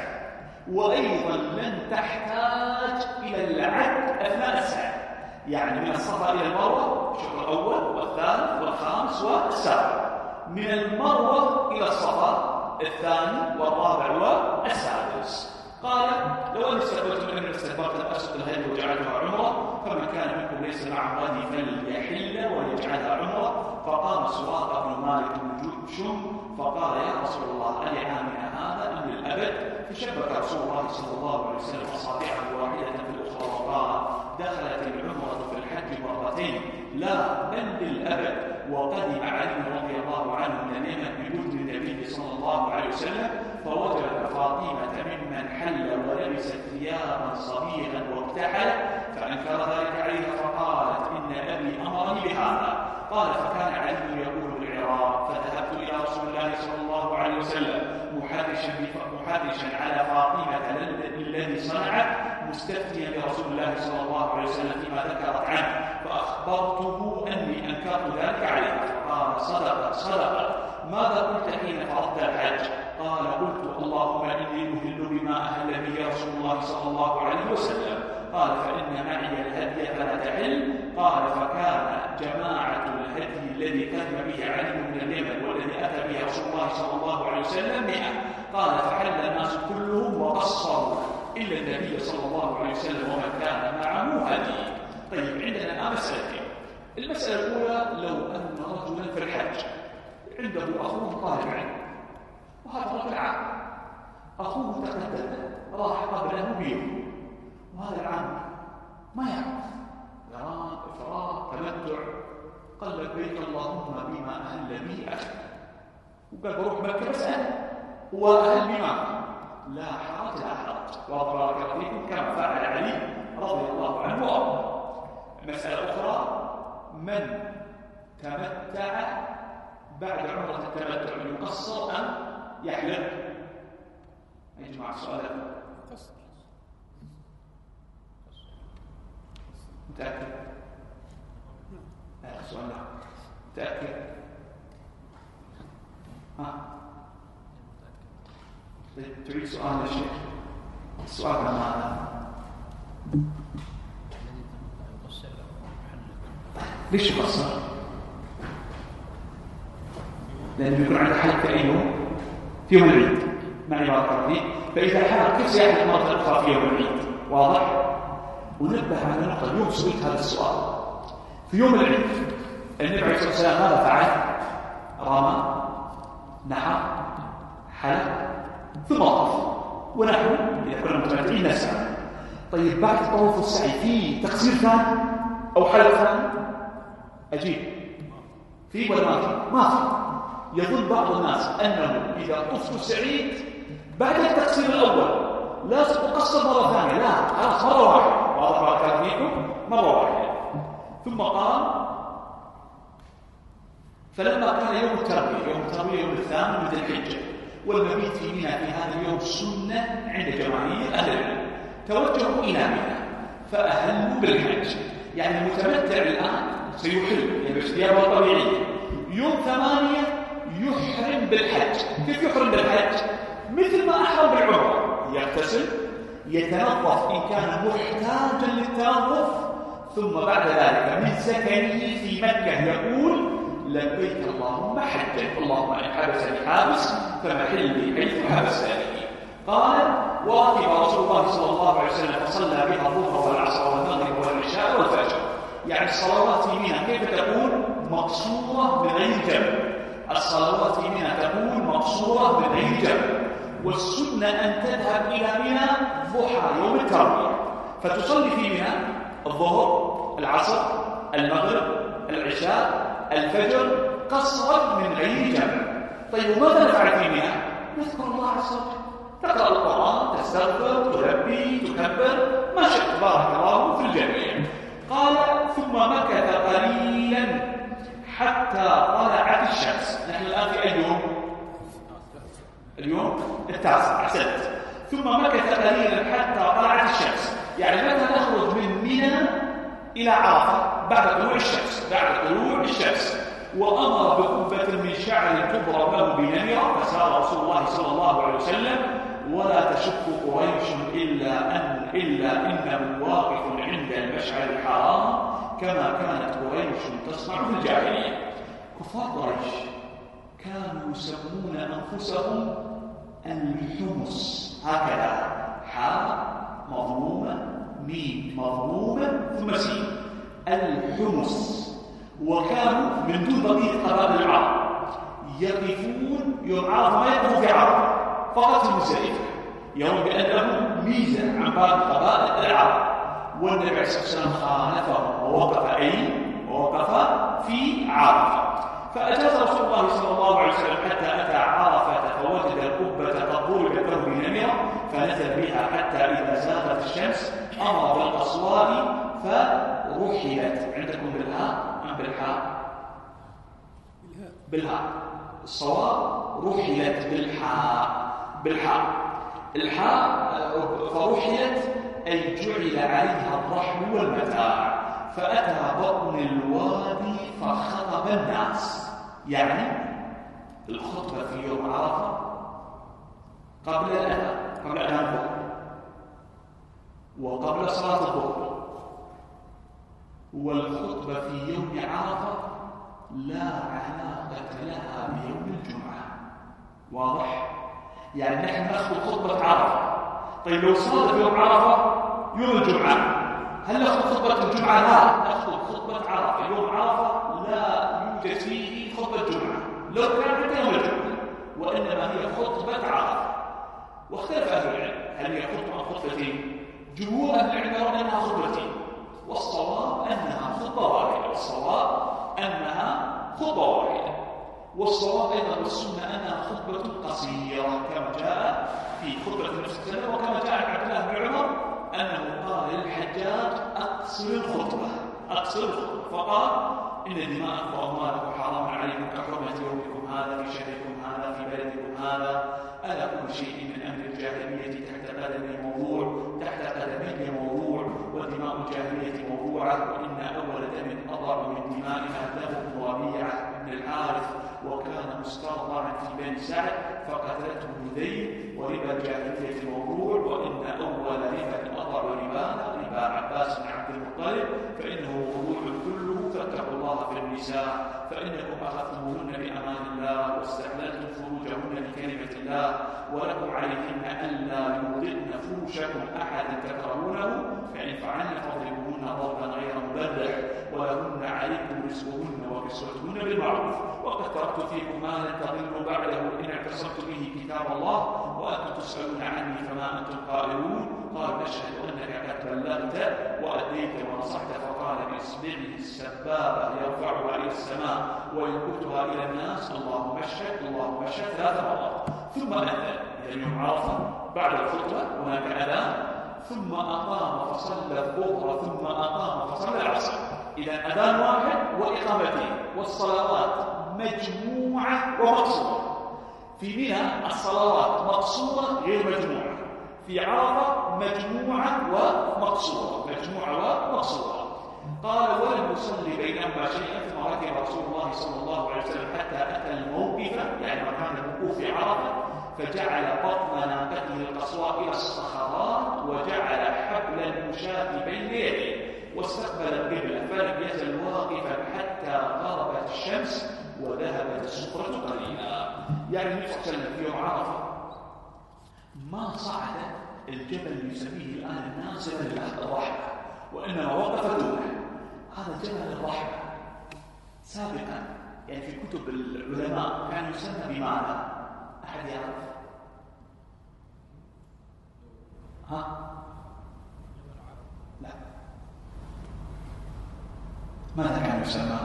وأيضا لن تحتاج إلى العد أثناء السعي. يعني من الصفا إلى المروة الشوط الأول والثالث والخامس والسابع، من المروة إلى الصفا الثاني والرابع والسادس. قال لو أن استقبلت من أمر استكبرت لم أسق الهدي وجعلها عمرة، فمن كان منكم ليس معه هدي فليحل وليجعلها عمرة. فقام سراقة بن مالك بن جشم فقال يا رسول الله ألعامنا هذا أم للأبد؟ فشبك رسول الله صلى الله عليه وسلم أصابعه واحدة في الأخرى وقال دخلت العمرة في الحج مرتين لا بل للأبد. وقدم علي رضي الله عنه من اليمن بجند النبي صلى الله عليه وسلم فوجد فاطمة ممن حل ولبست ثيابا صغيرا واكتحل فأنكر ذلك عليها فقالت إن أبي أمرني بهذا. قال فكان علي يقول بالعراق فذهبت إلى رسول الله صلى الله عليه وسلم محرشا محرشا على فاطمة الذي صنعت مستفتيا لرسول الله صلى الله عليه وسلم فيما ذكرت عنه، فأخبرته أني أنكرت ذلك عليه. فقال صدقت صدقت. ماذا قلت حين فرضت الحج؟ قال قلت اللهم إني أهل بما أهل به رسول الله صلى الله عليه وسلم. قال فإن معي الهدي فلا تحل. قال فكان جماعة الهدي الذي قدم به علي من اليمن والذي أتى به رسول الله صلى الله عليه وسلم مئة. قال فحل الناس كلهم وقصروا إلا النبي صلى الله عليه وسلم ومن كان معه هدي. طيب عندنا الآن مسألتين. المسألة الأولى لو أن رجلا في الحج عنده أخوه طالب علم وهذا رجل عام، أخوه تقدم راح قبله بيوم وهذا العام ما يعرف قران إفراط تمتع، قال لبيك اللهم بما أهل به أخي، وقال بروح مكة بسأل هو أهل بما لا حرج لا حرج. وبارك فيكم كما فعل علي رضي الله عنه وأرضاه. مسألة أخرى من تمتع بعد عمرة التمتع يقصر أم يحلق؟ يا جماعة السؤال قصر. متأكد؟ لا السؤال لا متأكد؟ ها؟ تريد سؤال يا شيخ؟ السؤال كان ماذا؟ ليش يقصر؟ لأنه يكون عنده حلق في أي يوم؟ في يوم العيد. معي بارك الله فيك. فإذا حلق كيف سيحلق مرة أخرى في يوم العيد؟ واضح؟ ونبه على نقطة اليوم سئلت هذا السؤال. في يوم العيد النبي عليه الصلاة والسلام ماذا فعل؟ رمى، نحر، حلق، ثم طاف، ونحن إذا كنا متمتعين نسعى. طيب بعد الطواف والسعي في تقصير ثاني أو حلق ثاني؟ أجيب. في في ولا ما في؟ ما في. يظن بعض الناس أنه إذا طفت سعيد بعد التقصير الأول لا أقصر مرة ثانية، لا خلاص مرة واحدة. واضح ما كان فيكم؟ مرة واحدة. ثم قال فلما كان يوم التروية، يوم التروية يوم الثامن من ذي الحجة، والمبيت في منى في هذا اليوم سنة عند جماهير أهل العلم، توجهوا إلى منى فأهلوا بالحج. يعني المتمتع الآن سيحل يعني باختياره طبيعي. يوم ثمانية يحرم بالحج. كيف يحرم بالحج؟ مثل ما أحرم بالعمرة، يغتسل، يتنظف إن كان محتاجا للتنظف، ثم بعد ذلك من سكنه في مكة يقول لبيك اللهم حجا، اللهم إن حبسني حابس فمحلي حيث حبسني. قال وركب رسول الله صلى الله عليه وسلم فصلى بها الظهر والعصر والمغرب والعشاء والفجر. يعني الصلوات في منى كيف تكون؟ مقصورة من غير جمع. الصلوات في منى تكون مقصورة من غير جمع. والسنة أن تذهب إلى منى ضحى يوم التروية فتصلي في منى الظهر، العصر، المغرب، العشاء، الفجر قصرا من غير جمع. طيب وماذا نفعل في منى؟ نذكر الله عز وجل، تقرأ القرآن، تستغفر، تلبي، تكبر، ما شئت بارك الله في الجميع. قال ثم مكث قليلا حتى طلعت الشمس. نحن الآن في أي يوم؟ اليوم التاسع. أحسنت. ثم مكث قليلا حتى طلعت الشمس. يعني متى نخرج من منى إلى عرفة؟ بعد طلوع الشمس. بعد طلوع الشمس. وأمر بقبة من شعر تضرب له بنمرة فسار رسول الله صلى الله عليه وسلم ولا تشك قريش إلا أن إلا إنه واقف عند المشعر الحرام كما كانت قريش تصنع في الجاهلية. كفار قريش كانوا يسمون أنفسهم الحمص، هكذا حاء مضمومة ميم مضمومة ثم سين، الحمص. وكانوا من دون بقية قبائل العرب يقفون يوم عرفة، ما يقفوا في عرفة فقط في مزدلفة، يوم بأنه ميزة عن باقي قبائل العرب. والنبي عليه الصلاة والسلام خالفهم ووقف أين؟ ووقف في عرفة. فأجاز رسول الله صلى الله عليه وسلم حتى أتى عرفة فوجد القبة قد ضربت له بنمرة فنزل بها حتى إذا زاغت الشمس أمر بالقصوار فرحلت. عندكم بالهاء أم بالحاء؟ بالهاء. الصواب رحلت بالحاء. بالحاء الحاء فرحلت أي جعل عليها الرحل والمتاع. فأتى بطن الوادي فخطب الناس. يعني الخطبة في يوم عرفة قبل الأذان، قبل أذان الظهر وقبل صلاة الظهر، والخطبة في يوم عرفة لا علاقة لها بيوم الجمعة. واضح؟ يعني نحن نأخذ خطبة عرفة. طيب لو صادف يوم عرفة يوم الجمعة هل نأخذ خطبة الجمعة؟ لا، نأخذ خطبة عرفة. يوم عرفة لا يوجد فيه خطبة جمعة لو كانت يوم الجمعة، وإنما هي خطبة عرفة. واختلف أهل العلم هل هي خطبة أو خطبتين؟ جمهور أهل العلم يرون أنها خطبتين، والصواب أنها خطبة واحدة. والصواب أنها خطبة واحدة. والصواب أيضا والسنة أنها خطبة قصيرة كما جاء في خطبة النبي صلى الله عليه وسلم، وكما جاء عن عبد الله بن عمر أنه قال للحجاج أقصر الخطبة، أقصر الخطبة، فقال إن دماءكم وأموالكم حرام عليكم كحرمة يومكم هذا في شهركم هذا في بلدكم هذا. ألا كل شيء من أمر الجاهلية تحت قدمي موضوع، تحت قدمي موضوع، ودماء الجاهلية موضوعة. وإن أول دم أضع من دمائها دم ربيعة بن الحارث وكان مسترضعا في بني سعد فقتلته هذيل. وربا الجاهلية موضوع، وإن أول ربا أضع ربانا ربا عباس بن عبد المطلب فإنه موضوع كله. فاتقوا الله في النساء فإنكم أخذتموهن بأمان الله واستحللتم فروجهن بكلمة الله، ولكم عليهن ألا يوطئن فروشكم أحدا تكرهونه، فإن فعلن فاضربوهن ضربا غير مبرح، ولهن عليكم رزقهن وكسوتهن بالمعروف. وقد تركت فيكم ما لن تضلوا بعده إن اعتصمتم به كتاب الله وأنتم تسألون عني فما أنتم قائلون. قال نشهد أنك قد بلغت وأديت ونصحت. فقال بإصبعه السبابة يرفعها إلى السماء وينكتها إلى الناس اللهم اشهد اللهم اشهد ثلاث مرات، ثم أذن. يعني يوم عرفة بعد الخطبة هناك أذان، ثم أقام فصلى الظهر، ثم أقام فصلى العصر. إذا أذان واحد وإقامتين، والصلوات مجموعة ومقصورة. في منى الصلوات مقصورة غير مجموعة، في عرفة مجموعة ومقصورة، مجموعة ومقصورة. قال ولم يصلي بينهما شيئا، ثم ركب رسول الله صلى الله عليه وسلم حتى أتى الموقف، يعني مكان الوقوف في عرفة، فجعل بطن ناقته القصواء إلى الصخرات، وجعل حبل المشاة بين يديه، واستقبل القبلة، فلم يزل واقفا حتى غربت الشمس وذهبت السفرة قليلا. يعني النبي صلى الله عليه وسلم في يوم عرفة ما صعد الجبل اللي يسميه الآن الناس جبل الرحمة، وإنما وقف دونه. هذا جبل الرحمة سابقا يعني في كتب العلماء كان يسمى بماذا؟ أحد يعرف؟ ها؟ لا. ماذا كان يسمى؟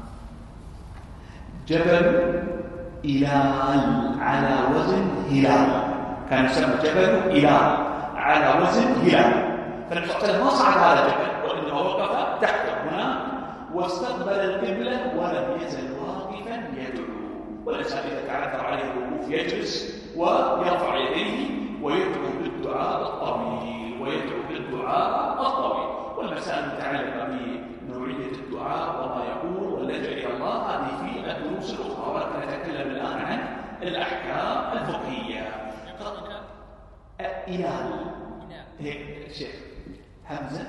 جبل إلال على وزن هلال، كان يسمى جبل إلال على وزن هلال. فالنبي صلى الله عليه وسلم ما صعد هذا الجبل، وإنما وقف تحته هنا واستقبل القبلة ولم يزل واقفا يدعو. والإنسان إذا تعذر عليه الوقوف يجلس ويرفع يديه ويدعو بالدعاء الطويل، ويدعو بالدعاء الطويل. والمسائل المتعلقة بنوعية الدعاء وما يقول واللجأ إلى الله هذه في الدروس الأخرى، ولكن نتكلم الآن عن الأحكام الفقهية. إلال هيك شيخ، همزة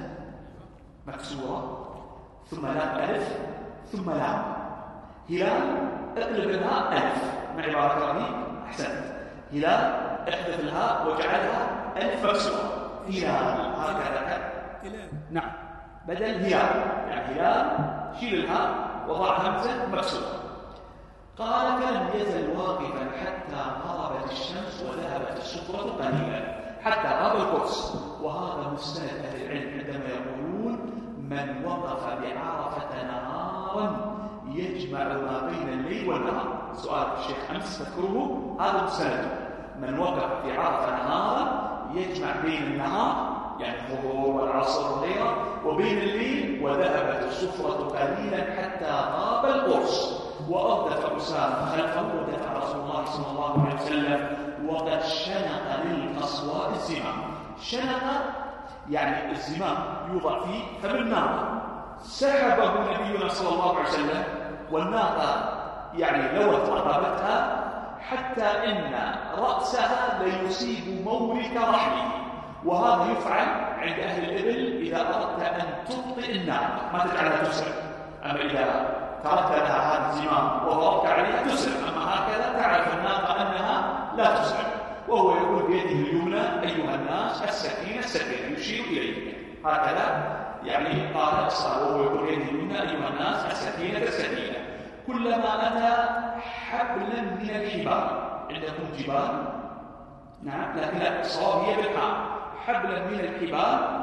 مكسورة ثم لام ألف ثم لام، هلال اقلب الهاء ألف مع عبارة رهيب. أحسنت. هلال احذف الهاء وجعلها ألف مكسورة، هلال هكذا. نعم، بدل هلال يعني هلال شيل الهاء وضع همزة مكسورة. قال فلم يزل واقفا حتى غربت الشمس وذهبت السفرة قليلا، حتى غاب القرص. وهذا مستند أهل العلم عندما يقولون من وقف بعرفة نهارا يجمع ما بين الليل والنهار. سؤال الشيخ أمس تذكره، هذا مستند. من وقف في عرفة نهارا يجمع بين النهار يعني الظهر والعصر وغيره وبين الليل، وذهبت السفرة قليلا حتى غاب القرص. وأردف أسامة خلفه ودفع رسول الله صلى الله عليه وسلم وقد شنق للقصواء الزمام. شنق يعني الزمام يوضع فيه فم الناقة، سحبه نبينا صلى الله عليه وسلم والناقة يعني لوت رقبتها حتى إن رأسها ليصيب مورك رحله. وهذا يفعل عند أهل الإبل إذا أردت أن تبطئ الناقة ما تجعلها تسرع، أما إذا تركت لها هذا الزمام وضربت عليها تسرع، أما هكذا تعرف الناقة أنها لا تسرع. وهو يقول بيده اليمنى أيها الناس السكينة السكينة، يشير إليه هكذا يعني قال أصلا، وهو يقول بيده اليمنى أيها الناس السكينة السكينة. كلما أتى حبلا من الحبال، عندكم جبال نعم لكن لا الصواب هي بالحال، حبلا من الحبال.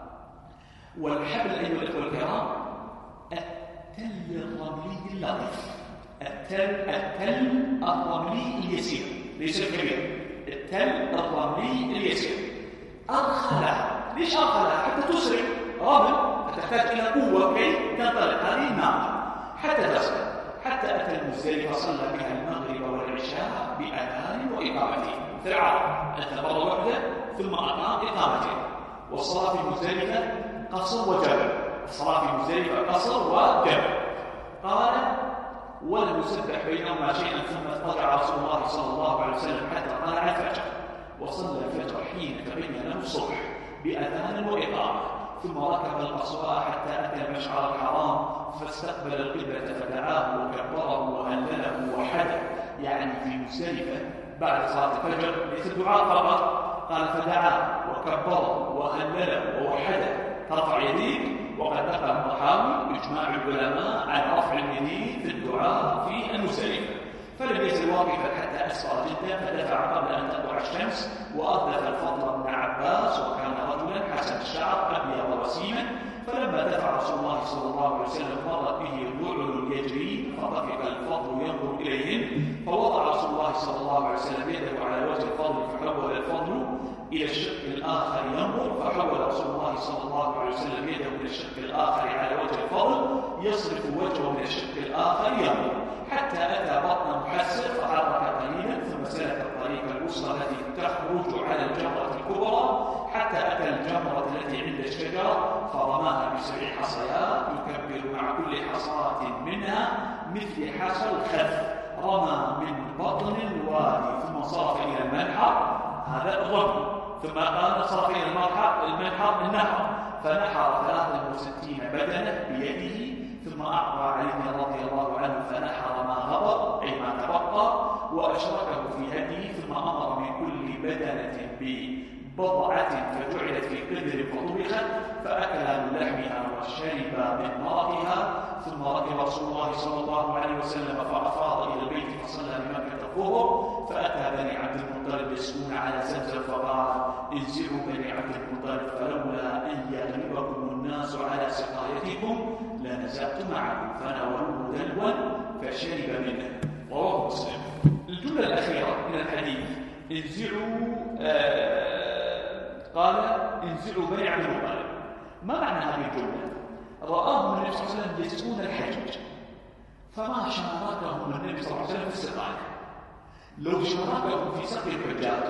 والحبل أيها الأخوة الكرام التل الرملي اللطيف، التل التل الرملي اليسير ليس الكبير، التل الرملي اليسير. أرخلها، ليش أرخلها؟ حتى تسرع، رمل تحتاج إلى قوة كي تنطلق هذه الناقة حتى تسرع. حتى أتى المزدلفة فصلى بها المغرب والعشاء بأذان وإقامتين في العرب، أتى مرة واحدة ثم أقام إقامتين. والصلاة في مزدلفة قصر وجبل، الصلاة في مزدلفة قصر وجبل. قال ولم يسبح بينهما شيئا، ثم اضطجع رسول الله صلى الله عليه وسلم حتى طلع الفجر، وصلى الفجر حين تبين له الصبح بأذان وإقامة، ثم ركب القصواء حتى أتى المشعر الحرام فاستقبل القبلة فدعاه وكبره وهلله وحده. يعني في مزدلفة بعد صلاة الفجر ليس الدعاء فقط، قال فدعاه وكبره وهلله ووحده، ترفع يديك. وقد نقل الطحاوي إجماع العلماء عن رفع اليدين في الدعاء في المزدلفة. فلم يزل واقفا حتى أسفر جدا، فدفع قبل أن تطلع الشمس، وأردف الفضل بن عباس وكان رجلا حسن الشعر أبيض وسيما، فلما دفع رسول الله صلى الله عليه وسلم مر به ضعن يجري فطفق الفضل ينظر إليهم، فوضع رسول الله صلى الله عليه وسلم يده على وجه الفضل فحول الفضل إلى الشق الآخر ينظر، فحول رسول الله صلى الله عليه وسلم يده إلى الشق الآخر على وجه الفضل يصرف وجهه من الشق الآخر ينظر، حتى أتى بطن محسر فحرك قليلا ثم سلك الطريق الوسطى التي تخرج على الجمرة الكبرى حتى أتى الجمرة التي عند الشجرة فرماها بسبع حصيات يكبر مع كل حصاة منها مثل حصى الخف، رمى من بطن الوادي ثم صرف إلى المنحر، هذا الرمي، ثم قال صرف إلى المنحر المنحر النحر فنحر ثلاثة وستين بدنة بيده، ثم أعطى علي رضي الله عنه فنحر ما هبط أي ما تبقى وأشركه في هديه، ثم أمر من كل بدنة ببضعة فجعلت في قدر فطبخت فأكل من لحمها وشرب من مرقها، ثم ركب رسول الله صلى الله عليه وسلم فأفاض إلى البيت فصلى بمكة الظهر، فأتى بني عبد المطلب يسكون على زمزم فقال انزعوا بني عبد المطلب فلولا أن يغلبكم الناس على سقايتكم لنزعت معكم، فناولوه دلوا فشرب منه، رواه مسلم. الجملة الأخيرة من الحديث انزعوا آه قال انزعوا بني عبد المطلب، ما معنى هذه الجملة؟ رآهم النبي صلى الله عليه وسلم يسكون الحج فما شاركهم النبي صلى الله عليه وسلم في السقاية، لو شاركهم في سقي الحجاج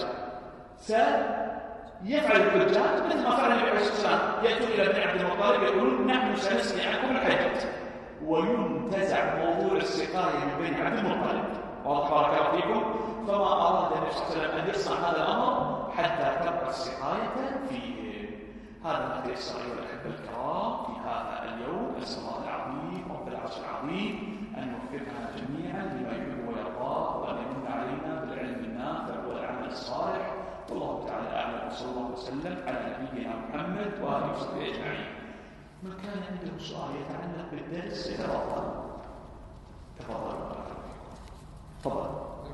سيفعل الحجاج مثل ما فعل النبي عليه الصلاة والسلام، يأتون إلى بني عبد المطلب يقولون نحن سنسقي عنكم الحج، وينتزع موضوع السقاية من بني عبد المطلب، واضح بارك الله فيكم. فما أراد النبي صلى الله عليه وسلم أن يصنع هذا الأمر حتى تبقى السقاية فيه. هذا ما يسر أيها الأحبة الكرام في هذا اليوم، أسأل الله العظيم رب العرش العظيم أن يوفقنا جميعا لما يحب ويرضاه، وأن يمن علينا بالعلم النافع والعمل الصالح، والله تعالى أعلم، وصلى الله وسلم على نبينا محمد وآله وصحبه أجمعين. من كان عنده سؤال يتعلق بالدرس يتفضل. تفضل. تفضل.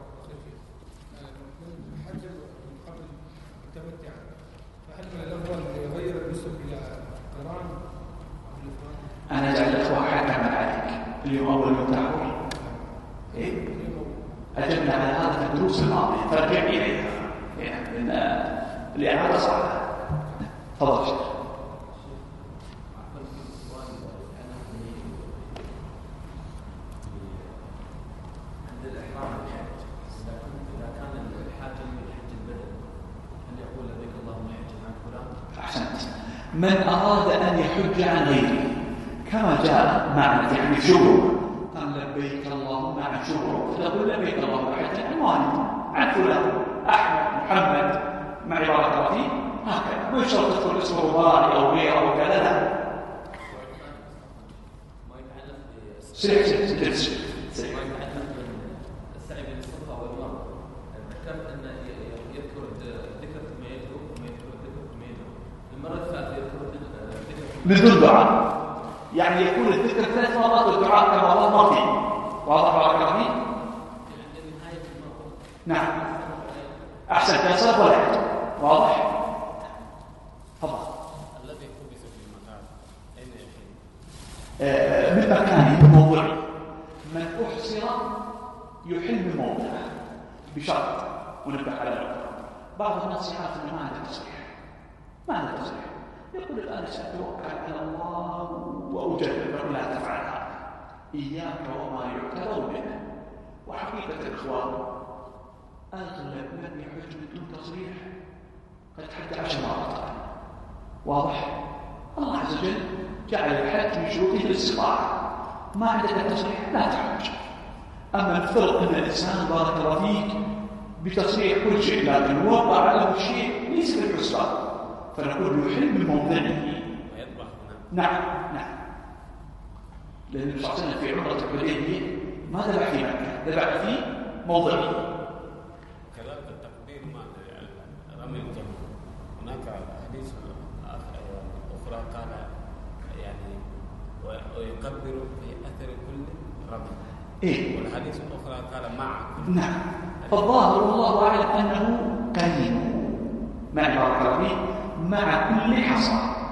الحج قبل التمتع فهل من الأفضل يغير النسك إلى قران أو الإفراد؟ أنا جعل الأخوة حكما عليك اليوم أول يوم تحوي. إيه؟ أجبنا على هذا في الدروس الماضية فرجع إليها يعني لأن الإعادة صعبة. تفضل شيخ. من أراد أن يحج عن غيره كما جاء معنا يعني شروع، قال لبيك اللهم عن شروع، فتقول لبيك اللهم حجا عن والد عن فلان أحمد محمد مع عبارة رفيق هكذا، ما يشترط تدخل اسمه رضاني أو غيره أو كذا، لا سريع سريع سريع سريع. السعي بين الصفا والمروة ذكرت أن يذكر ذكر ما يدعو وما يذكر ذكر ما يدعو، المرة الثالثة يذكر بدون دعاء، يعني يكون الذكر ثلاث مرات والدعاء كما الله مرتين. واضح بارك الله فيك؟ نعم أحسن لا صرف ولا حج. واضح؟ تفضل. الذي حبس في المكان أين يحل؟ آه من مكانه موضعي، من أحصر يحل من موضعه بشرط، ونبه على الأمر. بعض النصيحات أنه ما عنده تصريح، ما عنده تصريح، يقول الآن سأتوكل على الله وأجرب، لا تفعل هذا، إياك وما يعتبر منه. وحقيقة الإخوان أغلب من يحج من دون تصريح قد حج عشر مرات. واضح؟ الله عز وجل جعل الحج من شروطه الاستطاعة، ما عندك تصريح لا تحج. أما الفرق أن الإنسان بارك الله فيك بتصريح كل شيء لكن وقع له شيء ليس بالحسبان، فنقول يحل من موضعه. نعم نعم، لأن النبي صلى الله عليه وسلم في عمرة الحديبية ما ذبح في مكة، ذبح في موضعه. كذلك التقدير مع رمي الجمر، هناك حديث أخرى قال يعني ويكبر في أثر كل رمي. إيه؟ والحديث الأخرى قال مع. نعم، فالظاهر والله أعلم أنه قريب مع بارك الله فيه مع كل حصى،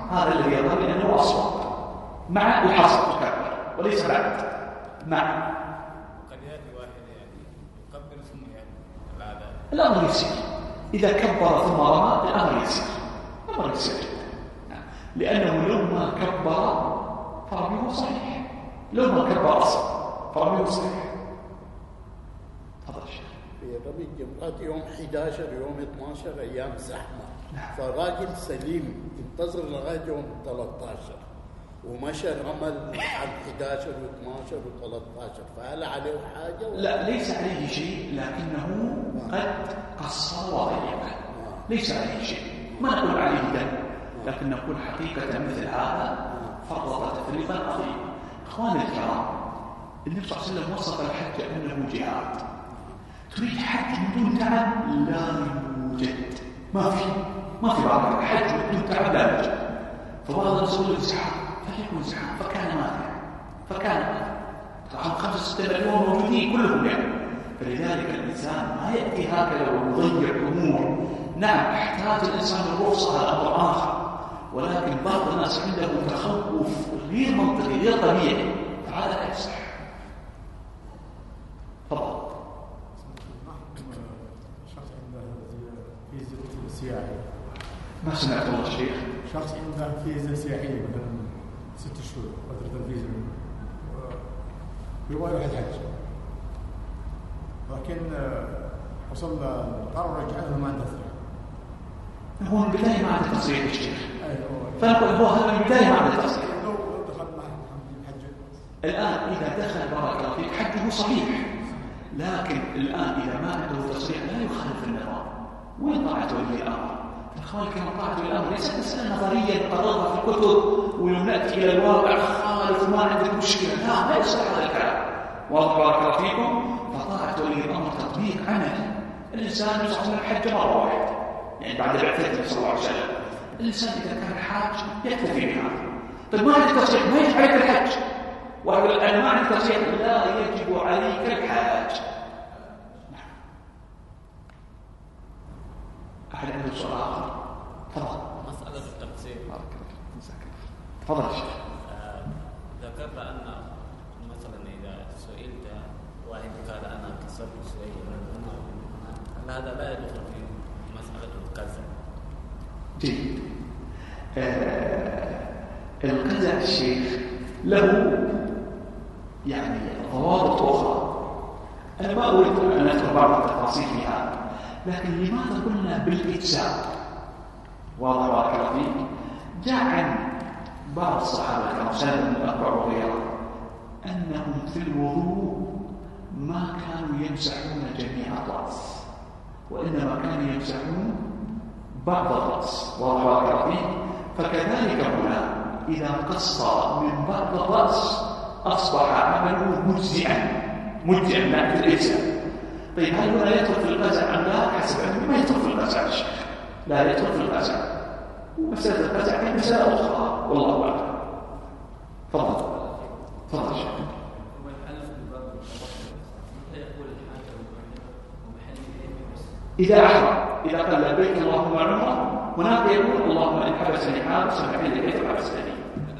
هذا الذي يظهر أنه أصوب مع الحصر تكبر وليس بعد مع. قد يأتي واحد يعني يكبر ثم يعني العادة الأمر يسير إذا كبر ثم رمى الأمر يسير الأمر يسير جدا، لأنه لو ما كبر فرميه صحيح، لو ما كبر أصلا فرميه صحيح. تفضل الشيخ. في رمي الجمرات يوم أحد عشر يوم اثنا عشر أيام زحمة، فراجل سليم انتظر لغاية يوم ثلاثة عشر ومشى رمل عن أحد عشر واثنا عشر وثلاثة عشر، فهل عليه حاجة؟ ولا؟ لا ليس عليه شيء، لكنه قد قصر وضيق، ليس عليه شيء، ما نقول عليه دم، لكن نقول حقيقة مثل هذا فرط تفريطا عظيما. اخواني الكرام، النبي صلى الله عليه وسلم وصف الحج انه جهاد. تريد حج من دون تعب؟ لا يوجد، ما في ما في بعض الحج من دون تعب لا يوجد. فبعض الناس يقول زحام، فليكن زحام، فكان ماذا؟ فكان طبعا خمسة ستة مليون موجودين كلهم يعني. فلذلك الانسان ما ياتي هكذا ويضيع امور. نعم احتاج الانسان الرخصه على امر اخر، ولكن بعض الناس عنده تخوف غير منطقي غير طبيعي، فهذا لا يصح. تفضل. شخص عنده فيزا سياحي. ما سمعت والله شيخ. شخص عنده فيزا سياحيه مثلا ست شهور فتره الفيزا يبغى يروح الحج، لكن وصل القرار رجعه ما عنده تصريح. هو من البدايه ما عنده تصريح يا شيخ. فنقول هو هذا من البدايه ما عنده تصريح. لو دخل معه حج الان اذا دخل بارك الله فيك حجه صحيح، لكن الان اذا ما عنده تصريح لا يخالف النظام. وين طاعته ولي الامر؟ اخواني كما طاعته ولي الامر ليست مساله نظريه نقررها في الكتب ولو ناتي الى الواقع خالف ما عندك مشكله، لا ما يصح هذا الكلام. واضح بارك الله فيكم؟ فطاعة ولي الأمر تطبيق عملي. الإنسان يصعد من الحج مرة واحدة، يعني بعد بعثته صلى الله عليه وسلم. الإنسان إذا كان حاج يكتفي بهذا. طيب ما عندك تصريح ما يجب عليك الحج. وأقول أنا ما عندك تصريح لا يجب عليك الحج. أحد عنده سؤال آخر؟ تفضل. مسألة التقسيم. بارك الله فيك. تفضل يا شيخ. ذكرت أن مثلا إذا سئلت واحد قال أنا كسرت شوية هل هذا لا يدخل في مسألة القزع؟ جيد. آه القزع الشيخ له يعني ضوابط أخرى. أنا ما أريد أن أذكر بعض التفاصيل في هذا، لكن لماذا قلنا بالإجزاء؟ واضح بارك الله فيك. جاء عن بعض الصحابة كما سند بن أكبر وغيره أنهم في الوضوء ما كانوا يمسحون جميع الرأس، وإنما كانوا يمسحون بعض الرأس. واضح بارك الله فيك. فكذلك هنا إذا قصر من بعض الرأس أصبح عمله مجزئا مجزئا لا في الإجزاء. طيب هل هنا يدخل في القزع أم لا؟ حسب علمي ما يدخل في القزع يا شيخ، لا يدخل في القزع. ومسألة القزع هي مسألة أخرى والله أعلم. تفضل تفضل شيخ. إذا أحرم إذا قال لبيك اللهم عمره هناك يقول اللهم إن حبسني حابس فحل حيث حبسني.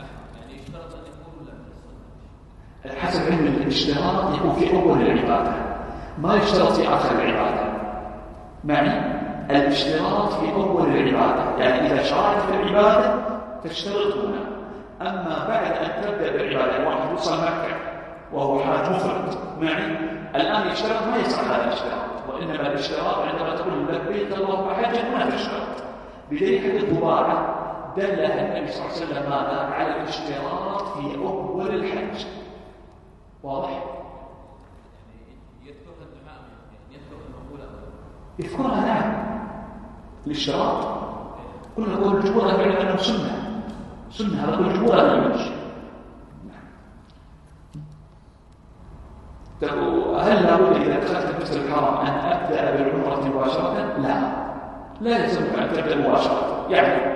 حسب علم الاشتراط يكون في أول العبادة، ما يشترط في آخر العبادة. معي الاشتراط في أول العبادة، يعني إذا شرعت في العبادة تشترط هنا. أما بعد أن تبدأ بالعبادة، واحد وصل مكة وهو حاج مفرد معي الآن يشترط ما يصح هذا الاشتراط، وإنما الاشتراط عندما تقول لبيك اللهم حجا ما تشترط. بدليل حديث ضباعة دلها النبي صلى الله عليه وسلم ماذا؟ على الاشتراط في أول الحج. واضح؟ يذكرها الإمام يعني يذكر المقولة يذكرها نعم الاشتراط. قلنا قول الجمهور يعلم أنه سنة سنة هذا كل جمهور هذا المشي. هل لابد إذا دخلت المسجد الحرام أن أبدأ بالعمرة مباشرة؟ لا لا يلزمك أن تبدأ مباشرة. يعني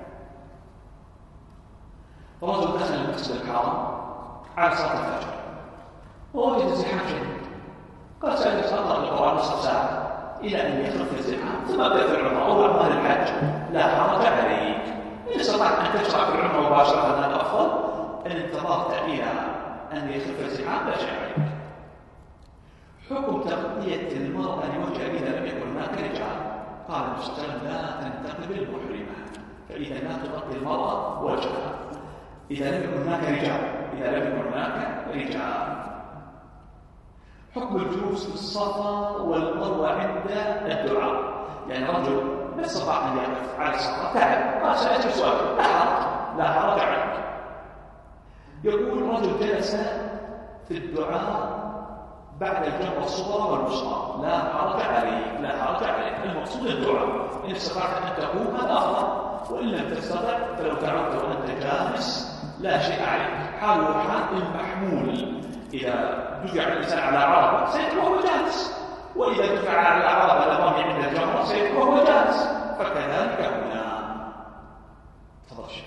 رجل دخل المسجد الحرام على صلاة الفجر ووجد زحام شديد، قال سألت صلاة القرآن نصف ساعة إلى أن يخف الزحام ثم أبدأ في العمرة أو أعمال الحج. لا حرج عليك إن استطعت أن تشرع في العمرة مباشرة هذا أفضل. إن انتظرت إلى أن يخف الزحام لا شيء عليك. حكم تغطية المرأة لوجهها إذا لم يكن هناك رجال. قال النبي صلى الله عليه وسلم لا تنتقب المحرمة، فإذا لا تغطي المرأة وجهها إذا لم يكن هناك رجال. إذا لم يكن هناك رجال. حكم الجلوس في الصفا والمروة عند الدعاء. يعني رجل ما استطاع أن يقف على الصفا تعب قال سأجلس سؤال لا حرج لا حرج عليك. يقول رجل جلس في الدعاء بعد الجمرة الصغرى والوسطى لا حرج عليك لا حرج عليك. المقصود الدعاء. إن استطعت أن تقوم هذا أفضل، وإن لم تستطع فلو تعبت وأنت جالس لا شيء عليك. حال حال المحمول إذا دفع الإنسان على عربة سيكون وهو جالس، وإذا دفع على عربة الرمي عند الجمرة سيكون وهو جالس، فكذلك هنا. تفضل شيخ.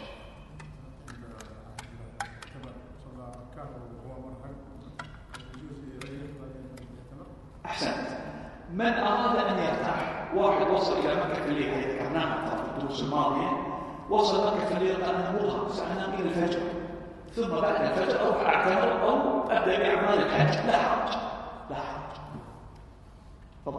أحسنت. من أراد أن يرتاح، واحد وصل إلى مكة في الليل، هي ذكرناها في الدروس الماضية، وصل مكة في الليل قال أنا مرهق سأنام إلى الفجر، ثم بعد الفجر أروح أعتمر أو أبدأ بأعمال الحج، لا حرج لا حرج. تفضل.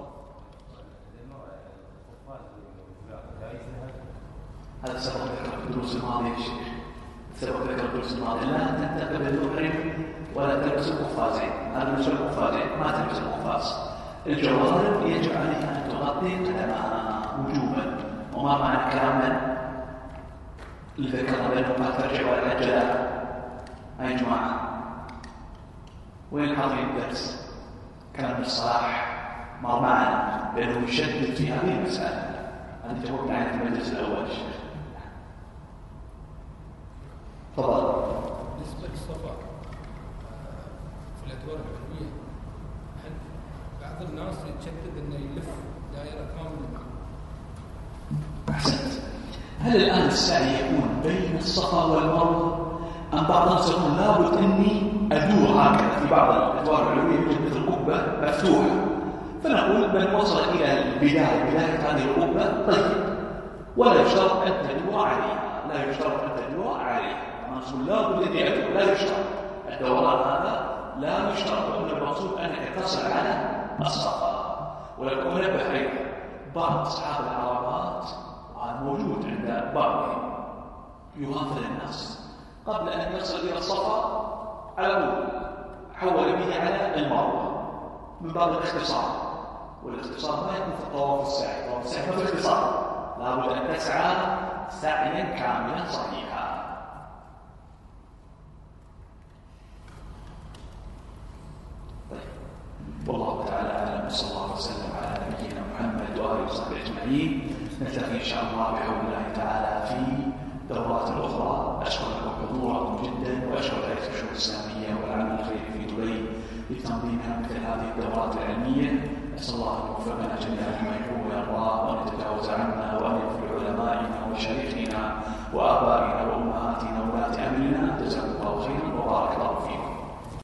هذا سبق ذكر في الدروس الماضية يا شيخ، سبق ذكر في الدروس الماضية. لا تنتقل المحرم ولا تلبس القفازين. هذا مثل القفازين ما تلبس القفاز. الجوارب يجب عليها أن تغطي قدمها وجوبا. وما معنى كلاما الذكر بينه ما ترجع ولا الجلال. أي جماعة وين حاضرين الدرس؟ كلام الصلاح ما معنا بأنه يشدد في هذه المسألة. هذه جواب عن المجلس الأول. تفضل. بالنسبة للصفا في الأدوار العلوية، بعض الناس يتشدد أنه يلف دائرة كاملة. أحسنت. هل الآن السعي يكون بين الصفا والمروة أم بعض الناس يقول لابد أني أدور هكذا؟ في بعض الأدوار العلوية يوجد مثل قبة مفتوحة، فنقول من وصل إلى البداية بداية هذه القبة طيب، ولا يشترط أن تدور عليها. لا يشترط أن تدور عليها. نقول لابد أني أدور، لا يشترط الدوران هذا، لا يشترط. أن المقصود أنك تصل على الصفا. ولكن أنبه أيضا بعض أصحاب العربات، وهذا موجود عند بعضهم، يغافل الناس قبل أن يصل إلى الصفا على طول حول به على المروة من باب الاختصار. والاختصار ما يكون في الطواف السعي. الطواف السعي ما في اختصار، لابد أن تسعى سعيا كاملا صحيحا. والله تعالى أعلم. صلى الله عليه وسلم على نبينا محمد وآله وصحبه أجمعين. نلتقي إن شاء الله بحول الله تعالى في دورات أخرى. أشكر لكم حضوركم جدا، وأشكر هيئة الشؤون الإسلامية والعمل الخيري في دبي لتنظيمها مثل هذه الدورات العلمية. أسأل الله أن يوفقنا جميعا لما يحب ويرضى، وأن يتجاوز عنا، وأن يغفر لعلمائنا ومشايخنا وآبائنا وأمهاتنا وولاة أمرنا. جزاكم الله خيرا وبارك